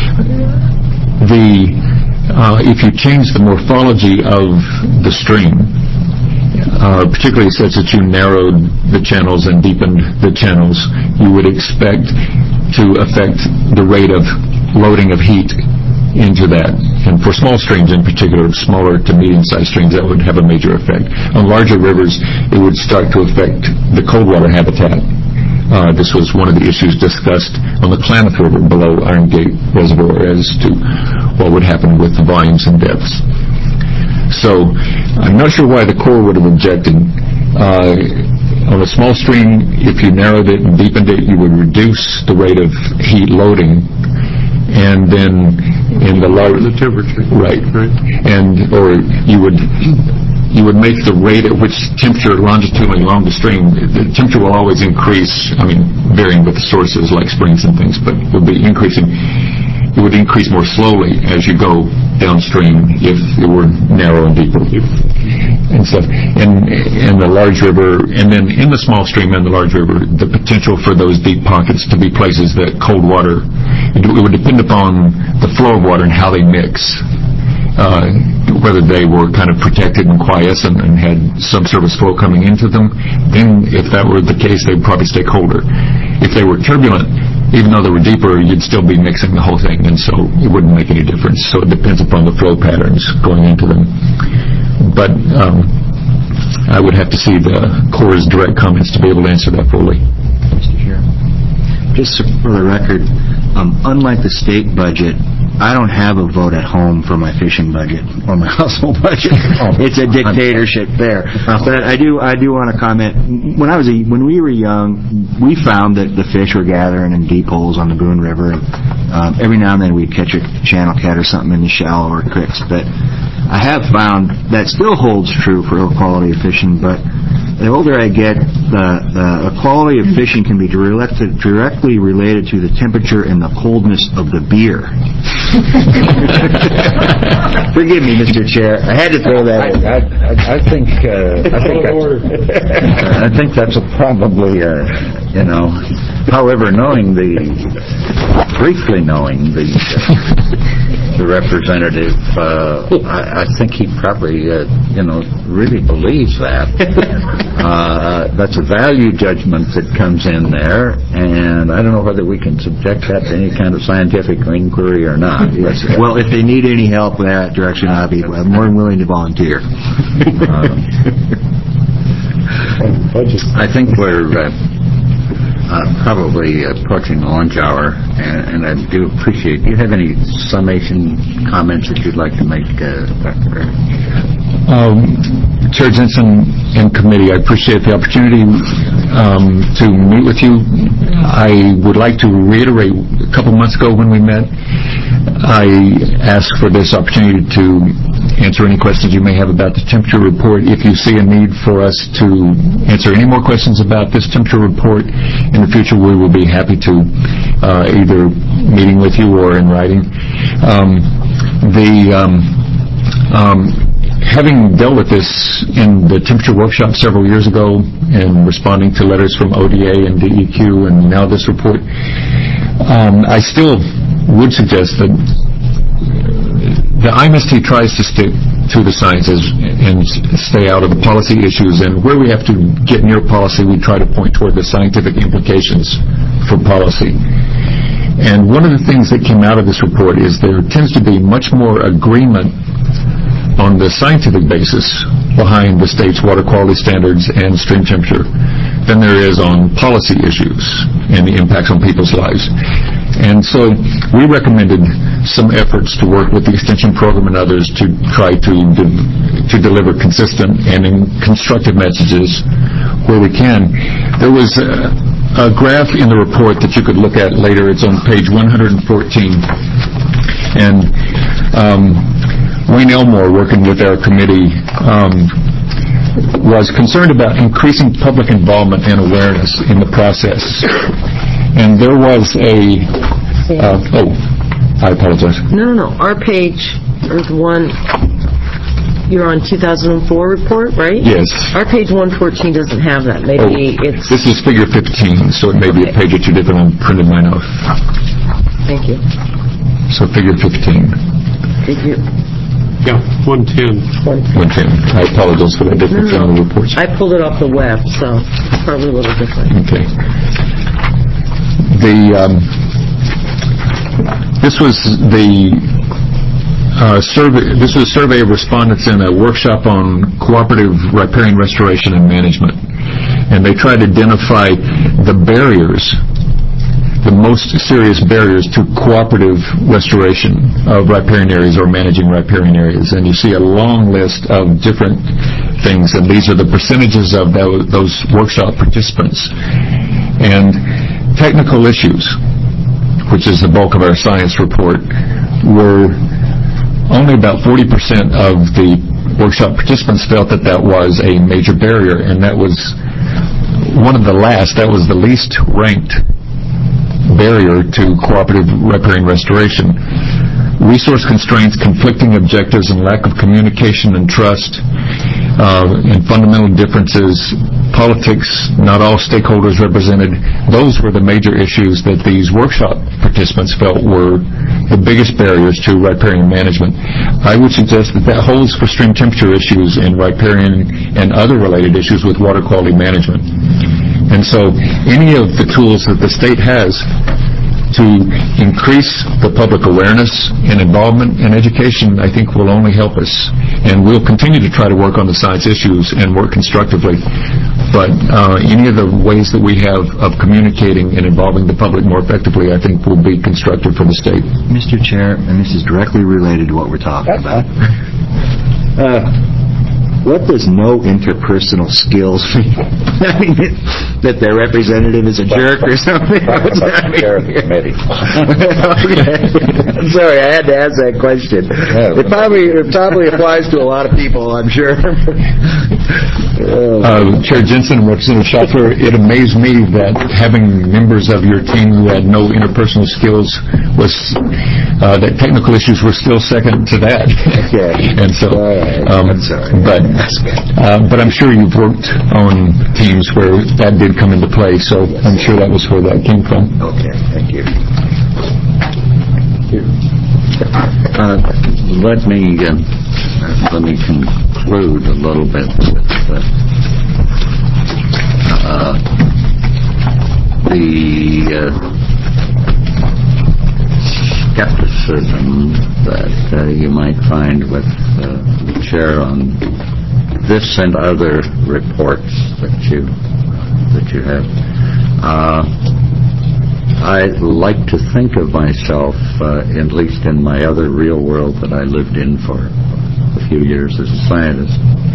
The uh, if you change the morphology of the stream, uh, particularly such that you narrowed the channels and deepened the channels, you would expect to affect the rate of loading of heat into that. And for small streams in particular, smaller to medium-sized streams, that would have a major effect. On larger rivers, it would start to affect the cold water habitat. Uh, this was one of the issues discussed on the Klamath River below Iron Gate Reservoir as to what would happen with the volumes and depths. So I'm not sure why the Corps would have objected. Uh, on a small stream, if you narrowed it and deepened it, you would reduce the rate of heat loading. And then in the large, the temperature, right, right, and or you would you would make the rate at which temperature longitudinally along the stream, the temperature will always increase. I mean, varying with the sources like springs and things, but it would be increasing. It would increase more slowly as you go downstream if it were narrow and deeper and stuff. And in the large river, and then in the small stream and the large river, the potential for those deep pockets to be places that cold water, it would depend upon the flow of water and how they mix. Uh, whether they were kind of protected and quiescent and had subsurface flow coming into them, then if that were the case, they'd probably stay colder. If they were turbulent, even though they were deeper, you'd still be mixing the whole thing, and so it wouldn't make any difference. So it depends upon the flow patterns going into them. But um, I would have to see the Corps' direct comments to be able to answer that fully. Mister Chair, just for the record, um, unlike the state budget, I don't have a vote at home for my fishing budget or my household budget. It's a dictatorship there. But I do, I do want to comment. When I was a, when we were young, we found that the fish were gathering in deep holes on the Boone River, and um, every now and then we'd catch a channel cat or something in the shallower creeks. But I have found that still holds true for the quality of fishing. But the older I get, the, the quality of fishing can be directly, directly related to the temperature and the coldness of the beer. Forgive me, Mister Chair. I had to throw that in. I, I, I think uh, I think that's, I think that's a probably uh, you know. However, knowing the briefly knowing the uh, the representative, uh, I, I think he probably uh, you know really believes that. Uh, that's a value judgment that comes in there, and I don't know whether we can subject that to any kind of scientific inquiry or not. Yes. Well, if they need any help in that direction, I'll be more than willing to volunteer. uh, I think we're uh, uh, probably approaching the lunch hour, and, and I do appreciate. Do you have any summation comments that you'd like to make, uh, Doctor Um, Chair Jensen and committee, I appreciate the opportunity um, to meet with you. I would like to reiterate, a couple months ago when we met, I asked for this opportunity to answer any questions you may have about the temperature report. If you see a need for us to answer any more questions about this temperature report in the future, we will be happy to, uh, either meeting with you or in writing. Um, the um, Um, having dealt with this in the temperature workshop several years ago and responding to letters from O D A and D E Q and now this report, um, I still would suggest that the I M S T tries to stick to the sciences and stay out of the policy issues, and where we have to get near policy, we try to point toward the scientific implications for policy. And one of the things that came out of this report is there tends to be much more agreement on the scientific basis behind the state's water quality standards and stream temperature than there is on policy issues and the impacts on people's lives. And so we recommended some efforts to work with the Extension Program and others to try to de- to deliver consistent and in constructive messages where we can. There was a, a graph in the report that you could look at later. It's on page one hundred fourteen. And um, Wayne Elmore, working with our committee, um, was concerned about increasing public involvement and awareness in the process. And there was a... Uh, oh, I apologize. No, no, no. Our page, or the one, you're on two thousand four report, right? Yes. Our page one fourteen doesn't have that. Maybe oh, it's... This is figure fifteen, so it may be a page or two different. I printed mine off. Thank you. So figure fifteen. Did you... Yeah, one ten. one ten. I apologize for that difference no, no. in the reports. I pulled it off the web, so it's probably a little different. Okay. The um, this was the uh, survey. This was a survey of respondents in a workshop on cooperative riparian restoration and management, and they tried to identify the barriers, the most serious barriers to cooperative restoration of riparian areas or managing riparian areas. And you see a long list of different things, and these are the percentages of those, those workshop participants. And technical issues, which is the bulk of our science report, were only about forty percent of the workshop participants felt that that was a major barrier, and that was one of the last, that was the least ranked barrier to cooperative riparian restoration. Resource constraints, conflicting objectives, and lack of communication and trust, uh, and fundamental differences, politics, not all stakeholders represented, those were the major issues that these workshop participants felt were the biggest barriers to riparian management. I would suggest that that holds for stream temperature issues and riparian and other related issues with water quality management. And so any of the tools that the state has to increase the public awareness and involvement in education, I think will only help us. And we'll continue to try to work on the science issues and work constructively. But uh, any of the ways that we have of communicating and involving the public more effectively, I think will be constructive for the state. Mister Chair, and this is directly related to what we're talking about. uh, What does no interpersonal skills mean? I mean, that their representative is a jerk or something? What's that mean? Committee. Okay. I'm sorry, I had to ask that question. It probably it probably applies to a lot of people, I'm sure. Uh, Chair Jensen and Representative Schaffler, it amazed me that having members of your team who had no interpersonal skills was uh, that technical issues were still second to that. Okay. And so, all right. um, I'm sorry. But uh, but I'm sure you've worked on teams where that did come into play. So yes. I'm sure that was where that came from. Okay. Thank you. Uh, let me uh, let me conclude a little bit with uh, uh, the uh, skepticism that uh, you might find with uh, the chair on this and other reports that you that you have. Uh, I like to think of myself, uh, at least in my other real world that I lived in for a few years as a scientist,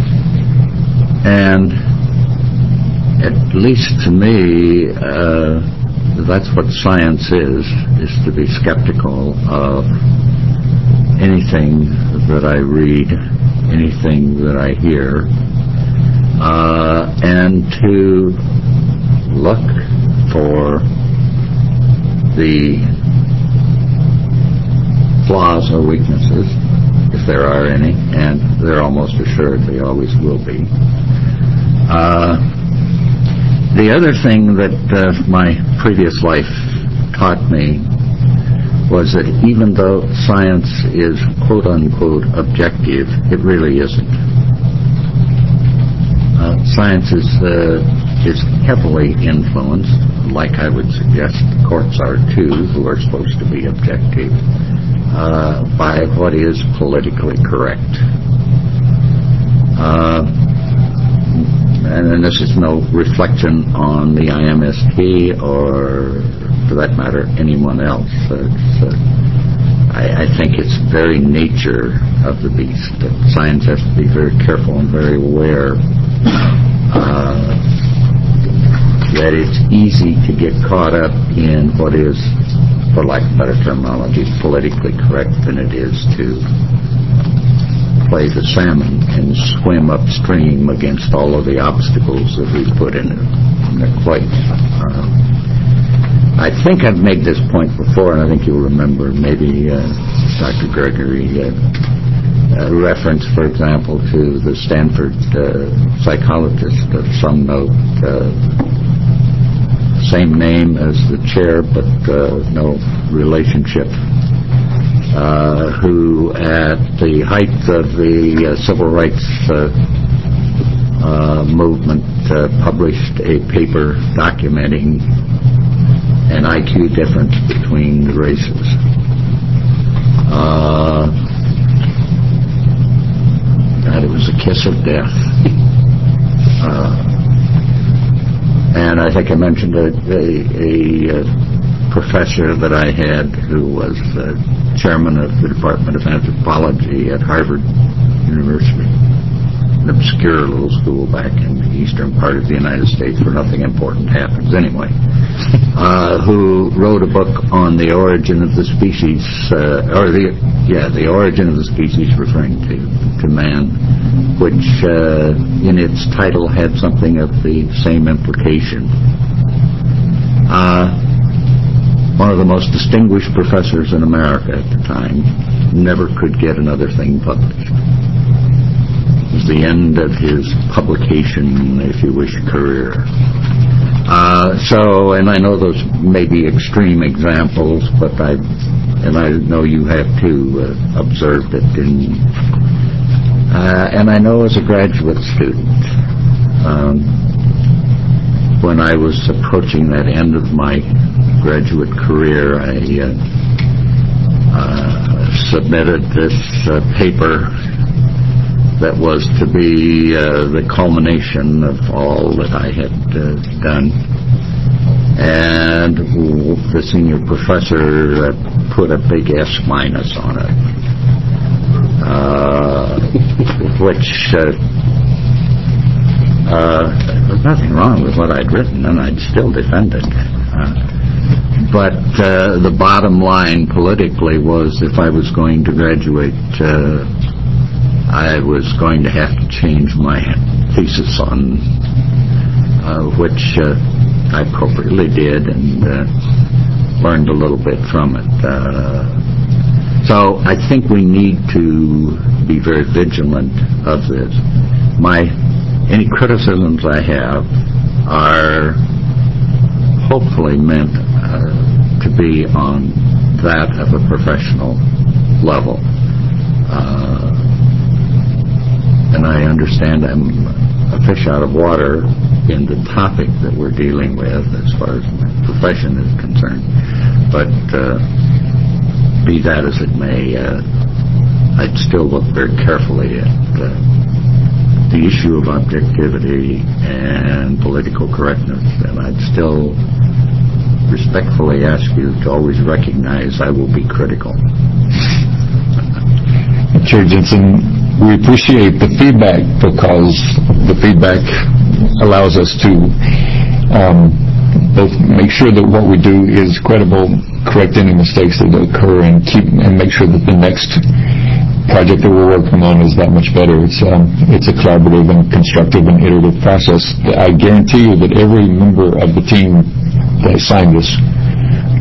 and at least to me, uh, that's what science is, is to be skeptical of anything that I read, anything that I hear, uh, and to look for the flaws or weaknesses, if there are any, and there almost assuredly always will be. Uh, the other thing that uh, my previous life taught me was that even though science is quote-unquote objective, it really isn't. Uh, science is, uh, is heavily influenced, like I would suggest the courts are too, who are supposed to be objective, uh, by what is politically correct. Uh, and, and this is no reflection on the I M S T or, for that matter, anyone else. It's, uh, I, I think it's very nature of the beast that science has to be very careful and very aware uh, that it's easy to get caught up in what is, for lack of better terminology, politically correct than it is to play the salmon and swim upstream against all of the obstacles that we put in, in their plate. Uh, I think I've made this point before, and I think you'll remember, maybe uh, Doctor Gregory, uh, uh, reference, for example, to the Stanford uh, psychologist of some note, uh, same name as the chair, but uh, no relationship, uh, who at the height of the uh, civil rights uh, uh, movement uh, published a paper documenting an I Q difference between the races. Uh, God, it was a kiss of death. Uh, and I think I mentioned a, a, a, a professor that I had who was uh, chairman of the Department of Anthropology at Harvard University, an obscure little school back in the eastern part of the United States where nothing important happens anyway, uh, who wrote a book on the origin of the species, uh, or the, yeah, the origin of the species, referring to, to man, which uh, in its title had something of the same implication. Uh, one of the most distinguished professors in America at the time never could get another thing published. It was the end of his publication, if you wish, career. Uh, so, and I know those may be extreme examples, but I, and I know you have too, uh, observed it in, uh, and I know as a graduate student, um, when I was approaching that end of my graduate career, I uh, uh, submitted this uh, paper that was to be uh, the culmination of all that I had uh, done. And the senior professor uh, put a big S minus on it, uh, which uh, uh, there's nothing wrong with what I'd written, and I'd still defend it. Uh, but uh, the bottom line politically was if I was going to graduate, uh, I was going to have to change my thesis on uh, which uh, I appropriately did and uh, learned a little bit from it. Uh, so I think we need to be very vigilant of this. My any criticisms I have are hopefully meant uh, to be on that of a professional level. Uh, And I understand I'm a fish out of water in the topic that we're dealing with as far as my profession is concerned. But uh, be that as it may, uh, I'd still look very carefully at uh, the issue of objectivity and political correctness. And I'd still respectfully ask you to always recognize I will be critical. Chair Jensen, we appreciate the feedback because the feedback allows us to um, both make sure that what we do is credible, correct any mistakes that occur, and keep and make sure that the next project that we're working on is that much better. It's um, it's a collaborative and constructive and iterative process. I guarantee you that every member of the team that signed this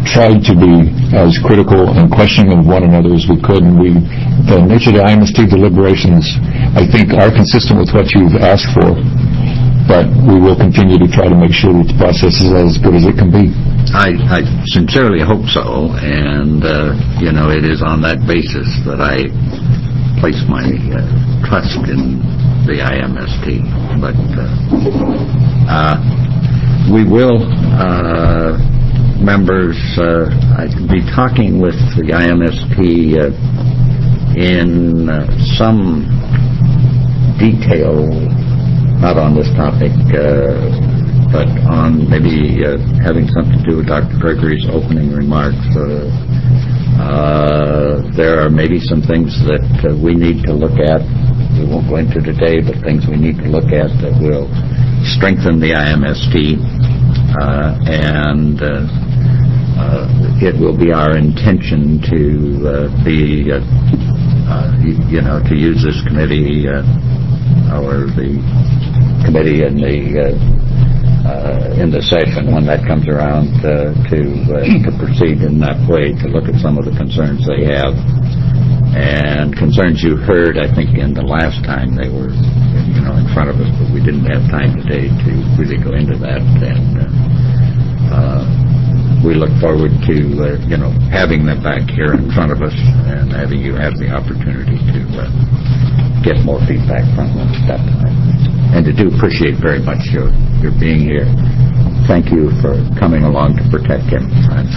tried to be as critical and questioning of one another as we could, and we, the nature of the I M S T deliberations, I think, are consistent with what you've asked for, but we will continue to try to make sure that the process is as good as it can be. I, I sincerely hope so, and, uh, you know, it is on that basis that I place my uh, trust in the I M S T. But uh, uh, we will, uh, members, uh, I could be talking with the I M S T uh, in uh, some detail, not on this topic, uh, but on maybe uh, having something to do with Doctor Gregory's opening remarks. Uh, uh, there are maybe some things that uh, we need to look at. We won't go into today, but things we need to look at that will strengthen the I M S T, uh, and uh, uh, it will be our intention to uh, be, uh, uh, you, you know, to use this committee uh, or the committee and the uh, Uh, in the session when that comes around uh, to uh, to proceed in that way, to look at some of the concerns they have, and concerns you heard, I think, in the last time they were, you know, in front of us, but we didn't have time today to really go into that. And uh, uh, we look forward to uh, you know, having them back here in front of us and having you have the opportunity to uh, get more feedback from them at that time. And I do appreciate very much your, your being here. Thank you for coming along to protect him. uh,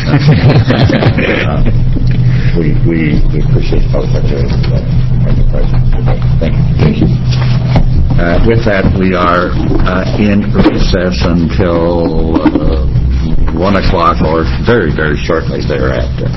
we, we, we appreciate both of you uh, and the presence today. Thank you. Thank you. Uh, with that, we are uh, in recess until uh, one o'clock or very, very shortly thereafter.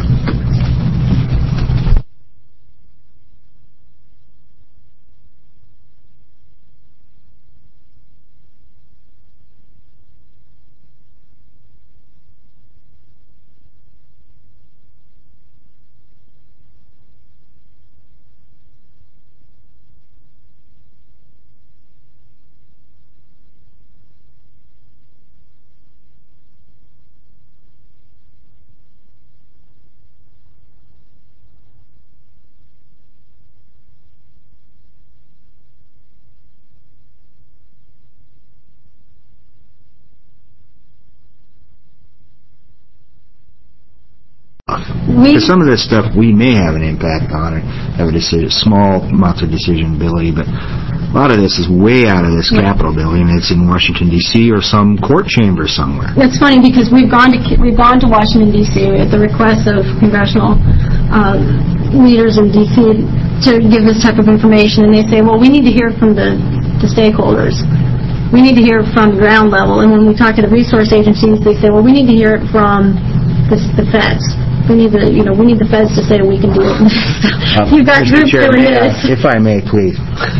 We, Because some of this stuff we may have an impact on it, have a decision, small amounts of decision ability, but a lot of this is way out of this Capitol building. It's in Washington, D C or some court chamber somewhere. It's funny because we've gone to we've gone to Washington, D C at the request of congressional um, leaders in D C to give this type of information, and they say, well, we need to hear from the, the stakeholders. We need to hear from ground level. And when we talk to the resource agencies, they say, well, we need to hear it from the, the feds. We need the, you know, we need the feds to say we can do it. Um, You've got Mister groups Chair, doing may I- this. if I may, please.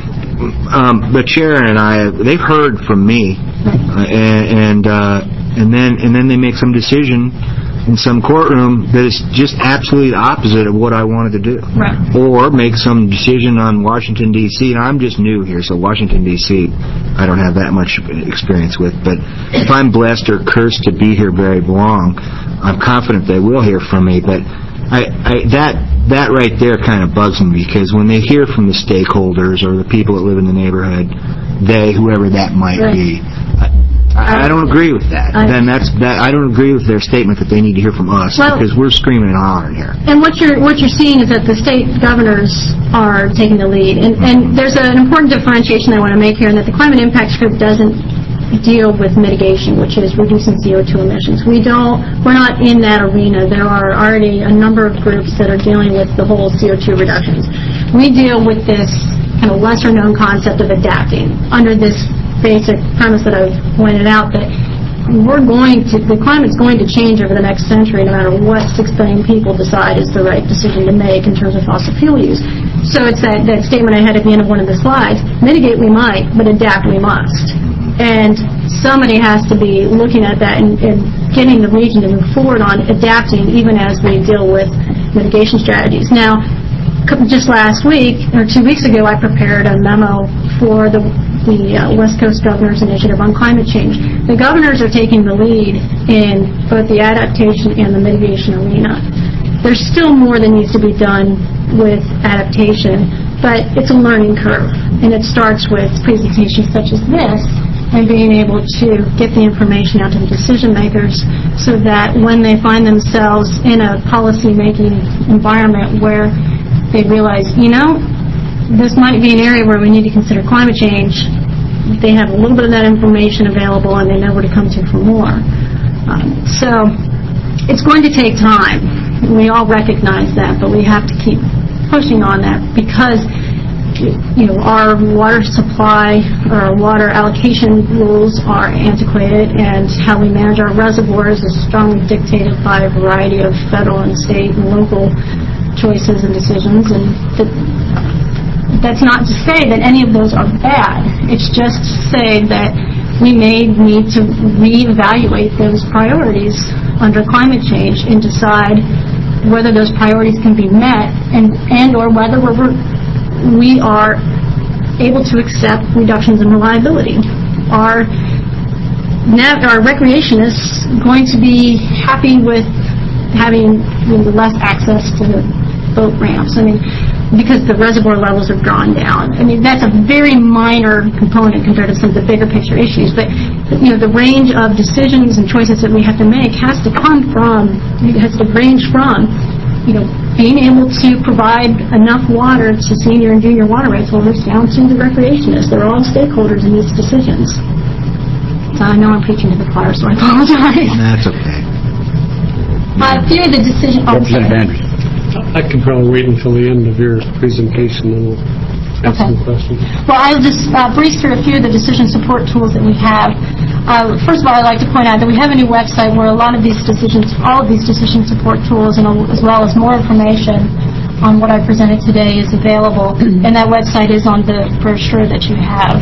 Um, the chair and I, they've heard from me, uh, and and, uh, and then and then they make some decision in some courtroom that is just absolutely the opposite of what I wanted to do. Right. Or make some decision on Washington, D C, and I'm just new here, so Washington, D C, I don't have that much experience with, but if I'm blessed or cursed to be here very long, I'm confident they will hear from me, but I, I, that that right there kind of bugs me, because when they hear from the stakeholders or the people that live in the neighborhood, they, whoever that might Right. be, I, I don't agree with that. I- then that's that. I don't agree with their statement that they need to hear from us, Well- because we're screaming and hollering here. And what you're what you're seeing is that the state governors are taking the lead, and, and there's an important differentiation I want to make here, and that the climate impacts group doesn't deal with mitigation, which is reducing C O two emissions. We don't. We're not in that arena. There are already a number of groups that are dealing with the whole C O two reductions. We deal with this kind of lesser-known concept of adapting under this basic premise that I've pointed out, that we're going to, the climate's going to change over the next century no matter what six billion people decide is the right decision to make in terms of fossil fuel use. So it's that, that statement I had at the end of one of the slides, mitigate we might, but adapt we must. And somebody has to be looking at that and, and getting the region to move forward on adapting even as we deal with mitigation strategies. Now, just last week, or two weeks ago, I prepared a memo for the the uh, West Coast Governor's Initiative on Climate Change. The governors are taking the lead in both the adaptation and the mitigation arena. There's still more that needs to be done with adaptation, but it's a learning curve, and it starts with presentations such as this and being able to get the information out to the decision makers so that when they find themselves in a policy-making environment where they realize, you know, this might be an area where we need to consider climate change, they have a little bit of that information available and they know where to come to for more. Um, so it's going to take time. We all recognize that, but we have to keep pushing on that because you know, our water supply or our water allocation rules are antiquated, and how we manage our reservoirs is strongly dictated by a variety of federal and state and local choices and decisions. And that, that's not to say that any of those are bad. It's just to say that we may need to reevaluate those priorities under climate change and decide whether those priorities can be met and, and or whether we're we are able to accept reductions in reliability. Our, nav- our recreationists going to be happy with having you know, less access to boat ramps. I mean, because the reservoir levels have gone down. I mean, that's a very minor component compared to some of the bigger picture issues. But you know, the range of decisions and choices that we have to make has to come from, it has to range from, you know, being able to provide enough water to senior and junior water rights holders down to the recreationists. They're all stakeholders in these decisions. So I know I'm preaching to the choir, so I apologize. That's okay. Uh, a few of the decisions... Oh, Representative Anderson. I can probably wait until the end of your presentation, and we'll ask Okay. some questions. Well, I'll just uh, breeze through a few of the decision support tools that we have. Uh, first of all, I'd like to point out that we have a new website where a lot of these decisions, all of these decision support tools, and as well as more information on what I presented today is available, and that website is on the brochure that you have.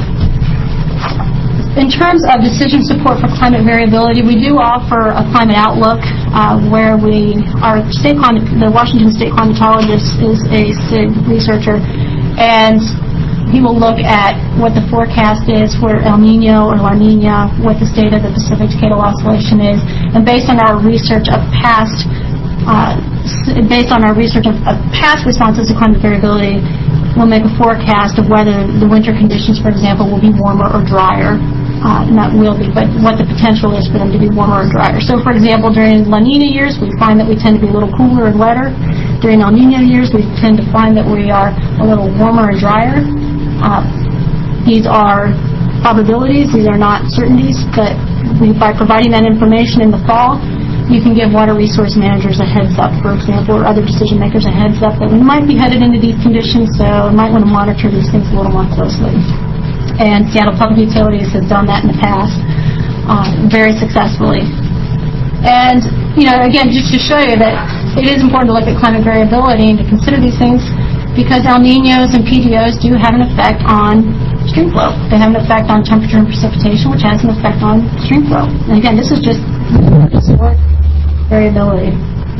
In terms of decision support for climate variability, we do offer a climate outlook uh, where we, our state climate, the Washington State climatologist is a S I G researcher, and he will look at what the forecast is for El Nino or La Nina, what the state of the Pacific Decadal Oscillation is, and based on our research of past, uh, based on our research of, of past responses to climate variability, we'll make a forecast of whether the winter conditions, for example, will be warmer or drier. Uh, not will be, but what the potential is for them to be warmer or drier. So, for example, during La Nina years, we find that we tend to be a little cooler and wetter. During El Nino years, we tend to find that we are a little warmer and drier. Uh, these are probabilities. These are not certainties, but we, by providing that information in the fall, you can give water resource managers a heads up, for example, or other decision makers a heads up that we might be headed into these conditions, so we might want to monitor these things a little more closely. And Seattle Public Utilities has done that in the past uh, very successfully. And, you know, again, just to show you that it is important to look at climate variability and to consider these things because El Niños and P D Os do have an effect on stream flow. They have an effect on temperature and precipitation, which has an effect on stream flow. And again, this is just historic variability.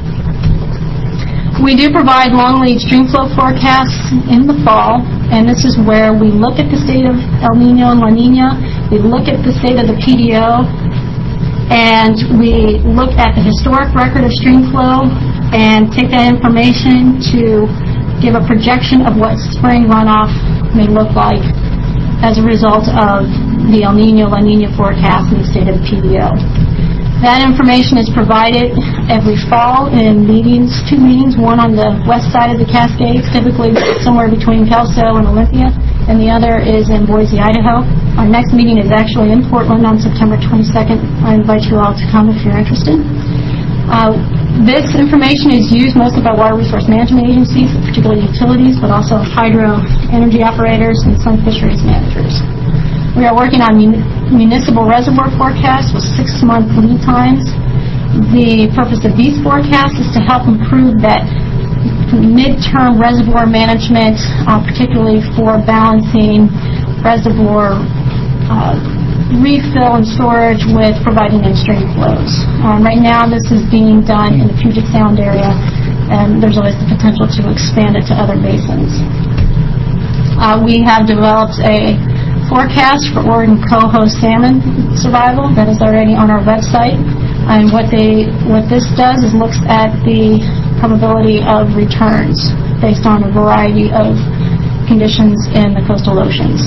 We do provide long lead stream flow forecasts in the fall, and this is where we look at the state of El Nino and La Nina, we look at the state of the P D O, and we look at the historic record of stream flow and take that information to give a projection of what spring runoff may look like as a result of the El Nino, La Nina forecast in the state of the P D O. That information is provided every fall in meetings, two meetings, one on the west side of the Cascades, typically somewhere between Kelso and Olympia, and the other is in Boise, Idaho. Our next meeting is actually in Portland on September twenty-second. I invite you all to come if you're interested. Uh, this information is used mostly by water resource management agencies, particularly utilities, but also hydro energy operators and some fisheries managers. We are working on mun- municipal reservoir forecasts with six-month lead times. The purpose of these forecasts is to help improve that midterm reservoir management, uh, particularly for balancing reservoir uh, refill and storage with providing in-stream flows. Um, right now, this is being done in the Puget Sound area, and there's always the potential to expand it to other basins. Uh, we have developed a forecast for Oregon coho salmon survival that is already on our website. And what they what this does is looks at the probability of returns based on a variety of conditions in the coastal oceans.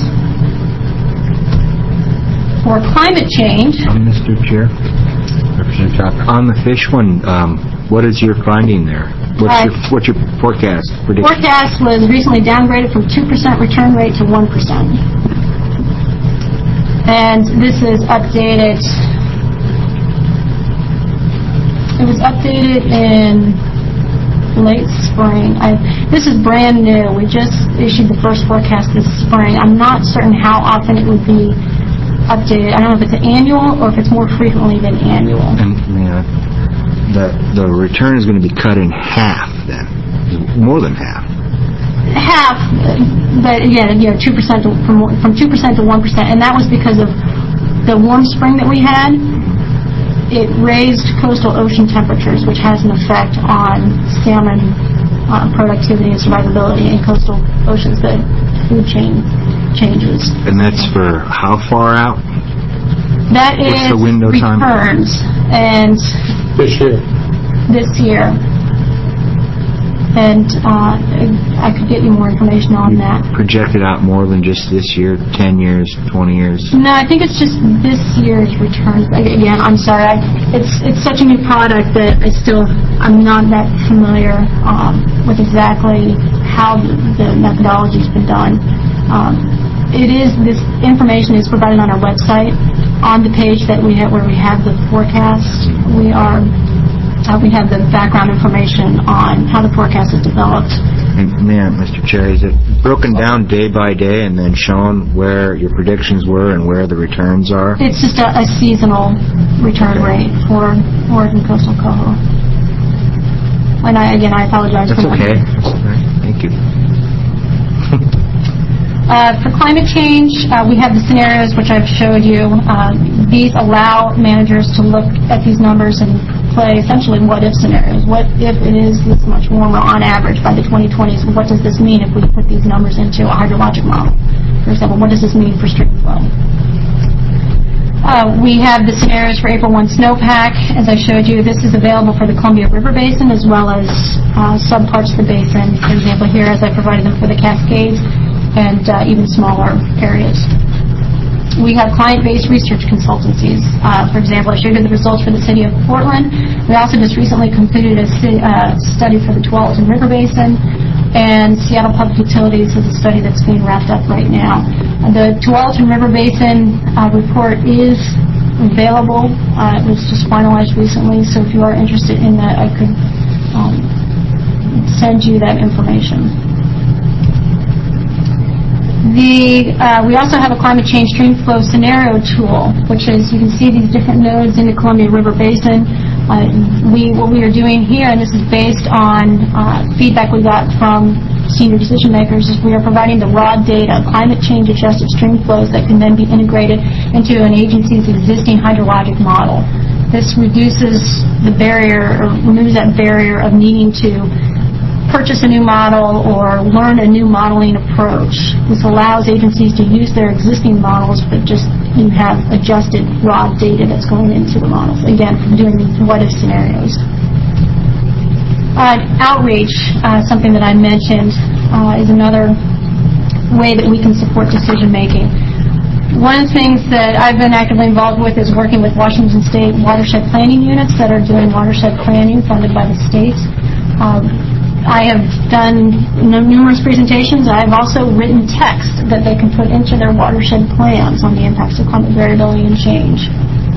For climate change... Um, Mister Chair, Representative Chop, on the fish one, um, what is your finding there? What's, Uh, your, what's your forecast prediction? Forecast was recently downgraded from two percent return rate to one percent. And this is updated... It was updated in late spring. I, this is brand new. We just issued the first forecast this spring. I'm not certain how often it would be updated. I don't know if it's annual or if it's more frequently than annual. And yeah, the the return is going to be cut in half then, more than half. Half, but again, you know, two percent from from two percent to one percent, and that was because of the warm spring that we had. It raised coastal ocean temperatures, which has an effect on salmon uh, productivity and survivability in coastal oceans. The food chain changes. And that's for how far out? That is What's the window time? returns, and This year. this year. And uh, I could get you more information on that. Projected out more than just this year, ten years, twenty years? No, I think it's just this year's returns. Again, I'm sorry. I, it's it's such a new product that I still I'm not that familiar um, with exactly how the, the methodology's been done. Um, it is this information is provided on our website on the page that we have where we have the forecast. We are. Uh, we have the background information on how the forecast is developed. And man, Mister Chair, is it broken down day by day and then shown where your predictions were and where the returns are? It's just a, a seasonal return Okay. rate for Oregon coastal coho. And I, again, I apologize That's for okay. that. That's all right. Thank you. Uh, for climate change, uh, we have the scenarios which I've showed you. Uh, these allow managers to look at these numbers and play essentially what-if scenarios. What if it is this much warmer on average by the twenty twenties? What does this mean if we put these numbers into a hydrologic model? For example, what does this mean for stream flow? Uh, we have the scenarios for April first snowpack. As I showed you, this is available for the Columbia River Basin as well as uh, subparts of the basin. For example, here as I provided them for the Cascades and uh, even smaller areas. We have client-based research consultancies. Uh, for example, I showed you the results for the city of Portland. We also just recently completed a uh, study for the Tualatin River Basin, and Seattle Public Utilities is a study that's being wrapped up right now. Uh, the Tualatin River Basin uh, report is available. Uh, it was just finalized recently, so if you are interested in that, I could um, send you that information. The, uh, we also have a climate change stream flow scenario tool, which is, you can see these different nodes in the Columbia River Basin. Uh, we, what we are doing here, and this is based on uh, feedback we got from senior decision makers, is we are providing the raw data, climate change adjusted stream flows that can then be integrated into an agency's existing hydrologic model. This reduces the barrier, or removes that barrier of needing to purchase a new model or learn a new modeling approach. This allows agencies to use their existing models, but just you have adjusted raw data that's going into the models. Again, from doing these what-if scenarios. Uh, outreach, uh, something that I mentioned, uh, is another way that we can support decision making. One of the things that I've been actively involved with is working with Washington State watershed planning units that are doing watershed planning funded by the state. Um, I have done numerous presentations. I have also written text that they can put into their watershed plans on the impacts of climate variability and change.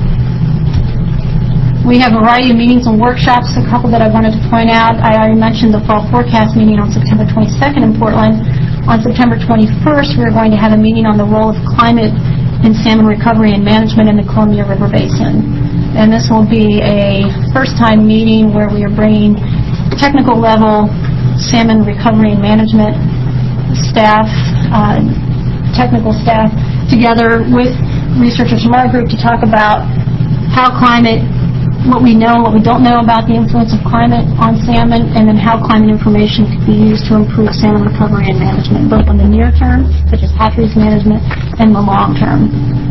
We have a variety of meetings and workshops, a couple that I wanted to point out. I already mentioned the fall forecast meeting on September twenty-second in Portland. On September twenty-first, we're going to have a meeting on the role of climate in salmon recovery and management in the Columbia River Basin. And this will be a first-time meeting where we are bringing technical level salmon recovery and management staff, uh, technical staff, together with researchers from our group to talk about how climate what we know, what we don't know about the influence of climate on salmon, and then how climate information could be used to improve salmon recovery and management, both in the near term, such as hatcheries management, and the long term.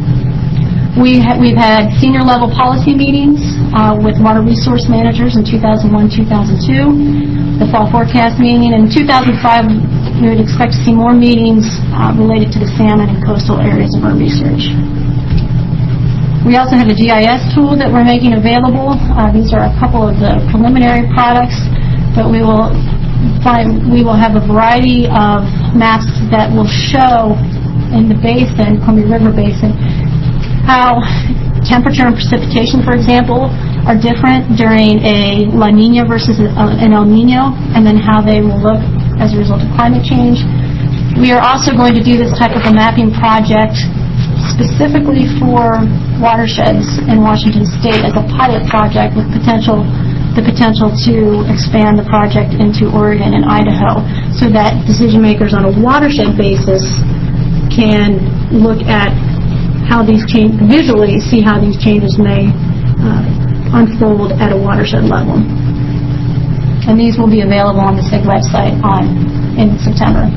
We ha- we've had senior level policy meetings uh, with water resource managers in two thousand one, two thousand two, the fall forecast meeting. In two thousand five, we would expect to see more meetings uh, related to the salmon and coastal areas of our research. We also have a G I S tool that we're making available. Uh, these are a couple of the preliminary products, but we will find, we will have a variety of maps that will show in the basin, Columbia River Basin, how temperature and precipitation, for example, are different during a La Nina versus an El Nino, and then how they will look as a result of climate change. We are also going to do this type of a mapping project specifically for watersheds in Washington State as a pilot project with potential the potential to expand the project into Oregon and Idaho, so that decision makers on a watershed basis can look at how these change, visually see how these changes may uh, unfold at a watershed level. And these will be available on the S I G website on in September.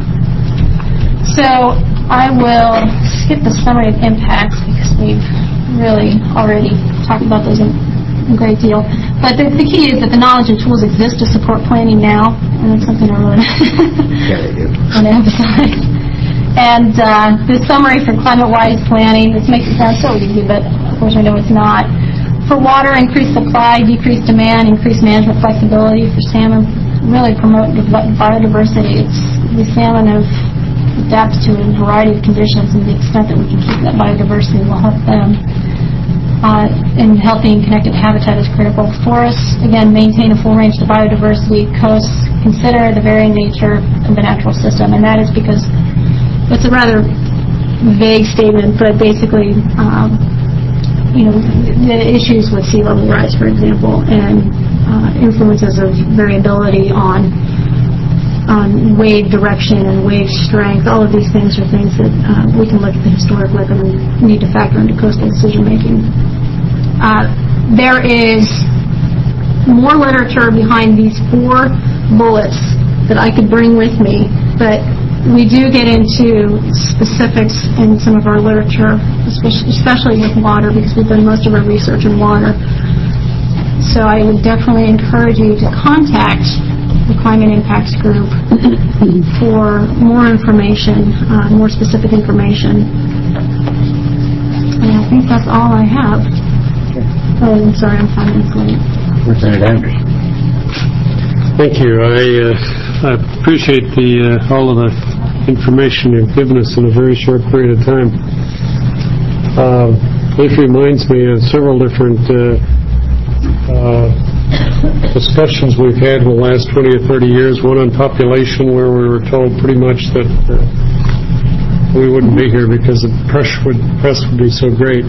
So I will skip the summary of impacts because we've really already talked about those in a great deal. But the, the key is that the knowledge and tools exist to support planning now, and that's something I really want to emphasize. And uh, the summary for climate-wise planning, this makes it sound so easy, but of course I know it's not. For water, increased supply, decreased demand, increased management flexibility. For salmon, really promote biodiversity. It's, the salmon have adapted to a variety of conditions, and the extent that we can keep that biodiversity will help them. Uh, and healthy and connected habitat is critical. Forests, again, maintain a full range of biodiversity. Coasts, consider the varying nature of the natural system, and that is because it's a rather vague statement, but basically, um, you know, the issues with sea level rise, for example, and uh, influences of variability on on wave direction and wave strength, all of these things are things that uh, we can look at the historic record and need to factor into coastal decision making. Uh, there is more literature behind these four bullets that I could bring with me, but we do get into specifics in some of our literature, especially with water, because we've done most of our research in water. So I would definitely encourage you to contact the Climate Impacts Group for more information, uh, more specific information. And I think that's all I have. Oh, I'm sorry, I'm five minutes late. Representative Anderson. Thank you. I, uh, I appreciate the uh, all of the information you've given us in a very short period of time. Uh, this reminds me of several different uh, uh, discussions we've had in the last twenty or thirty years. One on population, where we were told pretty much that uh, we wouldn't be here because the press would, press would be so great.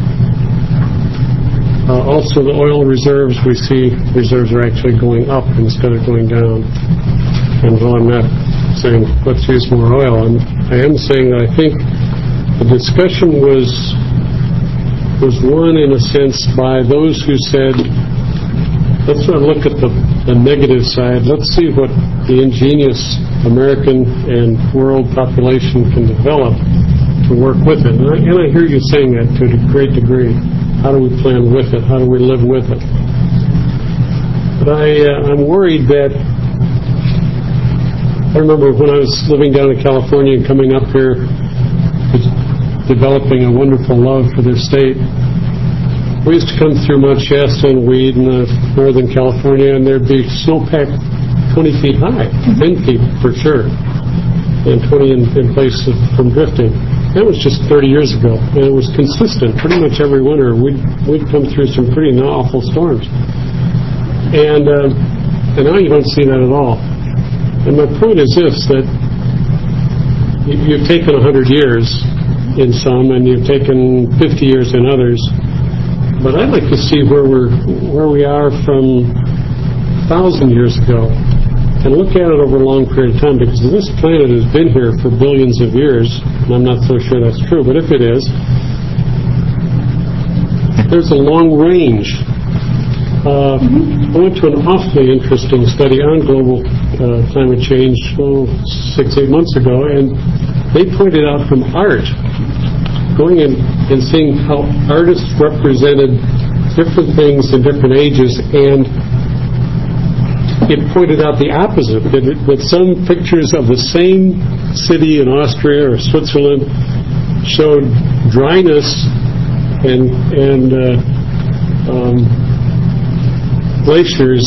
Uh, also, the oil reserves, we see reserves are actually going up instead of going down. And while I'm not saying let's use more oil, I'm, I am saying that I think the discussion was was won in a sense by those who said, let's not look at the, the negative side. Let's see what the ingenious American and world population can develop to work with it. And I, and I hear you saying that to a great degree. How do we plan with it? How do we live with it? But I, uh, I'm worried that, I remember when I was living down in California and coming up here, developing a wonderful love for this state. We used to come through Mount Shasta and Weed in uh, northern California, and there'd be snowpack twenty feet high, ten feet for sure, and twenty in, in places from drifting. That was just thirty years ago, and it was consistent. Pretty much every winter, we'd we'd come through some pretty awful storms, and uh, and now you don't see that at all. And my point is this: that you, you've taken a hundred years in some, and you've taken fifty years in others. But I'd like to see where we're where we are from a thousand years ago, and look at it over a long period of time, because this planet has been here for billions of years, and I'm not so sure that's true, but if it is, there's a long range Uh, I went to an awfully interesting study on global uh, climate change oh, six, eight months ago, and they pointed out from art, going in and seeing how artists represented different things in different ages, and it pointed out the opposite, that, it, that some pictures of the same city in Austria or Switzerland showed dryness and, and uh, um, glaciers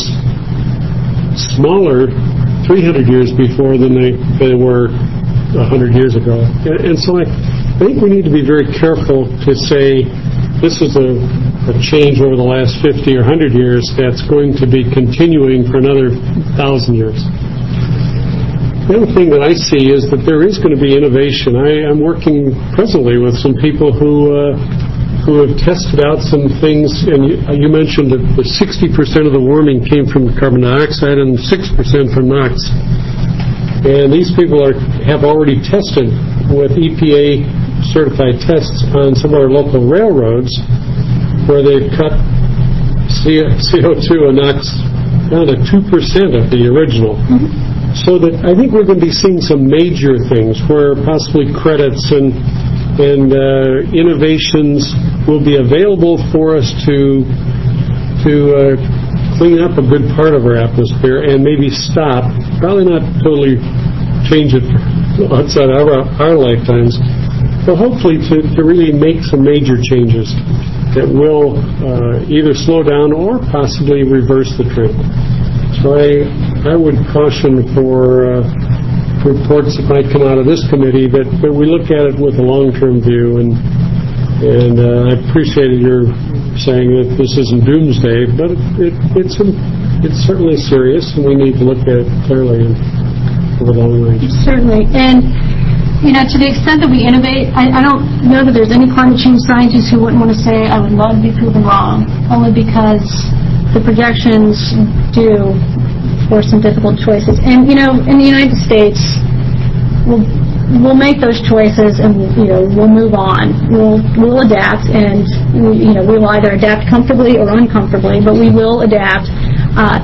smaller three hundred years before than they, they were one hundred years ago. And, and so I think we need to be very careful to say this is a, a change over the last fifty or one hundred years that's going to be continuing for another one thousand years. The other thing that I see is that there is going to be innovation. I, I'm working presently with some people who uh, who have tested out some things, and you, you mentioned that the sixty percent of the warming came from carbon dioxide and six percent from NOx. And these people are have already tested with E P A-certified tests on some of our local railroads where they've cut C O two and NOx down to two percent of the original. Mm-hmm. So that I think we're going to be seeing some major things where possibly credits and and uh, innovations will be available for us to to uh, clean up a good part of our atmosphere and maybe stop, probably not totally change it outside our, our lifetimes, but hopefully to, to really make some major changes that will uh, either slow down or possibly reverse the trend. So I, I would caution for uh, reports that might come out of this committee that, that we look at it with a long-term view, and and uh, I appreciated your saying that this isn't doomsday, but it, it, it's a, it's certainly serious, and we need to look at it clearly and over the long range. Certainly, and you know, to the extent that we innovate, I, I don't know that there's any climate change scientists who wouldn't want to say I would love to be proven wrong, only because the projections do force some difficult choices. And, you know, in the United States, we'll, we'll make those choices and, you know, we'll move on. We'll, we'll adapt, and, we, you know, we will either adapt comfortably or uncomfortably, but we will adapt. Uh,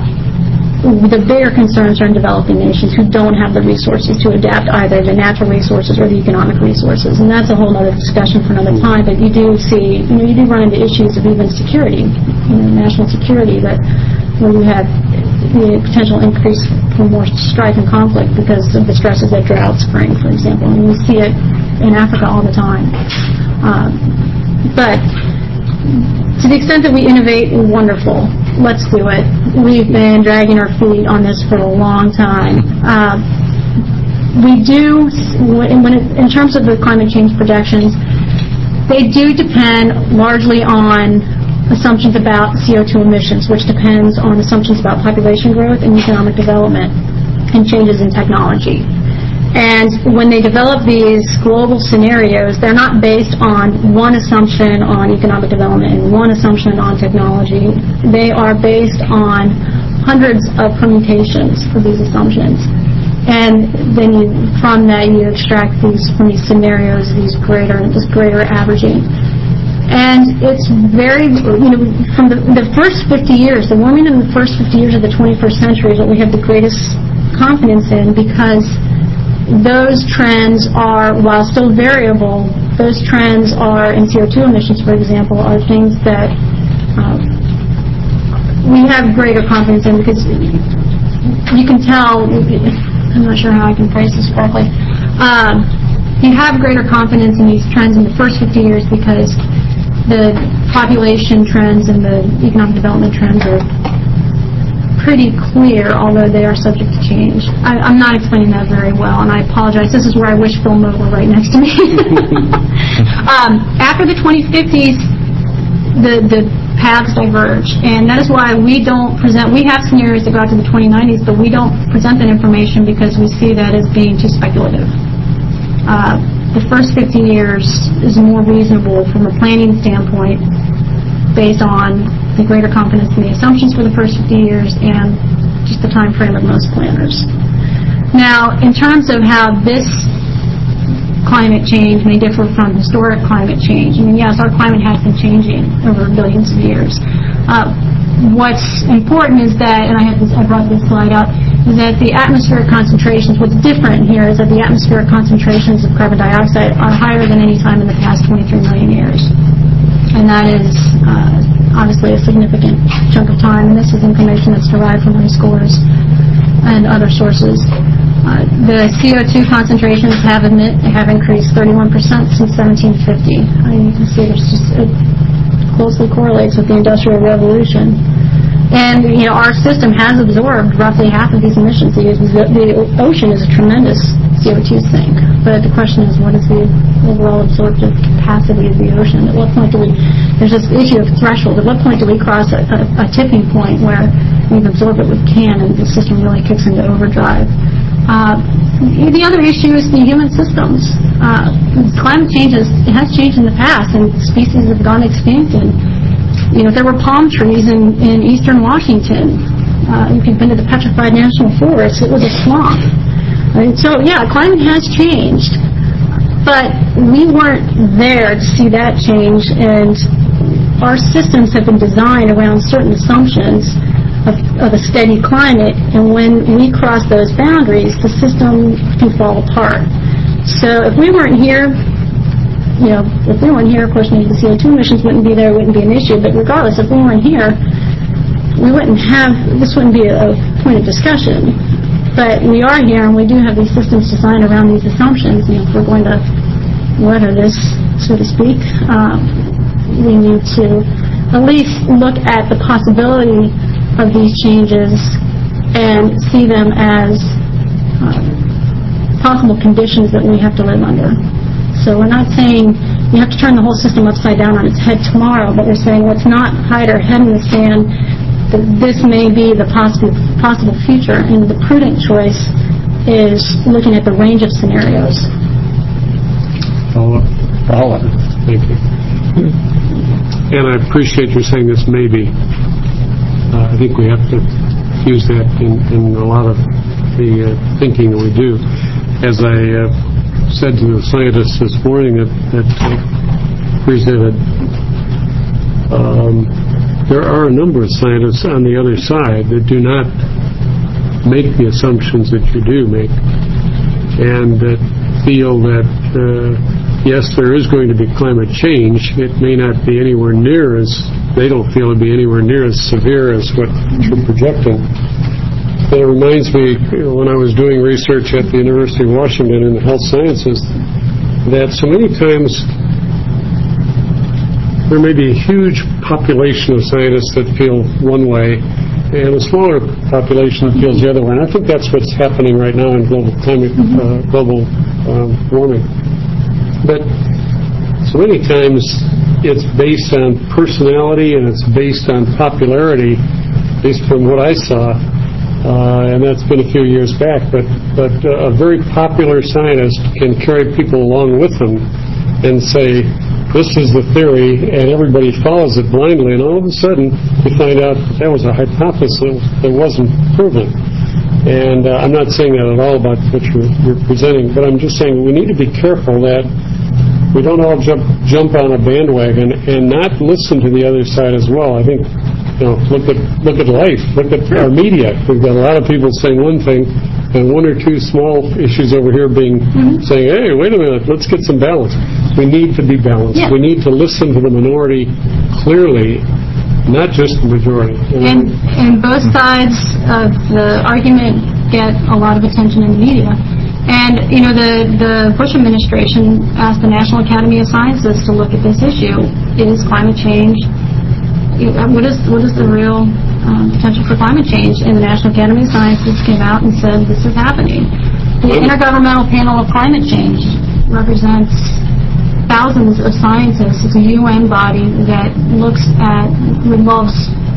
the bigger concerns are in developing nations who don't have the resources to adapt either the natural resources or the economic resources. And that's a whole other discussion for another time, but you do see, you know, you do run into issues of even security, you know, national security, that where you have the potential increase for more strife and conflict because of the stresses that droughts bring, for example. I mean, we see it in Africa all the time. Um, but to the extent that we innovate, wonderful. Let's do it. We've been dragging our feet on this for a long time. Uh, we do, when it, in terms of the climate change projections, they do depend largely on assumptions about C O two emissions, which depends on assumptions about population growth and economic development and changes in technology. And when they develop these global scenarios, they're not based on one assumption on economic development and one assumption on technology. They are based on hundreds of permutations for these assumptions. And then you, from that, you extract these, from these scenarios, these greater, this greater averaging. And it's very, you know, from the, the first fifty years, the warming in the first fifty years of the twenty-first century is what we have the greatest confidence in, because those trends are, while still variable, those trends are, in C O two emissions, for example, are things that uh, we have greater confidence in, because you can tell, I'm not sure how I can phrase this correctly, um, you have greater confidence in these trends in the first fifty years because the population trends and the economic development trends are pretty clear, although they are subject to change. I, I'm not explaining that very well, and I apologize. This is where I wish Phil Moe were right next to me. um, after the twenty fifties, the, the paths diverge, and that is why we don't present, we have scenarios that go out to the twenty nineties, but we don't present that information because we see that as being too speculative. Uh, the first fifty years is more reasonable from a planning standpoint based on the greater confidence in the assumptions for the first fifty years and just the time frame of most planners. Now, in terms of how this climate change may differ from historic climate change, I mean, yes, our climate has been changing over billions of years. Uh, what's important is that, and I have this, I brought this slide up, is that the atmospheric concentrations, what's different here is that the atmospheric concentrations of carbon dioxide are higher than any time in the past twenty-three million years. And that is uh, obviously a significant chunk of time, and this is information that's derived from high schoolers and other sources. Uh, the C O two concentrations have admit have increased thirty-one percent since seventeen fifty. I mean, you can see there's just it closely correlates with the Industrial Revolution. And, you know, our system has absorbed roughly half of these emissions. The, the ocean is a tremendous C O two sink. But the question is, what is the overall absorptive capacity of the ocean? At what point do we, there's this issue of threshold. At what point do we cross a, a, a tipping point where we've absorbed it with can and the system really kicks into overdrive? Uh, the other issue is the human systems. Uh, climate change is, it has changed in the past, and species have gone extinct. And you know, there were palm trees in, in eastern Washington. Uh, if you've been to the Petrified National Forest, it was a swamp. I mean, so yeah, climate has changed, but we weren't there to see that change, and our systems have been designed around certain assumptions Of, of a steady climate, and when we cross those boundaries, the system can fall apart. So if we weren't here, you know, if we weren't here, of course, maybe the C O two emissions wouldn't be there, wouldn't be an issue, but regardless, if we weren't here, we wouldn't have, this wouldn't be a, a point of discussion. But we are here, and we do have these systems designed around these assumptions. You know, if we're going to weather this, so to speak, uh, we need to at least look at the possibility of these changes and see them as uh, possible conditions that we have to live under. So we're not saying you have to turn the whole system upside down on its head tomorrow, but we're saying let's not hide our head in the sand that this may be the possible possible future, and the prudent choice is looking at the range of scenarios. Follow up. Follow up. Thank you. And I appreciate you saying this may be. Uh, I think we have to use that in, in a lot of the uh, thinking that we do. As I uh, said to the scientists this morning that, that uh, presented, um, there are a number of scientists on the other side that do not make the assumptions that you do make, and that feel that, uh, yes, there is going to be climate change. It may not be anywhere near as they don't feel it'd be anywhere near as severe as what you're projecting. And it reminds me, when I was doing research at the University of Washington in the health sciences, that so many times there may be a huge population of scientists that feel one way and a smaller population that feels the other way. And I think that's what's happening right now in global climate, uh, global um, warming. But so many times it's based on personality and it's based on popularity, at least from what I saw, uh, and that's been a few years back, but, but uh, a very popular scientist can carry people along with them and say, this is the theory, and everybody follows it blindly, and all of a sudden you find out that, that was a hypothesis that wasn't proven. And uh, I'm not saying that at all about what you're, you're presenting, but I'm just saying we need to be careful that we don't all jump jump on a bandwagon and not listen to the other side as well. I think, you know, look at look at life, look at our media. We've got a lot of people saying one thing, and one or two small issues over here being mm-hmm. saying, "Hey, wait a minute, let's get some balance." We need to be balanced. Yeah. We need to listen to the minority clearly, not just the majority. And and both sides of the argument get a lot of attention in the media. And, you know, the, the Bush administration asked the National Academy of Sciences to look at this issue. Is climate change, what is what is the real um, potential for climate change? And the National Academy of Sciences came out and said this is happening. The Intergovernmental Panel of Climate Change represents thousands of scientists. It's a U N body that looks at, involves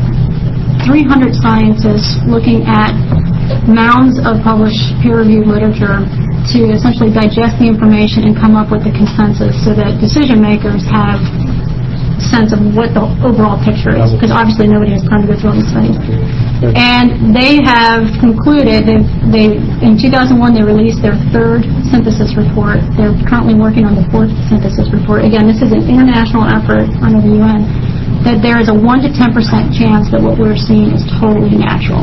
three hundred scientists looking at mounds of published peer-reviewed literature to essentially digest the information and come up with the consensus so that decision makers have a sense of what the overall picture is, because obviously nobody has time to go through all these studies. And they have concluded, they in two thousand one they released their third synthesis report. They're currently working on the fourth synthesis report. Again, this is an international effort under the U N. that there is a one to ten percent chance that what we're seeing is totally natural.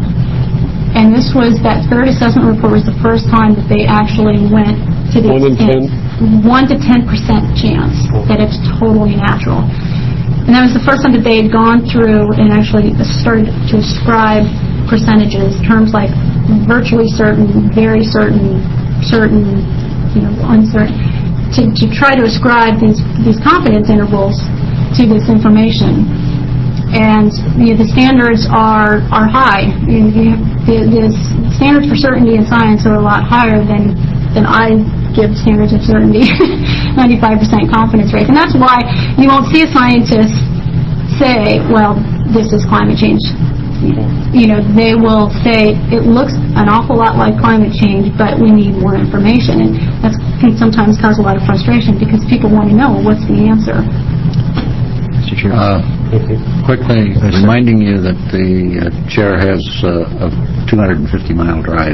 And this was, that third assessment report was the first time that they actually went to the One in ten? one to ten percent chance that it's totally natural. And that was the first time that they had gone through and actually started to ascribe percentages, terms like virtually certain, very certain, certain, you know, uncertain, to, to try to ascribe these, these confidence intervals to this information. And you know, the standards are, are high. You know, you have, the, the standards for certainty in science are a lot higher than, than I give standards of certainty, ninety-five percent confidence rate. And that's why you won't see a scientist say, well, this is climate change. You know, they will say, it looks an awful lot like climate change, but we need more information. And that can sometimes cause a lot of frustration because people want to know, well, what's the answer? Mister Chair. Uh, quickly reminding you that the uh, chair has uh, a two hundred fifty mile drive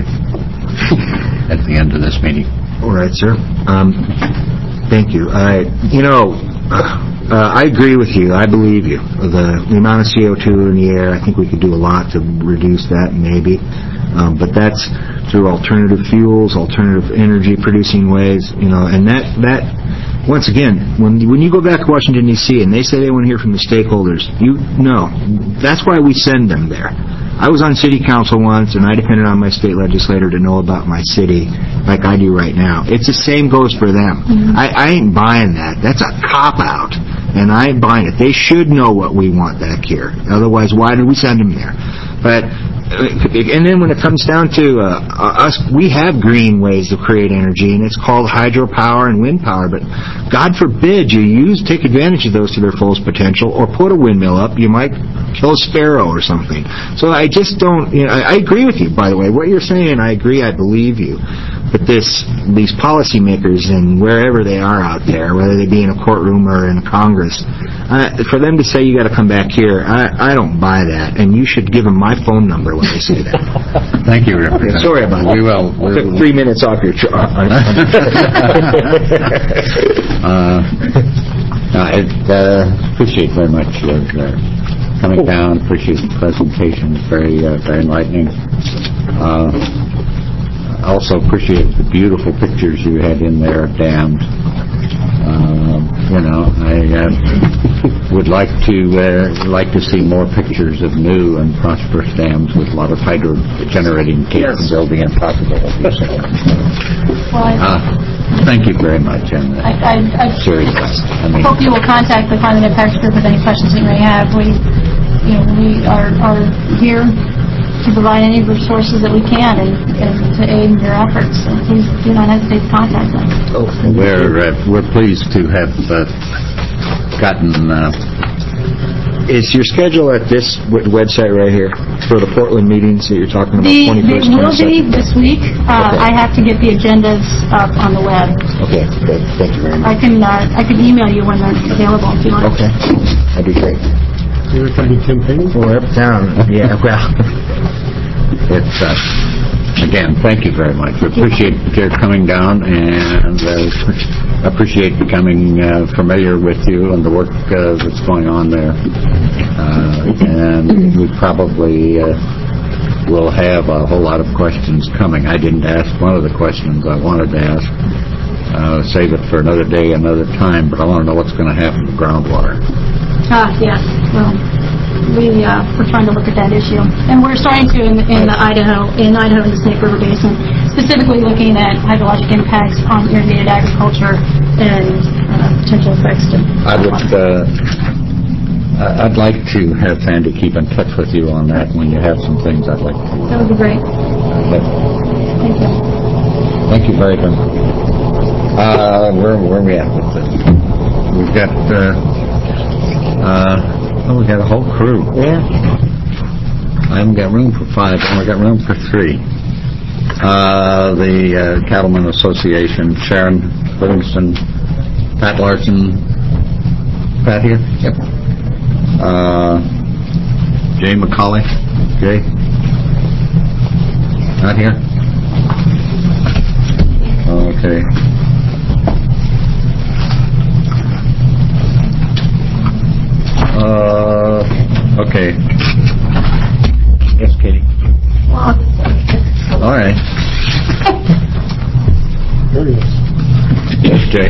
at the end of this meeting. All right, sir. Um, thank you. I, you know, uh, I agree with you. I believe you. The, the amount of C O two in the air, I think we could do a lot to reduce that, maybe. Um, but that's through alternative fuels, alternative energy producing ways, you know, and that, that once again, when when you go back to Washington, D C, and they say they want to hear from the stakeholders, you know, that's why we send them there. I was on city council once, and I depended on my state legislator to know about my city like I do right now. It's the same goes for them. Mm-hmm. I, I ain't buying that. That's a cop-out, and I ain't buying it. They should know what we want back here. Otherwise, why did we send them there? But and then when it comes down to uh, us, we have green ways to create energy, and it's called hydropower and wind power. But God forbid you use take advantage of those to their fullest potential, or put a windmill up. You might kill a sparrow or something. So I just don't. You know, I, I agree with you. By the way, what you're saying, I agree. I believe you. But this, these policymakers and wherever they are out there, whether they be in a courtroom or in Congress, uh, for them to say you got to come back here, I, I don't buy that. And you should give them my phone number when they say that. Thank you, Representative. Sorry about that. We will. We Took three minutes off your. Tr- uh, I uh, appreciate very much your uh, coming down. Appreciate the presentation. Very, uh, very enlightening. Uh, also appreciate the beautiful pictures you had in there of dams. Uh, you know, I uh, would like to uh, like to see more pictures of new and prosperous dams with a lot of hydro generating capability and possibilities. Well, I, uh, thank you very much. And uh, I, I, I seriously, I mean, hope you will contact the Climate Impacts Group with any questions you may have. We, you know, we are, are here to provide any resources that we can and, and to aid in your efforts. So please do not hesitate to contact us. Oh, we're uh, we're pleased to have uh, gotten. Uh, Is your schedule at this w- website right here for the Portland meetings that you're talking about? The, twenty-first, they will be twenty-second? this week. Uh, Okay. I have to get the agendas up on the web. Okay, good. Thank you very I much. can uh, I can email you when they're available if you want. Okay, that'd be great. You're going to be campaigning? Well, we're uptown. Yeah, well. It's, uh, again, thank you very much. We appreciate your coming down and uh, appreciate becoming uh, familiar with you and the work uh, that's going on there. Uh, and we probably uh, will have a whole lot of questions coming. I didn't ask one of the questions I wanted to ask. Uh, save it for another day, another time, but I want to know what's going to happen to groundwater. Ah, yes. Well, we uh, we're trying to look at that issue, and we're starting to in, in the Idaho, in Idaho in the Snake River Basin, specifically looking at hydrologic impacts on irrigated agriculture and uh, potential effects to. I would. Uh, I- I'd like to have Sandy keep in touch with you on that when you have some things. I'd like to. That would be great. Uh, Thank you. Thank you very much. Uh, where where are we at with this? We've got. Uh, uh, oh, we got a whole crew. Yeah. I haven't got room for five, and we got room for three. Uh, the uh, Cattlemen Association, Sharon Livingston, Pat Larson. Pat here? Yep. Uh, Jay McCauley. Jay? Not here? Okay. Uh, okay. Yes, Katie. All right. Yes, Jay.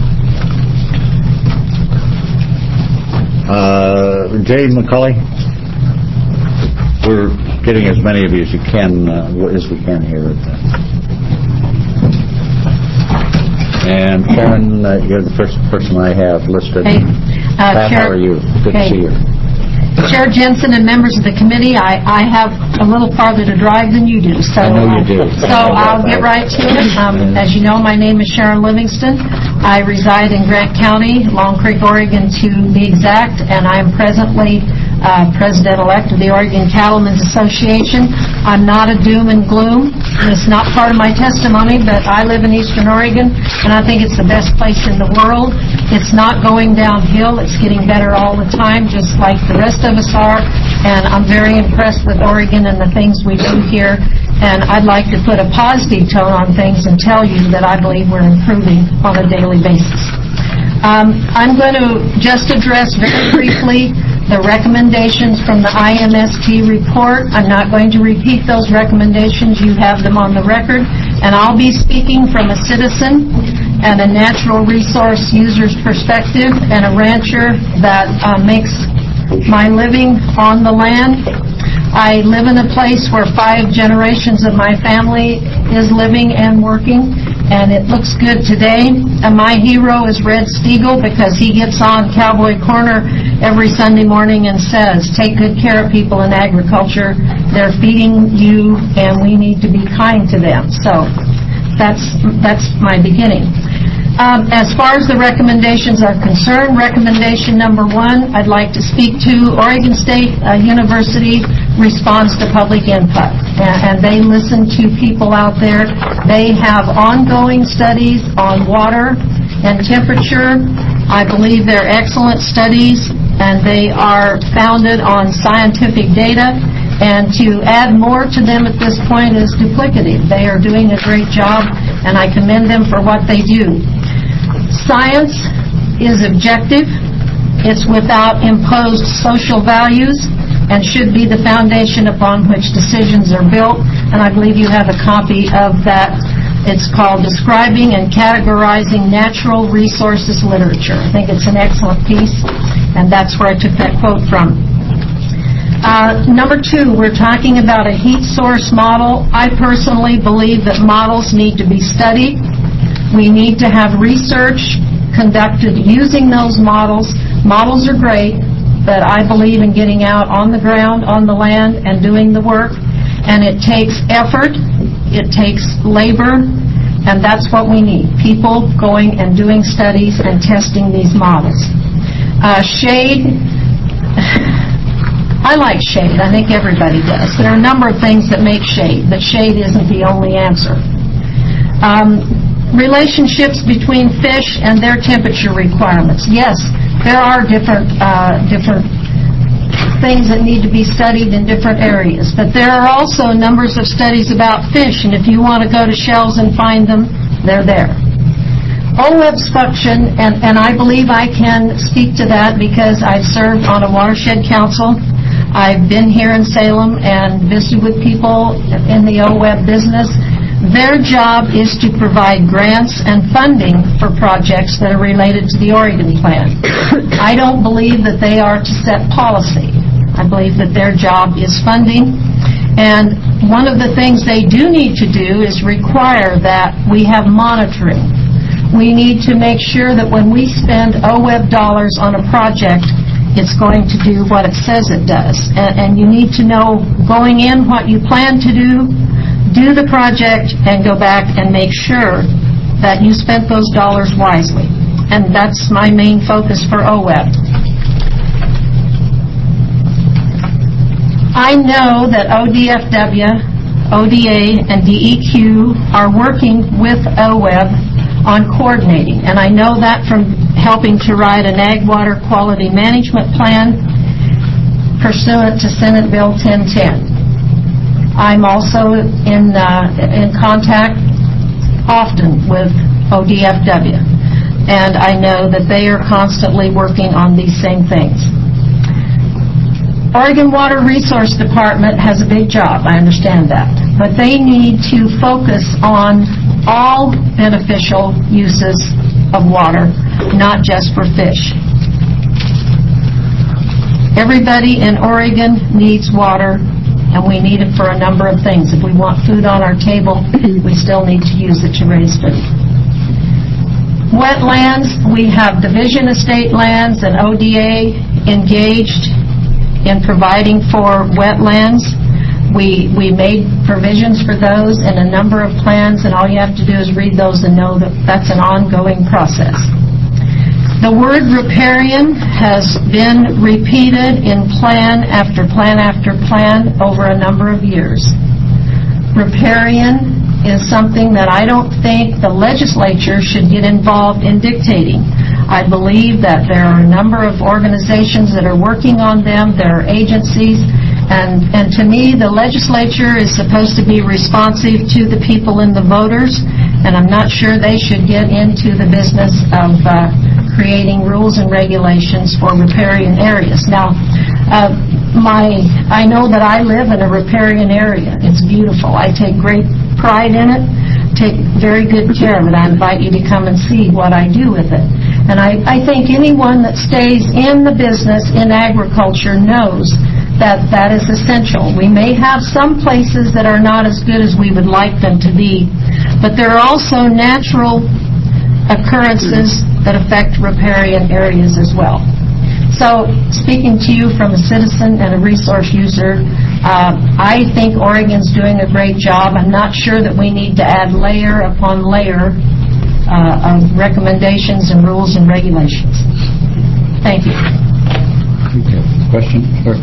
Uh, Jay McCauley, we're getting as many of you as you can, uh, as we can here. And Karen, uh, you're the first person I have listed. Hey, uh, Pat, how are you? Good hey. to see you. Chair Jensen and members of the committee, I, I have a little farther to drive than you do. So, I know you do. Uh, so I'll get right to it. Um, as you know, my name is Sharon Livingston. I reside in Grant County, Long Creek, Oregon, to be exact, and I am presently uh, president-elect of the Oregon Cattlemen's Association. I'm not a doom and gloom. It's not part of my testimony, but I live in Eastern Oregon, and I think it's the best place in the world. It's not going downhill. It's getting better all the time, just like the rest of us are, and I'm very impressed with Oregon and the things we do here, and I'd like to put a positive tone on things and tell you that I believe we're improving on a daily basis. Um, I'm going to just address very briefly the recommendations from the I M S T report. I'm not going to repeat those recommendations. You have them on the record, and I'll be speaking from a citizen and a natural resource user's perspective and a rancher that uh, makes my living on the land. I live in a place where five generations of my family is living and working, and it looks good today. And my hero is Red Stiegel, because he gets on Cowboy Corner every Sunday morning and says, take good care of people in agriculture. They're feeding you, and we need to be kind to them. So that's that's my beginning. Um, as far as the recommendations are concerned, recommendation number one, I'd like to speak to Oregon State uh, University responds to public input, and, and they listen to people out there. They have ongoing studies on water and temperature. I believe they're excellent studies, and they are founded on scientific data. And to add more to them at this point is duplicative. They are doing a great job, and I commend them for what they do. Science is objective. It's without imposed social values and should be the foundation upon which decisions are built. And I believe you have a copy of that. It's called Describing and Categorizing Natural Resources Literature. I think it's an excellent piece, and that's where I took that quote from. Uh, number two, we're talking about a heat source model. I personally believe that models need to be studied. We need to have research conducted using those models. Models are great, but I believe in getting out on the ground, on the land, and doing the work. And it takes effort, it takes labor, and that's what we need. People going and doing studies and testing these models. Uh, shade. I like shade. I think everybody does. There are a number of things that make shade, but shade isn't the only answer. Um, relationships between fish and their temperature requirements. Yes, there are different uh, different things that need to be studied in different areas, but there are also numbers of studies about fish, and if you want to go to shelves and find them, they're there. O W E B's function, and, and I believe I can speak to that because I've served on a watershed council. I've been here in Salem and visited with people in the O W E B business. Their job is to provide grants and funding for projects that are related to the Oregon Plan. I don't believe that they are to set policy. I believe that their job is funding. And one of the things they do need to do is require that we have monitoring. We need to make sure that when we spend O W E B dollars on a project, it's going to do what it says it does. And, and you need to know going in what you plan to do, do the project, and go back and make sure that you spent those dollars wisely. And that's my main focus for O W E B. I know that O D F W, O D A, and D E Q are working with O W E B on coordinating, and I know that from helping to write an Ag Water Quality Management Plan pursuant to Senate Bill ten ten. I'm also in uh, in contact often with O D F W, and I know that they are constantly working on these same things. Oregon Water Resource Department has a big job, I understand that, but they need to focus on all beneficial uses of water, not just for fish. Everybody in Oregon needs water, and we need it for a number of things. If we want food on our table, we still need to use it to raise food. Wetlands, we have Division of State Lands and O D A engaged in providing for wetlands. We we made provisions for those in a number of plans, and all you have to do is read those and know that that's an ongoing process. The word riparian has been repeated in plan after plan after plan over a number of years. Riparian is something that I don't think the legislature should get involved in dictating. I believe that there are a number of organizations that are working on them, there are agencies, and, and to me, the legislature is supposed to be responsive to the people and the voters, and I'm not sure they should get into the business of uh, creating rules and regulations for riparian areas. Now, uh, my I know that I live in a riparian area. It's beautiful. I take great pride in it, take very good care of it. I invite you to come and see what I do with it. And I, I think anyone that stays in the business in agriculture knows that that is essential. We may have some places that are not as good as we would like them to be, but there are also natural occurrences that affect riparian areas as well. So, speaking to you from a citizen and a resource user, uh, I think Oregon's doing a great job. I'm not sure that we need to add layer upon layer uh, of recommendations and rules and regulations. Thank you. Okay. Question? Sure.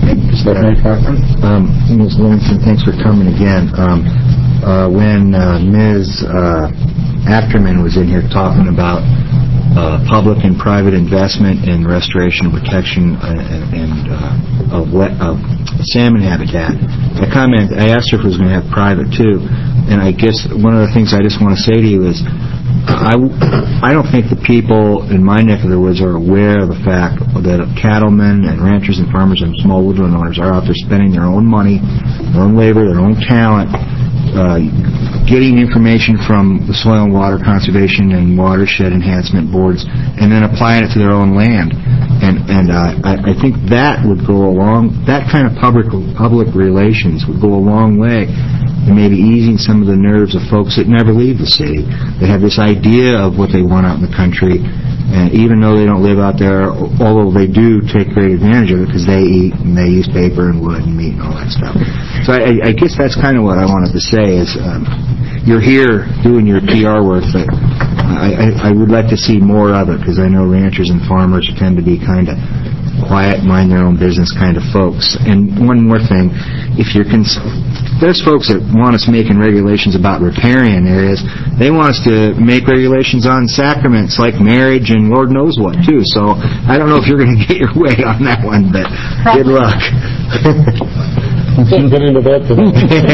Um, Miz Livingston, thanks for coming again. Um, uh, when uh, Miz Uh, Afterman was in here talking about uh, public and private investment in restoration and protection and, and uh, of, wet, of salmon habitat, I comment. I asked her if it was going to have private too, and I guess one of the things I just want to say to you is, I, I don't think the people in my neck of the woods are aware of the fact that cattlemen and ranchers and farmers and small woodland owners are out there spending their own money, their own labor, their own talent, uh, getting information from the Soil and Water Conservation and Watershed Enhancement Boards, and then applying it to their own land. And, and uh, I, I think that would go a long, that kind of public public relations would go a long way in maybe easing some of the nerves of folks that never leave the city. They have this idea of what they want out in the country, and even though they don't live out there, although they do take great advantage of it because they eat and they use paper and wood and meat and all that stuff. So I, I guess that's kind of what I wanted to say is um, you're here doing your P R work, but I, I, I would like to see more of it because I know ranchers and farmers tend to be kind of quiet, mind their own business kind of folks. And one more thing, if you're cons- there's folks that want us making regulations about riparian areas. They want us to make regulations on sacraments like marriage and Lord knows what too. So I don't know if you're going to get your way on that one, but good luck. Can't get into that today.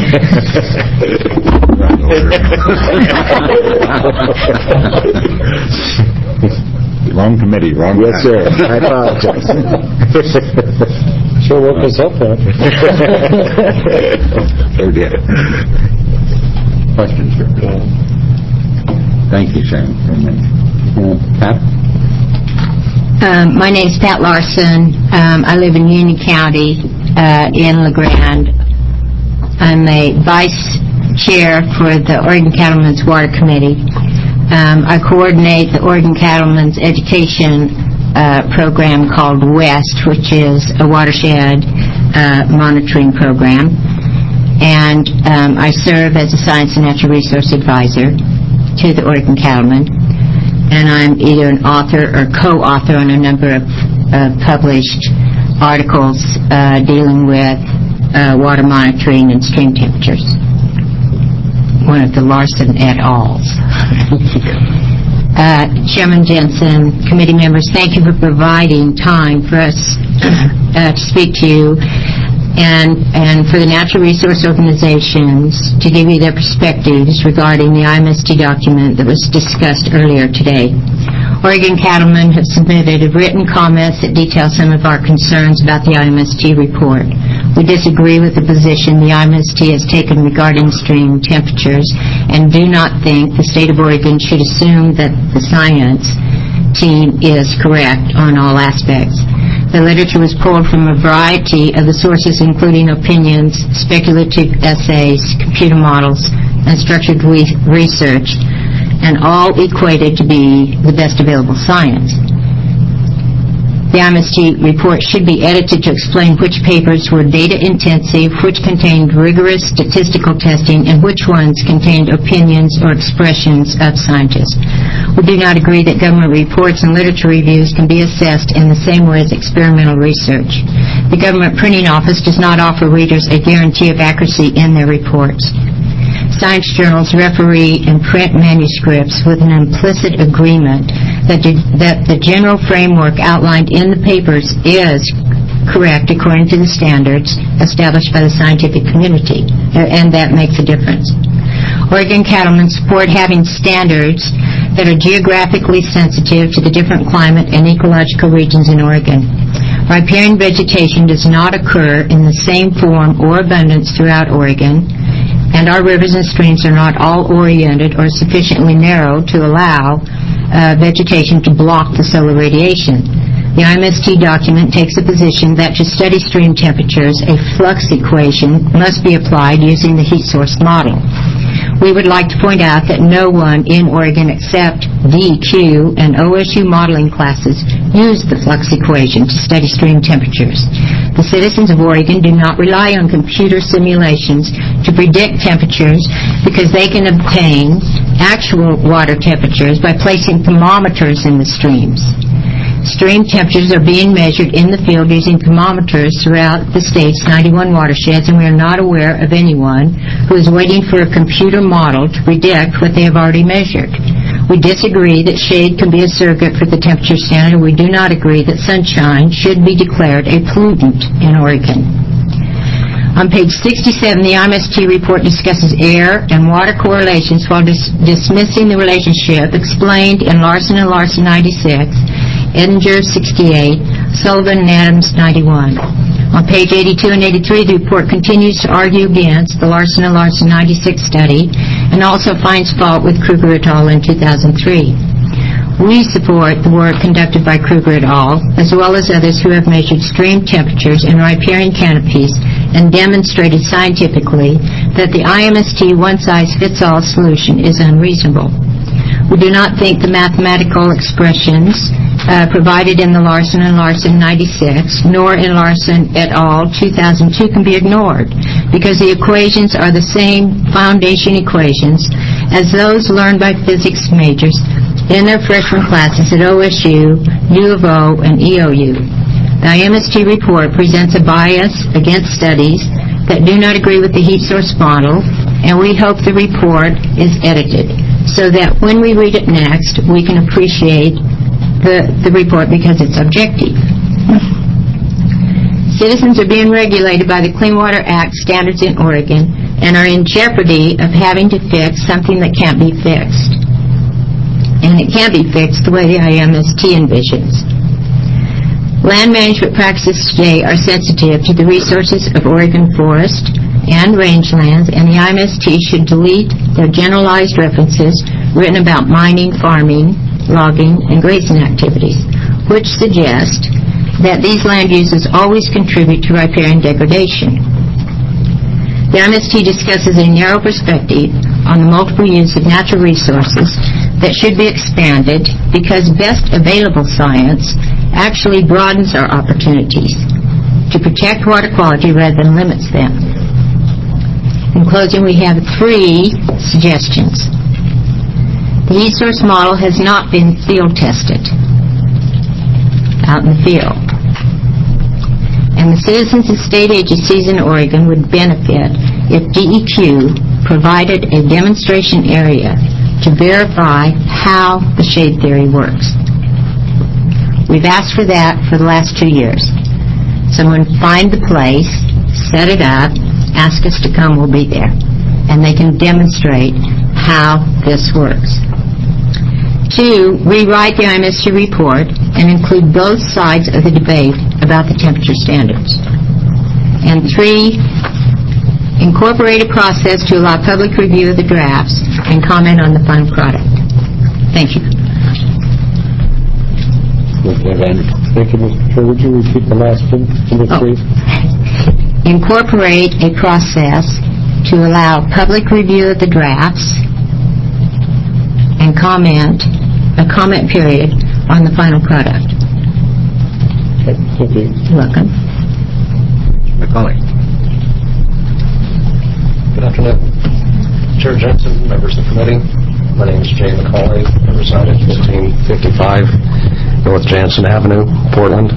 Wrong committee, wrong Yes, time. sir. I apologize. Sure woke us up there. Sure did. Questions, sir? Thank you, Sharon. Pat? Um, my name is Pat Larson. Um, I live in Union County, uh, in La Grande. I'm a vice chair for the Oregon Cattlemen's Water Committee. Um, I coordinate the Oregon Cattlemen's Education uh, program called WEST, which is a watershed uh, monitoring program. And um, I serve as a Science and Natural Resource Advisor to the Oregon Cattlemen. And I'm either an author or co-author on a number of uh, published articles uh, dealing with uh, water monitoring and stream temperatures. One of the Larson et al.'s. uh, Chairman Jensen, committee members, thank you for providing time for us uh, to speak to you and, and for the natural resource organizations to give you their perspectives regarding the I M S T document that was discussed earlier today. Oregon cattlemen have submitted written comments that detail some of our concerns about the I M S T report. We disagree with the position the I M S T has taken regarding stream temperatures and do not think the state of Oregon should assume that the science team is correct on all aspects. The literature was pulled from a variety of the sources, including opinions, speculative essays, computer models, and structured re- research, and all equated to be the best available science. The I M S T report should be edited to explain which papers were data-intensive, which contained rigorous statistical testing, and which ones contained opinions or expressions of scientists. We do not agree that government reports and literature reviews can be assessed in the same way as experimental research. The government printing office does not offer readers a guarantee of accuracy in their reports. Science journals referee and print manuscripts with an implicit agreement that, de- that the general framework outlined in the papers is correct according to the standards established by the scientific community, and that makes a difference. Oregon cattlemen support having standards that are geographically sensitive to the different climate and ecological regions in Oregon. Riparian vegetation does not occur in the same form or abundance throughout Oregon, and our rivers and streams are not all oriented or sufficiently narrow to allow uh, vegetation to block the solar radiation. The I M S T document takes a position that to study stream temperatures, a flux equation must be applied using the heat source model. We would like to point out that no one in Oregon except D E Q and O S U modeling classes use the flux equation to study stream temperatures. The citizens of Oregon do not rely on computer simulations to predict temperatures because they can obtain actual water temperatures by placing thermometers in the streams. Stream temperatures are being measured in the field using thermometers throughout the state's ninety-one watersheds, and we are not aware of anyone who is waiting for a computer model to predict what they have already measured. We disagree that shade can be a surrogate for the temperature standard, and we do not agree that sunshine should be declared a pollutant in Oregon. On page sixty-seven, the I M S T report discusses air and water correlations while dis- dismissing the relationship explained in Larson and Larson ninety-six, Edinger sixty-eight, Sullivan and Adams ninety-one. On page eighty-two and eighty-three, the report continues to argue against the Larson and Larson ninety-six study and also finds fault with Kruger et al. In two thousand three. We support the work conducted by Kruger et al., as well as others who have measured stream temperatures in riparian canopies and demonstrated scientifically that the I M S T one-size-fits-all solution is unreasonable. We do not think the mathematical expressions uh, provided in the Larson and Larson ninety-six, nor in Larson et al. two thousand two can be ignored, because the equations are the same foundation equations as those learned by physics majors in their freshman classes at O S U, U of O, and E O U. The I M S T report presents a bias against studies that do not agree with the heat source model, and we hope the report is edited so that when we read it next, we can appreciate the, the report because it's objective. Citizens are being regulated by the Clean Water Act standards in Oregon and are in jeopardy of having to fix something that can't be fixed. And it can't be fixed the way the I M S T envisions. Land management practices today are sensitive to the resources of Oregon forest and rangelands, and the I M S T should delete their generalized references written about mining, farming, logging, and grazing activities, which suggest that these land uses always contribute to riparian degradation. The I M S T discusses a narrow perspective on the multiple use of natural resources that should be expanded because best available science actually broadens our opportunities to protect water quality rather than limits them. In closing, we have three suggestions. The heat source model has not been field tested out in the field. And the citizens of state agencies in Oregon would benefit if D E Q provided a demonstration area to verify how the shade theory works. We've asked for that for the last two years. Someone find the place, set it up, ask us to come, we'll be there. And they can demonstrate how this works. Two, rewrite the I M S T report and include both sides of the debate about the temperature standards. And three, incorporate a process to allow public review of the drafts and comment on the final product. Thank you. Thank you, Mister Chair. Would you repeat the last one, number three? Oh. Incorporate a process to allow public review of the drafts and comment, a comment period on the final product. Okay, thank you. You're welcome. McCauley. Good afternoon. Chair Jensen, members of the committee. My name is Jay McCauley. I reside at fifteen fifty-five North Jansen Avenue, Portland.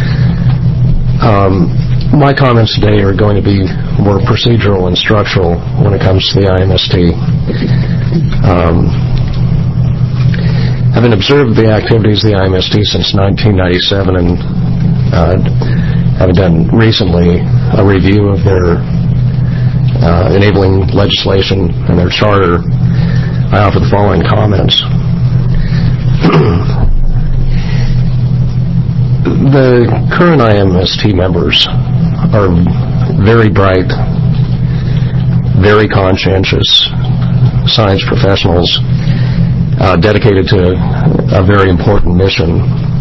Um, my comments today are going to be more procedural and structural when it comes to the I M S T. Um, I've been observed the activities of the I M S T since nineteen ninety-seven, and uh, have done recently a review of their uh, enabling legislation and their charter. I offer the following comments. The current I M S T members are very bright, very conscientious science professionals, Uh, dedicated to a, a very important mission.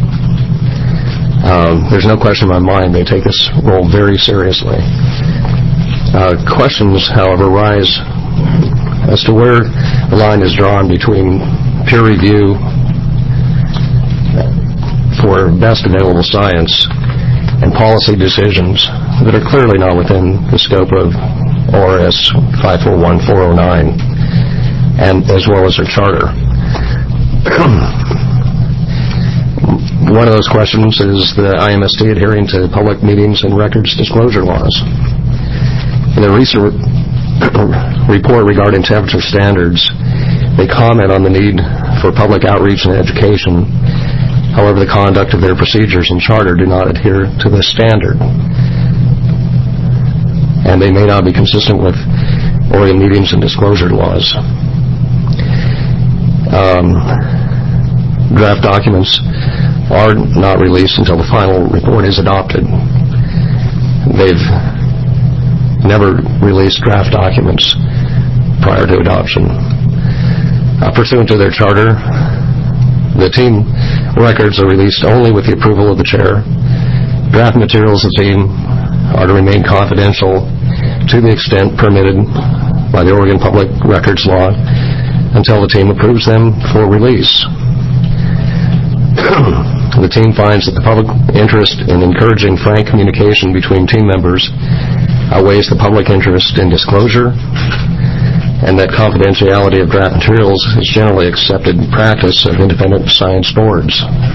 Um, there's no question in my mind they take this role very seriously. Uh, questions, however, rise as to where the line is drawn between peer review for best available science and policy decisions that are clearly not within the scope of O R S five four one four oh nine, and as well as their charter. One of those questions is the I M S T adhering to public meetings and records disclosure laws. In a recent report regarding temperature standards, they comment on the need for public outreach and education. However, the conduct of their procedures and charter do not adhere to this standard, and they may not be consistent with Oregon meetings and disclosure laws. Um, draft documents are not released until the final report is adopted. They've never released draft documents prior to adoption. Uh, pursuant to their charter, the team records are released only with the approval of the chair. Draft materials of the team are to remain confidential to the extent permitted by the Oregon Public Records Law until the team approves them for release. The team finds that the public interest in encouraging frank communication between team members outweighs the public interest in disclosure, and that confidentiality of draft materials is generally accepted practice of independent science boards.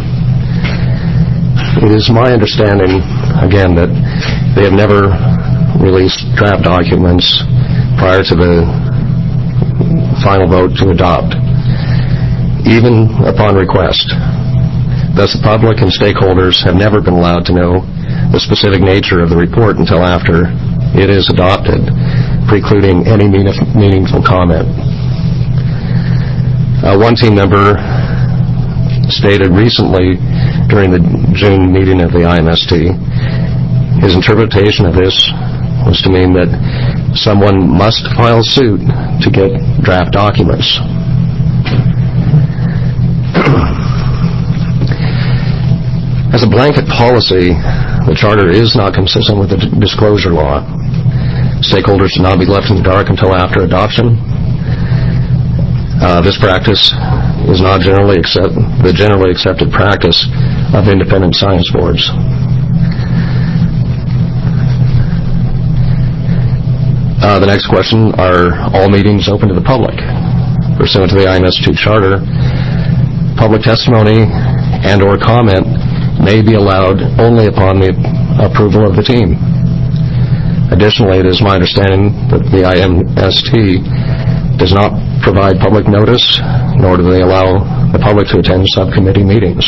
It is my understanding, again, that they have never released draft documents prior to the final vote to adopt, even upon request. Thus, the public and stakeholders have never been allowed to know the specific nature of the report until after it is adopted, precluding any meaningful comment. Uh, one team member stated recently during the June meeting of the I M S T, his interpretation of this was to mean that someone must file suit to get draft documents. As a blanket policy, the charter is not consistent with the d- disclosure law. Stakeholders should not be left in the dark until after adoption. Uh, this practice is not generally accept- the generally accepted practice of independent science boards. Uh, the next question, are all meetings open to the public? Pursuant to the I M S T charter, public testimony and or comment may be allowed only upon the approval of the team. Additionally, it is my understanding that the I M S T does not provide public notice, nor do they allow the public to attend subcommittee meetings.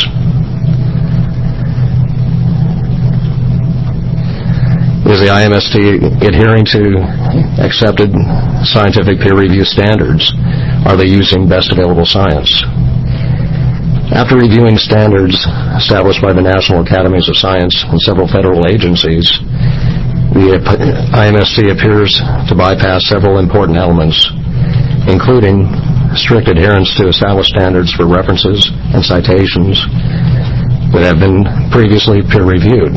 Is the I M S T adhering to accepted scientific peer review standards? Are they using best available science? After reviewing standards established by the National Academies of Science and several federal agencies, the I M S T appears to bypass several important elements, including strict adherence to established standards for references and citations that have been previously peer-reviewed.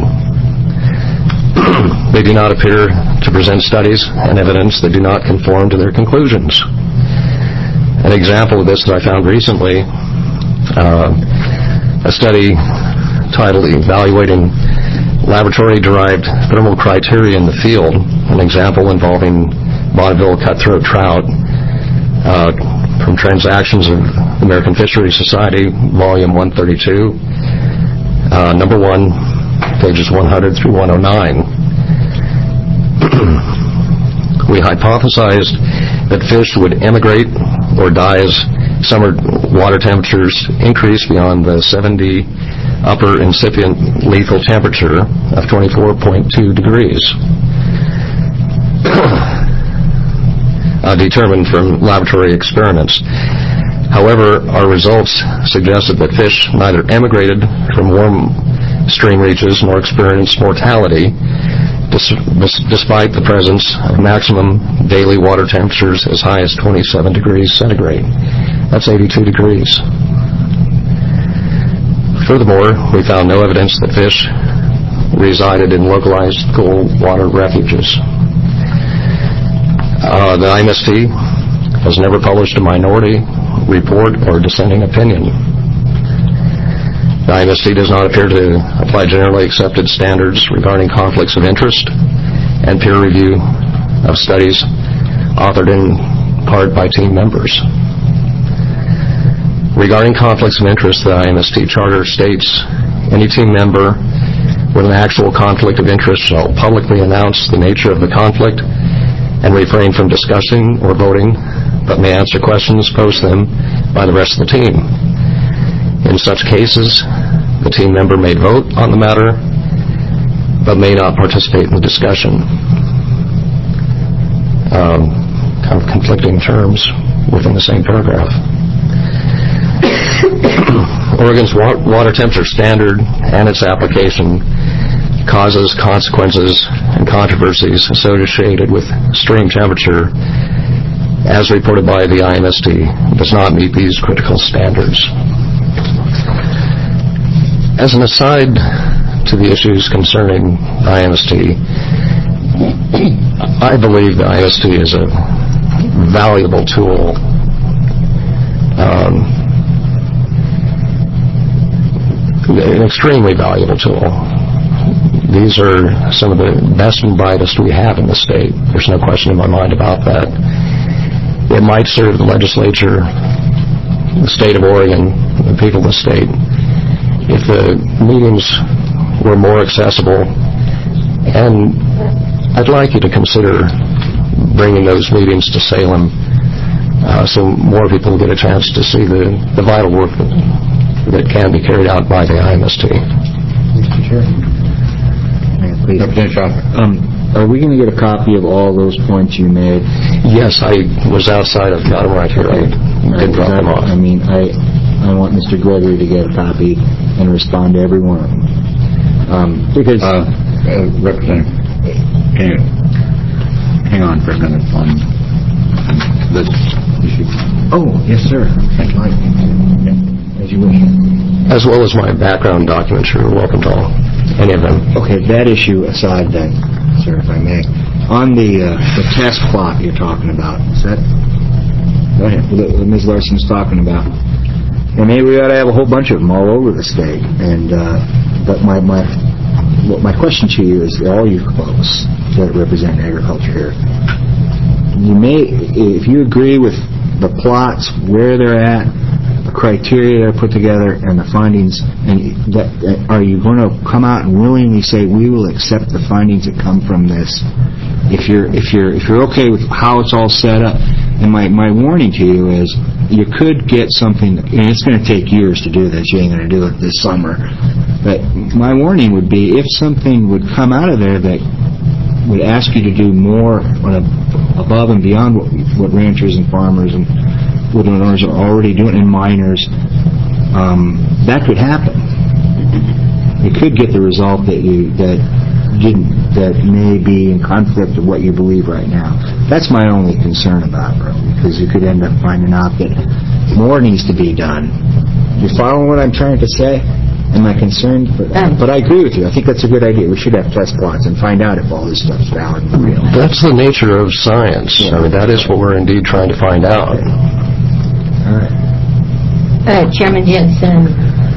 They do not appear to present studies and evidence that do not conform to their conclusions. An example of this that I found recently, uh, a study titled Evaluating Laboratory-Derived Thermal Criteria in the Field, an example involving Bonneville cutthroat trout, uh, from Transactions of the American Fisheries Society, Volume one thirty-two, uh, number one, pages one hundred through one oh nine. We hypothesized that fish would emigrate or die as summer water temperatures increase beyond the seventy upper incipient lethal temperature of twenty-four point two degrees. Uh, determined from laboratory experiments. However, our results suggested that fish neither emigrated from warm stream reaches nor experienced mortality dis- dis- despite the presence of maximum daily water temperatures as high as twenty-seven degrees centigrade. That's eighty-two degrees. Furthermore, we found no evidence that fish resided in localized cool water refuges. Uh, the I M S T has never published a minority report or dissenting opinion. The I M S T does not appear to apply generally accepted standards regarding conflicts of interest and peer review of studies authored in part by team members. Regarding conflicts of interest, the I M S T Charter states any team member with an actual conflict of interest shall publicly announce the nature of the conflict and refrain from discussing or voting, but may answer questions posed to them by the rest of the team. In such cases, the team member may vote on the matter, but may not participate in the discussion. Um, kind of conflicting terms within the same paragraph. Oregon's wa- water temperature standard and its application causes consequences and controversies associated with stream temperature, as reported by the I M S T, does not meet these critical standards. As an aside to the issues concerning the I M S T, I believe the I M S T is a valuable tool. Um, an extremely valuable tool. These are some of the best and brightest we have in the state. There's no question in my mind about that. It might serve the legislature, the state of Oregon, the people of the state, if the meetings were more accessible. And I'd like you to consider bringing those meetings to Salem uh, so more people get a chance to see the, the vital work that, that can be carried out by the I M S T. Mister Chair. Please. Um, are we going to get a copy of all those points you made? Yes, I was outside. I've got them right here. I did drop them off. I mean, I I want Mister Gregory to get a copy and respond to every one of them. Um, because uh, uh, Representative, can you hang on for a minute on this issue? Oh, yes, sir. Thank you. As you wish. As well as my background documents, you're welcome to all. Any of them. Okay, that issue aside then, sir, if I may. On the uh, the test plot you're talking about, is that go ahead, what Miz Larson's talking about? And maybe we ought to have a whole bunch of them all over the state. And uh, but my my what my question to you is, all you folks that represent agriculture here, you may, if you agree with the plots, where they're at, the criteria that are put together, and the findings, and that, are you going to come out and willingly say we will accept the findings that come from this? If you're if you're if you're okay with how it's all set up, and my my warning to you is, you could get something, and it's going to take years to do this. You ain't going to do it this summer. But my warning would be, if something would come out of there that would ask you to do more on a, above and beyond what, what ranchers and farmers and woodland owners are already doing, and miners, um, that could happen. You could get the result that you that didn't that may be in conflict with what you believe right now. That's my only concern about it, because you could end up finding out that more needs to be done. You follow what I'm trying to say? Am I concerned for that? But I agree with you. I think that's a good idea. We should have test plots and find out if all this stuff's valid and real. That's the nature of science. I mean, that is what we're indeed trying to find out. All right. Uh, Chairman Jensen,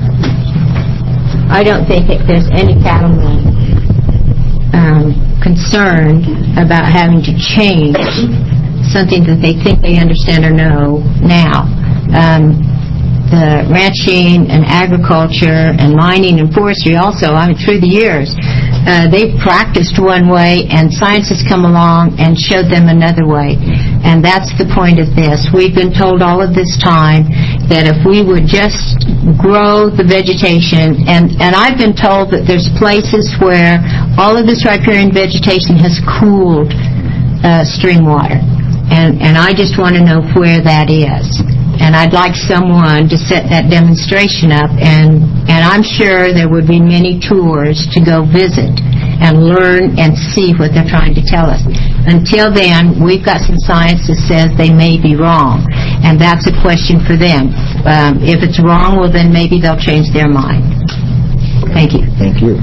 I don't think that there's any cattleman um, concerned about having to change something that they think they understand or know now. Um, the ranching and agriculture and mining and forestry also, I mean, through the years, uh, they've practiced one way and science has come along and showed them another way. And that's the point of this. We've been told all of this time that if we would just grow the vegetation, and, and I've been told that there's places where all of this riparian vegetation has cooled uh, stream water. And, and I just want to know where that is. And I'd like someone to set that demonstration up, and, and I'm sure there would be many tours to go visit and learn and see what they're trying to tell us. Until then, we've got some science that says they may be wrong, and that's a question for them. Um, if it's wrong, well, then maybe they'll change their mind. Thank you. Thank you.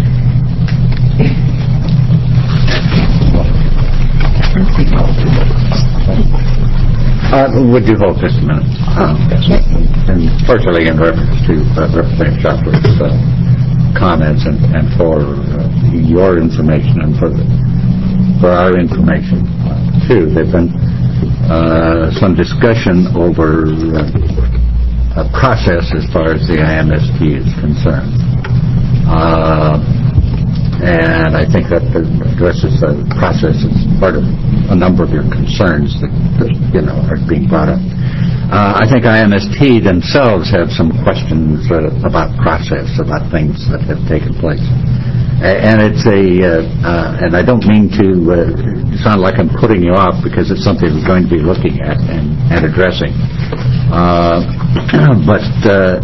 Uh, would you hold just a minute? Uh, and partially in reference to uh, Representative Shopler's uh, comments and, and for uh, your information and for the, for our information uh, too. There's been uh, some discussion over uh, a process as far as the I M S T is concerned. Uh, And I think that addresses the process as part of a number of your concerns that, that you know, are being brought up. Uh, I think I M S T themselves have some questions uh, about process, about things that have taken place. A- and it's a, uh, uh, and I don't mean to uh, sound like I'm putting you off, because it's something we're going to be looking at and, and addressing. Uh, but uh,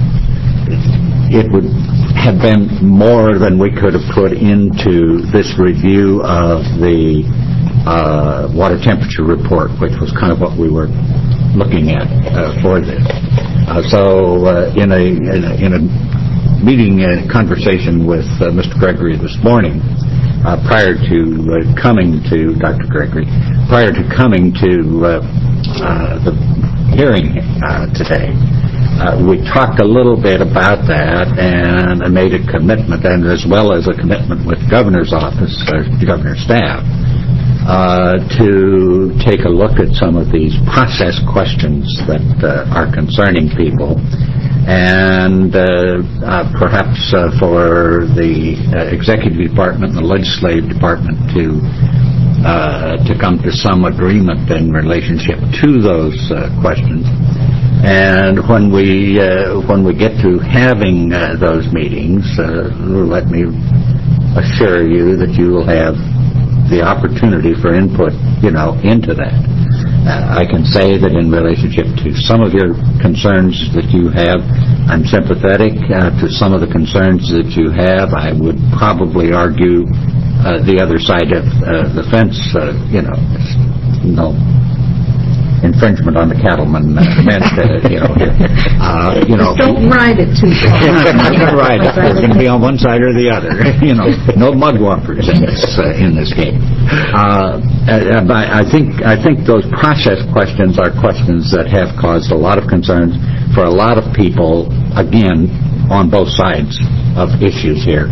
it would have been more than we could have put into this review of the uh, water temperature report, which was kind of what we were looking at uh, for this. Uh, so uh, in, a, in a in a meeting, a conversation with uh, Mister Gregory this morning, uh, prior to uh, coming to Doctor Gregory, prior to coming to uh, uh, the hearing uh, today, Uh, we talked a little bit about that, and I made a commitment, and as well as a commitment with the Governor's office, uh, the Governor's staff, uh, to take a look at some of these process questions that uh, are concerning people, and uh, uh, perhaps uh, for the uh, Executive Department and the Legislative Department to uh, to come to some agreement in relationship to those uh, questions. And when we uh, when we get to having uh, those meetings, uh, let me assure you that you will have the opportunity for input, you know, into that. Uh, I can say that in relationship to some of your concerns that you have, I'm sympathetic. Uh, to some of the concerns that you have, I would probably argue uh, the other side of uh, the fence. Uh, you know, no infringement on the cattleman uh, meant, uh, you know, here. Uh, you know, Just don't ride it too far. I'm not going to ride it. We're going to be on one side or the other. You know, no mudwalkers in this uh, in this game. Uh, I, I think I think those process questions are questions that have caused a lot of concerns for a lot of people. Again, on both sides of issues here,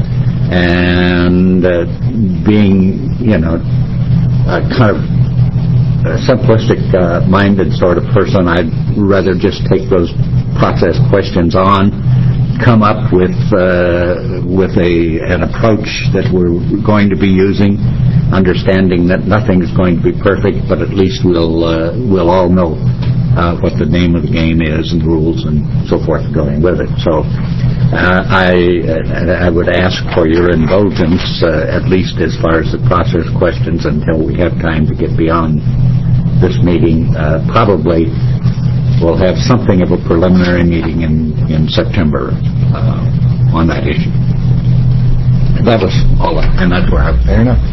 and uh, being, you know, uh, kind of a simplistic-minded uh, sort of person, I'd rather just take those process questions on, come up with uh, with a an approach that we're going to be using, understanding that nothing is going to be perfect, but at least we'll uh, we'll all know uh, what the name of the game is and rules and so forth going with it. So uh, I I would ask for your indulgence, uh, at least as far as the process questions, until we have time to get beyond this meeting. Uh, probably we'll have something of a preliminary meeting in, in September uh, on that issue. That was all, and that's where I... Fair enough.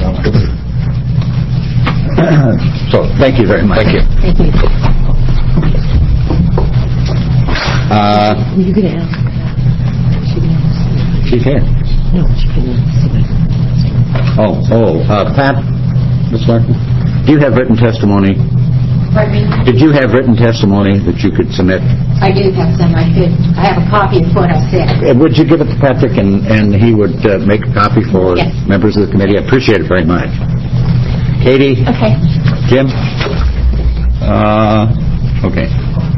So, thank you very much. Thank you. Thank you. Uh, You could ask. She can ask. she's here. No, she can ask. Oh, oh, uh, Pat, Miz Larkin, do you have written testimony? Pardon me? Did you have written testimony that you could submit? I do have some. I could. I have a copy of what I said. Uh, Would you give it to Patrick, and, and he would uh, make a copy for Yes. members of the committee? I appreciate it very much. Katie? Okay. Jim? Uh, okay.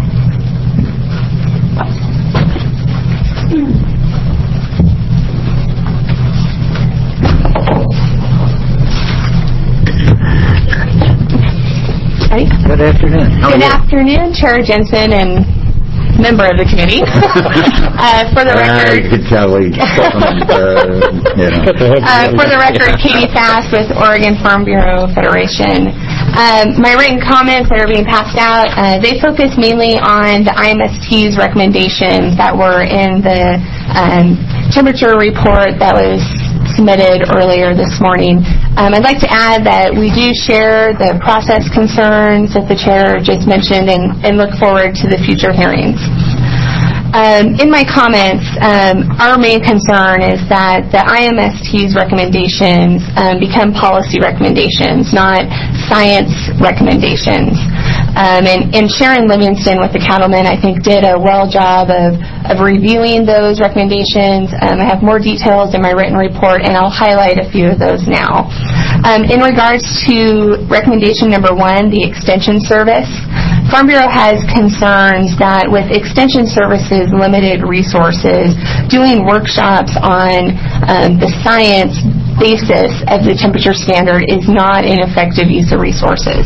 Ready? Good afternoon. How Good are you? afternoon, Chair Jensen and member of the committee. uh, for the I record, could tell he, uh, you know. uh, for the record, Katie Fass with Oregon Farm Bureau Federation. Um, my written comments that are being passed out, uh, they focus mainly on the I M S T's recommendations that were in the um, temperature report that was submitted earlier this morning. Um, I'd like to add that we do share the process concerns that the chair just mentioned and, and look forward to the future hearings. Um, in my comments, um, our main concern is that the I M S T's recommendations um, become policy recommendations, not science recommendations. Um, and, and Sharon Livingston with the Cattlemen, I think, did a well job of, of reviewing those recommendations. Um, I have more details in my written report, and I'll highlight a few of those now. Um, in regards to recommendation number one, the Extension Service, Farm Bureau has concerns that with Extension Services limited resources, doing workshops on um, the science basis of the temperature standard is not an effective use of resources.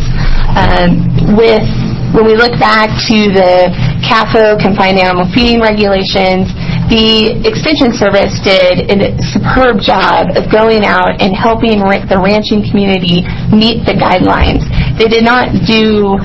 Um, with when we look back to the C A F O, Confined Animal Feeding Regulations, the Extension Service did a superb job of going out and helping the ranching community meet the guidelines. They did not do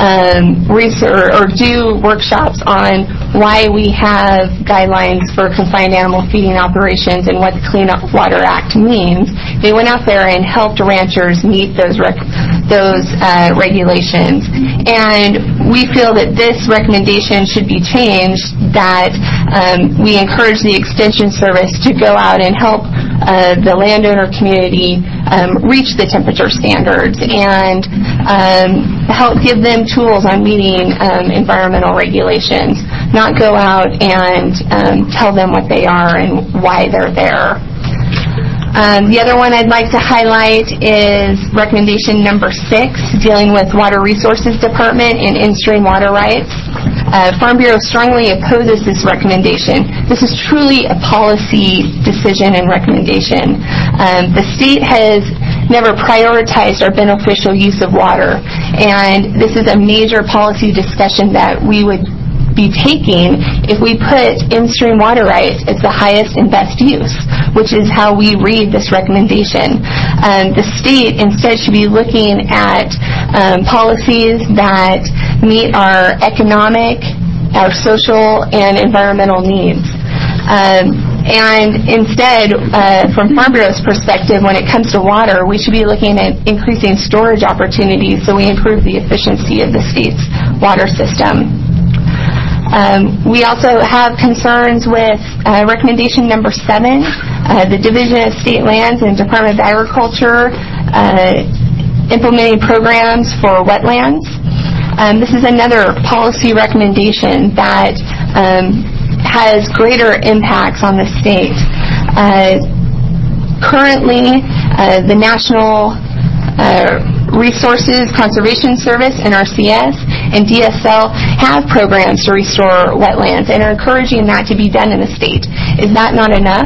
um, research or do workshops on why we have guidelines for confined animal feeding operations and what the Clean Water Act means. They went out there and helped ranchers meet those rec- those uh, regulations. And we feel that this recommendation should be changed, that um, we encourage the Extension Service to go out and help uh, the landowner community um, reach the temperature standards and um, help give them tools on meeting um, environmental regulations, not go out and um, tell them what they are and why they're there. Um, the other one I'd like to highlight is recommendation number six, dealing with Water Resources Department and in-stream water rights. Uh, Farm Bureau strongly opposes this recommendation. This is truly a policy decision and recommendation. Um, the state has never prioritized our beneficial use of water, and this is a major policy discussion that we would be taking if we put in-stream water rights as the highest and best use, which is how we read this recommendation. Um, the state instead should be looking at um, policies that meet our economic, our social, and environmental needs. Um, and instead, uh, from Farm Bureau's perspective, when it comes to water, we should be looking at increasing storage opportunities so we improve the efficiency of the state's water system. Um, we also have concerns with uh, recommendation number seven, uh, the Division of State Lands and Department of Agriculture uh, implementing programs for wetlands. Um, this is another policy recommendation that um, has greater impacts on the state. Uh, currently, uh, the National uh, Resources Conservation Service, N R C S, and D S L have programs to restore wetlands and are encouraging that to be done in the state. Is that not enough?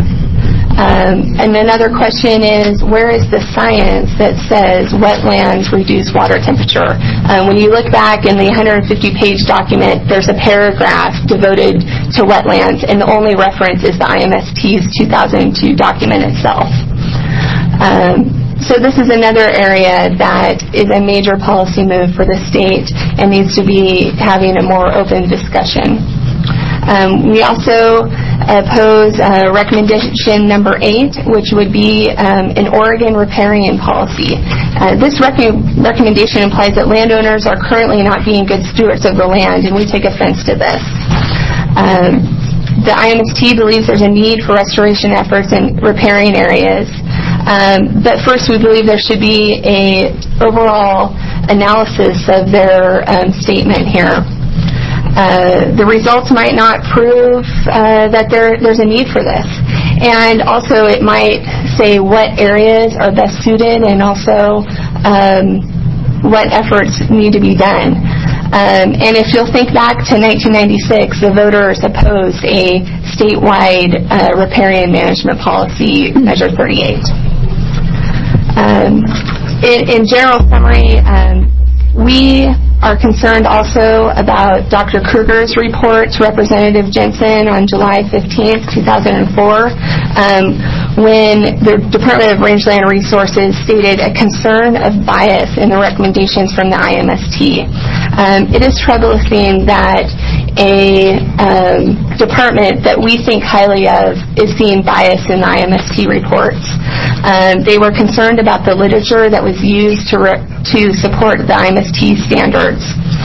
Um, and another question is, where is the science that says wetlands reduce water temperature? Um, when you look back in the one hundred fifty page document, there's a paragraph devoted to wetlands, and the only reference is the I M S T's two thousand two document itself. Um, so this is another area that is a major policy move for the state and needs to be having a more open discussion. Um, we also oppose uh, recommendation number eight, which would be um, an Oregon riparian policy. Uh, this rec- recommendation implies that landowners are currently not being good stewards of the land, and we take offense to this. Um, the I M S T believes there's a need for restoration efforts in riparian areas, um, but first we believe there should be a overall analysis of their um, statement here. Uh, the results might not prove uh, that there, there's a need for this. And also it might say what areas are best suited and also um, what efforts need to be done. Um, and if you'll think back to nineteen ninety-six, the voters opposed a statewide uh, riparian management policy, Measure thirty-eight. Um, in, in general summary, um, we are concerned also about Doctor Kruger's report to Representative Jensen on July fifteenth, two thousand four, um, when the Department of Rangeland Resources stated a concern of bias in the recommendations from the I M S T. Um, it is troubling that a um, department that we think highly of is seeing bias in the I M S T reports. Um, they were concerned about the literature that was used to re- to support the I M S T standards,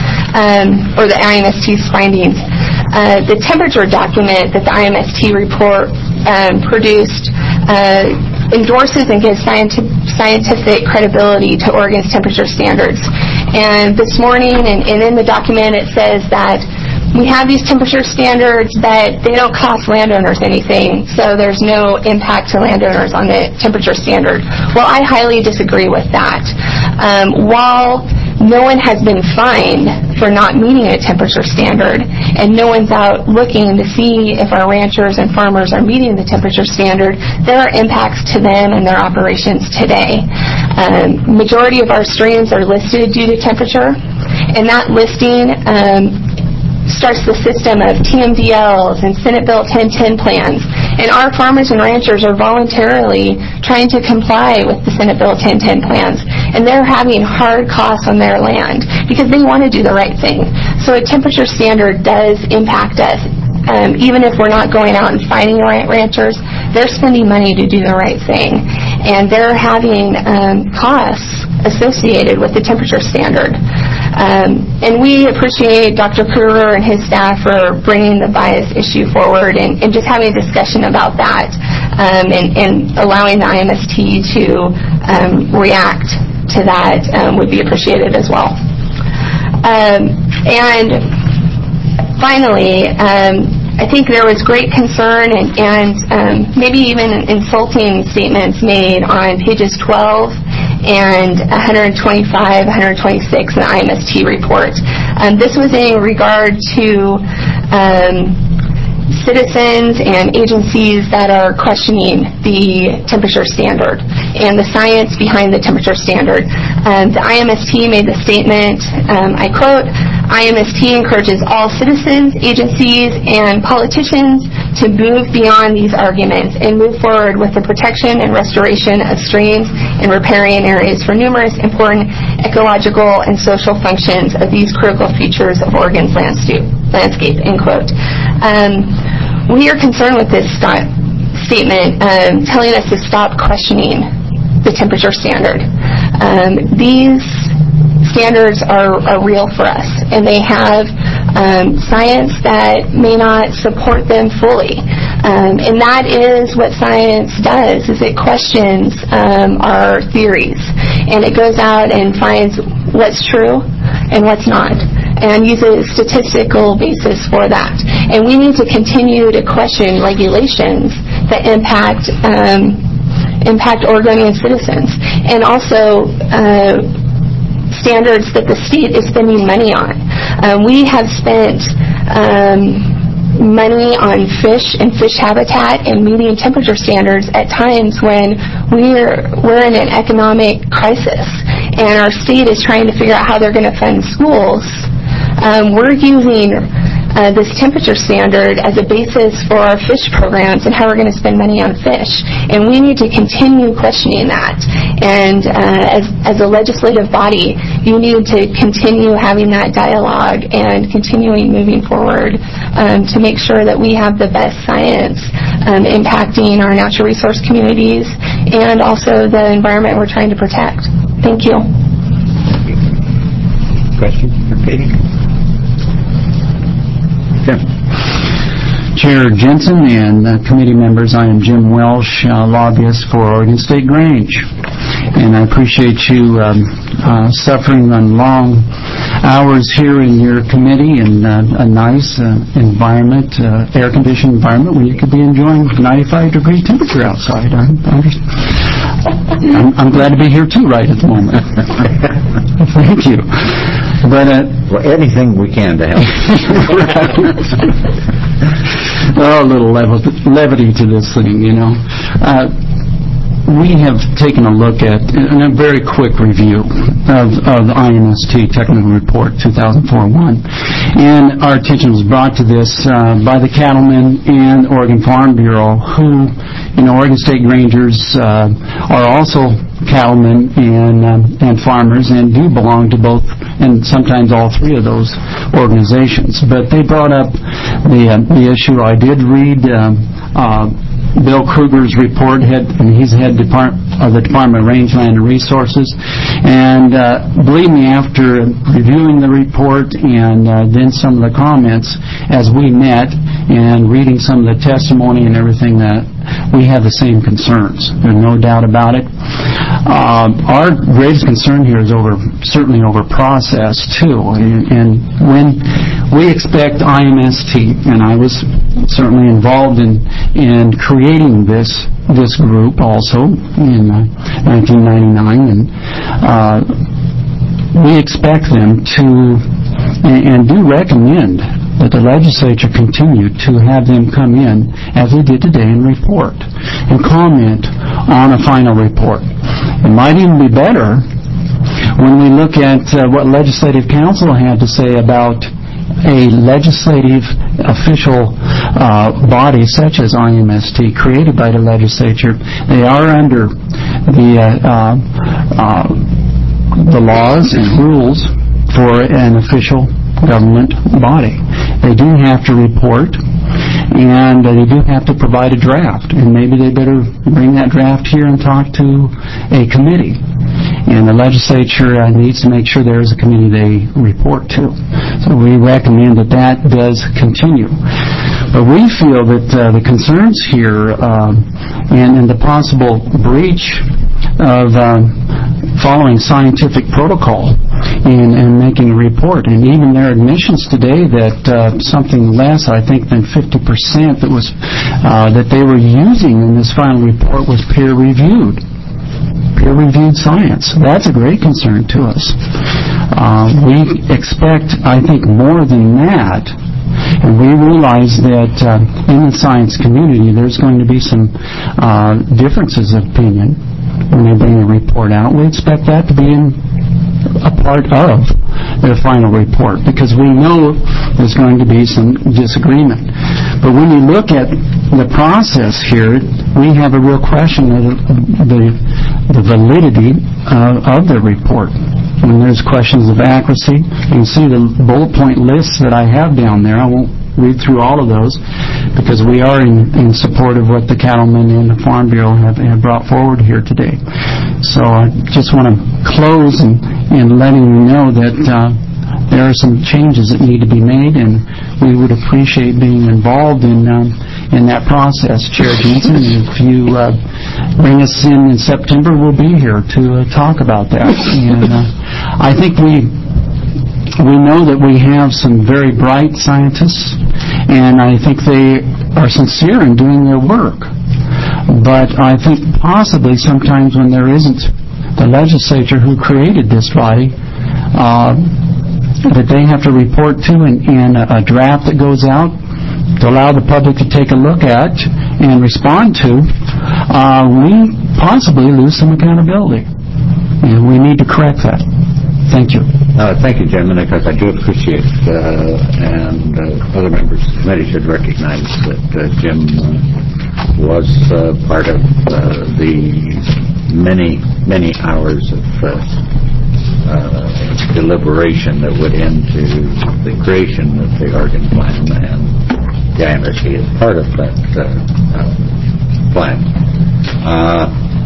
um, or the I M S T's findings. Uh, the temperature document that the I M S T report um, produced uh, endorses and gives scientific, scientific credibility to Oregon's temperature standards. And this morning, and, and in the document, it says that we have these temperature standards, but they don't cost landowners anything, so there's no impact to landowners on the temperature standard. Well, I highly disagree with that. Um, while no one has been fined for not meeting a temperature standard, and no one's out looking to see if our ranchers and farmers are meeting the temperature standard, there are impacts to them and their operations today. Um, majority of our streams are listed due to temperature, and that listing um, starts the system of T M D Ls and Senate Bill ten ten plans. And our farmers and ranchers are voluntarily trying to comply with the Senate Bill ten ten plans. And they're having hard costs on their land because they want to do the right thing. So a temperature standard does impact us. Um, even if we're not going out and finding ranchers, they're spending money to do the right thing. And they're having um, costs associated with the temperature standard. Um, and we appreciate Doctor Kruger and his staff for bringing the bias issue forward and, and just having a discussion about that um, and, and allowing the I M S T to um, react to that um, would be appreciated as well. Um, and finally, um, I think there was great concern and, and um, maybe even insulting statements made on pages twelve and one twenty-five, one twenty-six in the I M S T report. Um, this was in regard to um, citizens and agencies that are questioning the temperature standard and the science behind the temperature standard. Um, the I M S T made the statement, um, I quote, I M S T encourages all citizens, agencies, and politicians to move beyond these arguments and move forward with the protection and restoration of streams and riparian areas for numerous important ecological and social functions of these critical features of Oregon's landscape, landscape end quote. Um, we are concerned with this st- statement um, telling us to stop questioning the temperature standard. Um, these standards are, are real for us, and they have um, science that may not support them fully. Um, and that is what science does, is it questions um, our theories. And it goes out and finds what's true and what's not, and uses statistical basis for that. And we need to continue to question regulations that impact um, impact Oregonian citizens, and also uh, standards that the state is spending money on. Um, we have spent um, money on fish and fish habitat and meeting temperature standards at times when we're we're in an economic crisis, and our state is trying to figure out how they're going to fund schools. Um, we're using uh, this temperature standard as a basis for our fish programs and how we're going to spend money on fish. And we need to continue questioning that. And uh, as, as a legislative body, you need to continue having that dialogue and continuing moving forward um, to make sure that we have the best science um, impacting our natural resource communities and also the environment we're trying to protect. Thank you. Question for Katie? Jim. Chair Jensen and uh, committee members, I am Jim Welsh, uh, lobbyist for Oregon State Grange. And I appreciate you um, uh, suffering on long hours here in your committee in uh, a nice uh, environment, uh, air-conditioned environment where you could be enjoying ninety-five degree temperature outside. I'm, I'm, just, I'm, I'm glad to be here too right at the moment. Thank you. But uh, well, anything we can to help. Oh, a little lev- levity to this thing, you know. Uh, we have taken a look at, in a very quick review of, of I M S T Technical Report two thousand four one, and our attention was brought to this uh, by the cattlemen and Oregon Farm Bureau, who, you know, Oregon State Grangers uh, are also cattlemen and um, and farmers and do belong to both and sometimes all three of those organizations. But they brought up the uh, the issue. I did read um, uh, Bill Kruger's report, head, and he's head depart, of the Department of Rangeland and Resources. And uh, believe me, after reviewing the report and uh, then some of the comments as we met and reading some of the testimony and everything, that we have the same concerns. There's no doubt about it. Uh, our greatest concern here is over, certainly over process too. And, and when we expect I M S T, and I was certainly involved in in creating this this group also in uh, nineteen ninety-nine, and uh, we expect them to and, and do recommend that the legislature continue to have them come in, as they did today, and report and comment on a final report. It might even be better when we look at uh, what Legislative Council had to say about a legislative official uh, body such as I M S T created by the legislature. They are under the uh, uh, uh, the laws and rules for an official government body. They do have to report, and uh, they do have to provide a draft, and maybe they better bring that draft here and talk to a committee. And the legislature uh, needs to make sure there is a committee they report to. So we recommend that that does continue. But we feel that uh, the concerns here uh, and, and the possible breach of uh, following scientific protocol and, and making a report, and even their admissions today that uh, something less, I think, than fifty percent that was uh, that they were using in this final report was peer-reviewed. Peer-reviewed science. That's a great concern to us. Uh, we expect, I think, more than that, and we realize that uh, in the science community there's going to be some uh, differences of opinion when they bring a report out. We expect that to be in a part of their final report, because we know there's going to be some disagreement. But when you look at the process here, we have a real question of the, the validity uh, of the report. When there's questions of accuracy, you can see the bullet point lists that I have down there. I won't read through all of those because we are in, in support of what the cattlemen and the Farm Bureau have, have brought forward here today. So I just want to close in, in letting you know that uh, there are some changes that need to be made, and we would appreciate being involved in um, in that process. Chair Jensen, if you uh, bring us in in September, we'll be here to uh, talk about that. And uh, I think we we know that we have some very bright scientists, and I think they are sincere in doing their work. But I think possibly sometimes when there isn't the legislature who created this body, uh, that they have to report to, and, and a, a draft that goes out to allow the public to take a look at and respond to, uh, we possibly lose some accountability. And we need to correct that. Thank you. Uh, thank you, Jim, because I do appreciate uh, and uh, other members of the committee should recognize that uh, Jim uh, was uh, part of uh, the many, many hours of uh, uh, deliberation that went into the creation of the Oregon Plan, and the I M S T is part of that uh, uh, plan. Uh,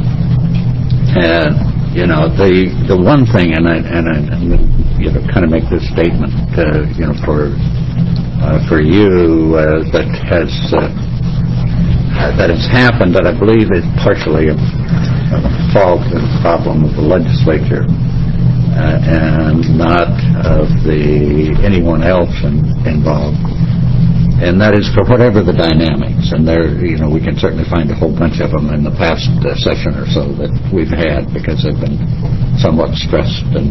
and, you know, the the one thing, and I, and I you know, kind of make this statement, uh, you know, for uh, for you uh, that has uh, that has happened, that I believe is partially a, a fault and problem of the legislature, uh, and not of the anyone else in, involved. And that is for whatever the dynamics, and there, you know, we can certainly find a whole bunch of them in the past uh, session or so that we've had, because they've been somewhat stressed and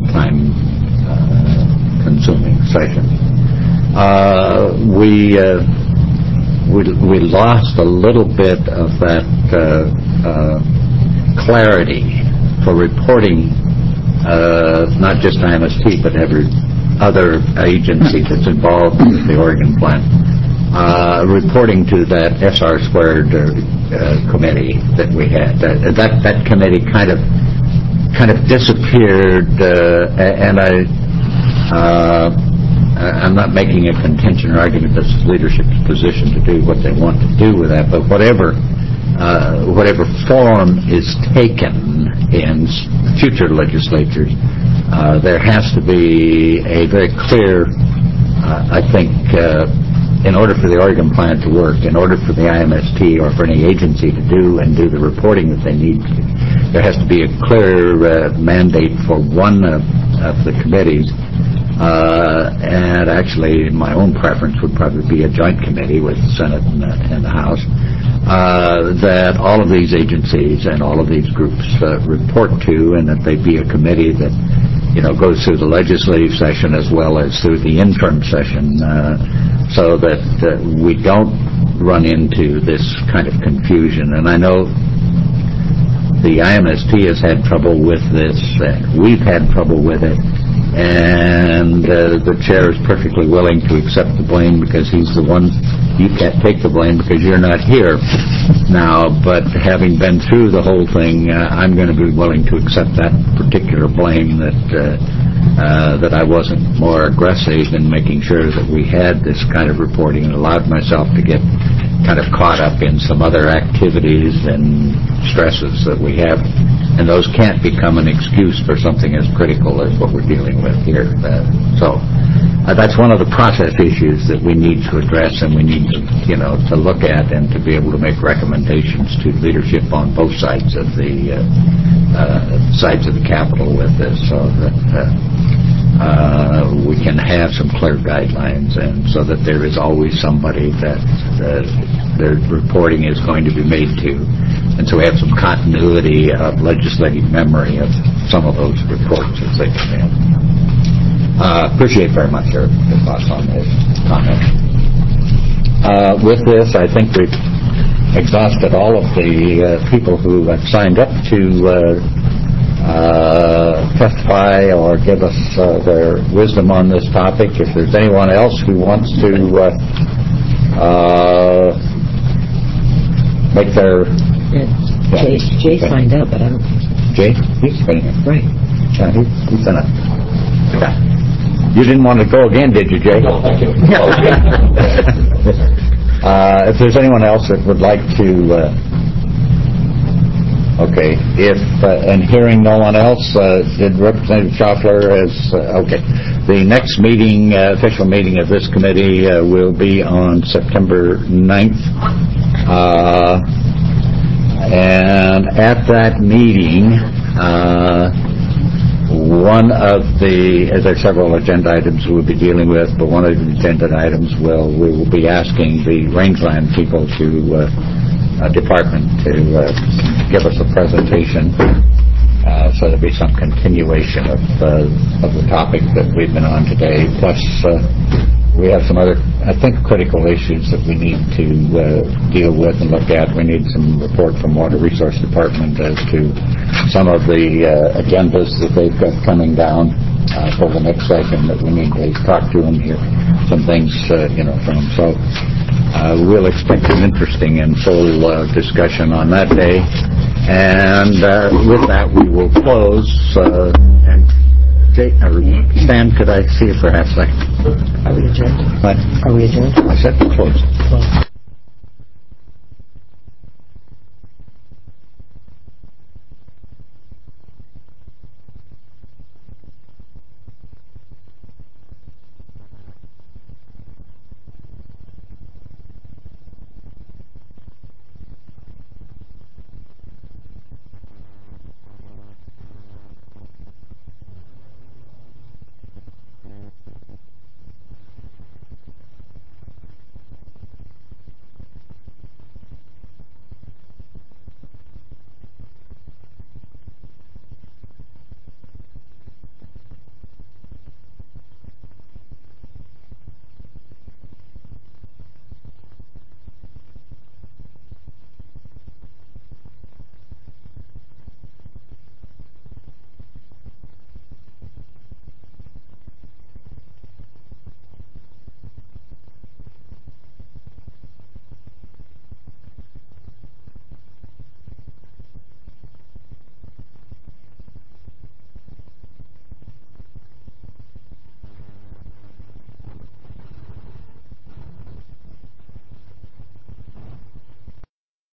time-consuming uh, sessions. Uh, we, uh, we we lost a little bit of that uh, uh, clarity for reporting, uh, not just I M S T, but every other agency that's involved with the Oregon Plan. Uh, reporting to that S R squared uh, uh, committee that we had. That, that that committee kind of kind of disappeared, uh, and I uh, I'm not making a contention or argument that it's leadership's position to do what they want to do with that, but whatever uh, whatever form is taken in future legislatures, uh, there has to be a very clear, uh, I think. Uh, In order for the Oregon Plan to work, in order for the I M S T or for any agency to do and do the reporting that they need to, there has to be a clear uh, mandate for one of, of the committees. Uh, and actually, my own preference would probably be a joint committee with the Senate and the, and the House, uh, that all of these agencies and all of these groups uh, report to, and that they be a committee that, you know, goes through the legislative session as well as through the interim session, uh, so that uh, we don't run into this kind of confusion. And I know the I M S T has had trouble with this, and we've had trouble with it, and uh, the chair is perfectly willing to accept the blame because he's the one. You can't take the blame because you're not here now, but having been through the whole thing, uh, I'm going to be willing to accept that particular blame, that uh, uh, that I wasn't more aggressive in making sure that we had this kind of reporting, and allowed myself to get kind of caught up in some other activities and stresses that we have, and those can't become an excuse for something as critical as what we're dealing with here. Uh, so uh, that's one of the process issues that we need to address, and we need to, you know, to look at and to be able to make recommendations to leadership on both sides of the uh, uh, sides of the Capitol with this, so that uh, uh, we can have some clear guidelines, and so that there is always somebody that uh, their reporting is going to be made to, and so we have some continuity of legislative memory of some of those reports as they come in. Uh, appreciate very much your, your thoughts on this comment. Uh, with this, I think we've exhausted all of the uh, people who have signed up to uh, uh, testify or give us uh, their wisdom on this topic. If there's anyone else who wants to uh, uh, make their... Yeah. Jay, Jay okay. signed up, but I don't... Jay? He's signed up. Right. Yeah, he, he signed up. Okay. You didn't want to go again, did you, Jay? No, thank you. uh, if there's anyone else that would like to... Uh, okay. If, uh, and hearing no one else, uh, did Representative Schaffler has... Uh, okay. The next meeting, uh, official meeting of this committee uh, will be on September ninth. Uh, and at that meeting... Uh, One of the, as there are several agenda items we'll be dealing with, but one of the agenda items will, we will be asking the rangeland people to, uh, uh, department to uh, give us a presentation. Uh, so there'll be some continuation of, uh, of the topic that we've been on today. Plus, uh, we have some other, I think, critical issues that we need to uh, deal with and look at. We need some report from Water Resource Department as to some of the uh, agendas that they've got coming down uh, for the next session that we need to talk to him here, some things, uh, you know, from him. So uh, we'll expect an interesting and full uh, discussion on that day. And uh, with that, we will close. Uh, and Jay, or Stan, could I see you for half a second? Are we adjourned? What? Are we adjourned? I said close.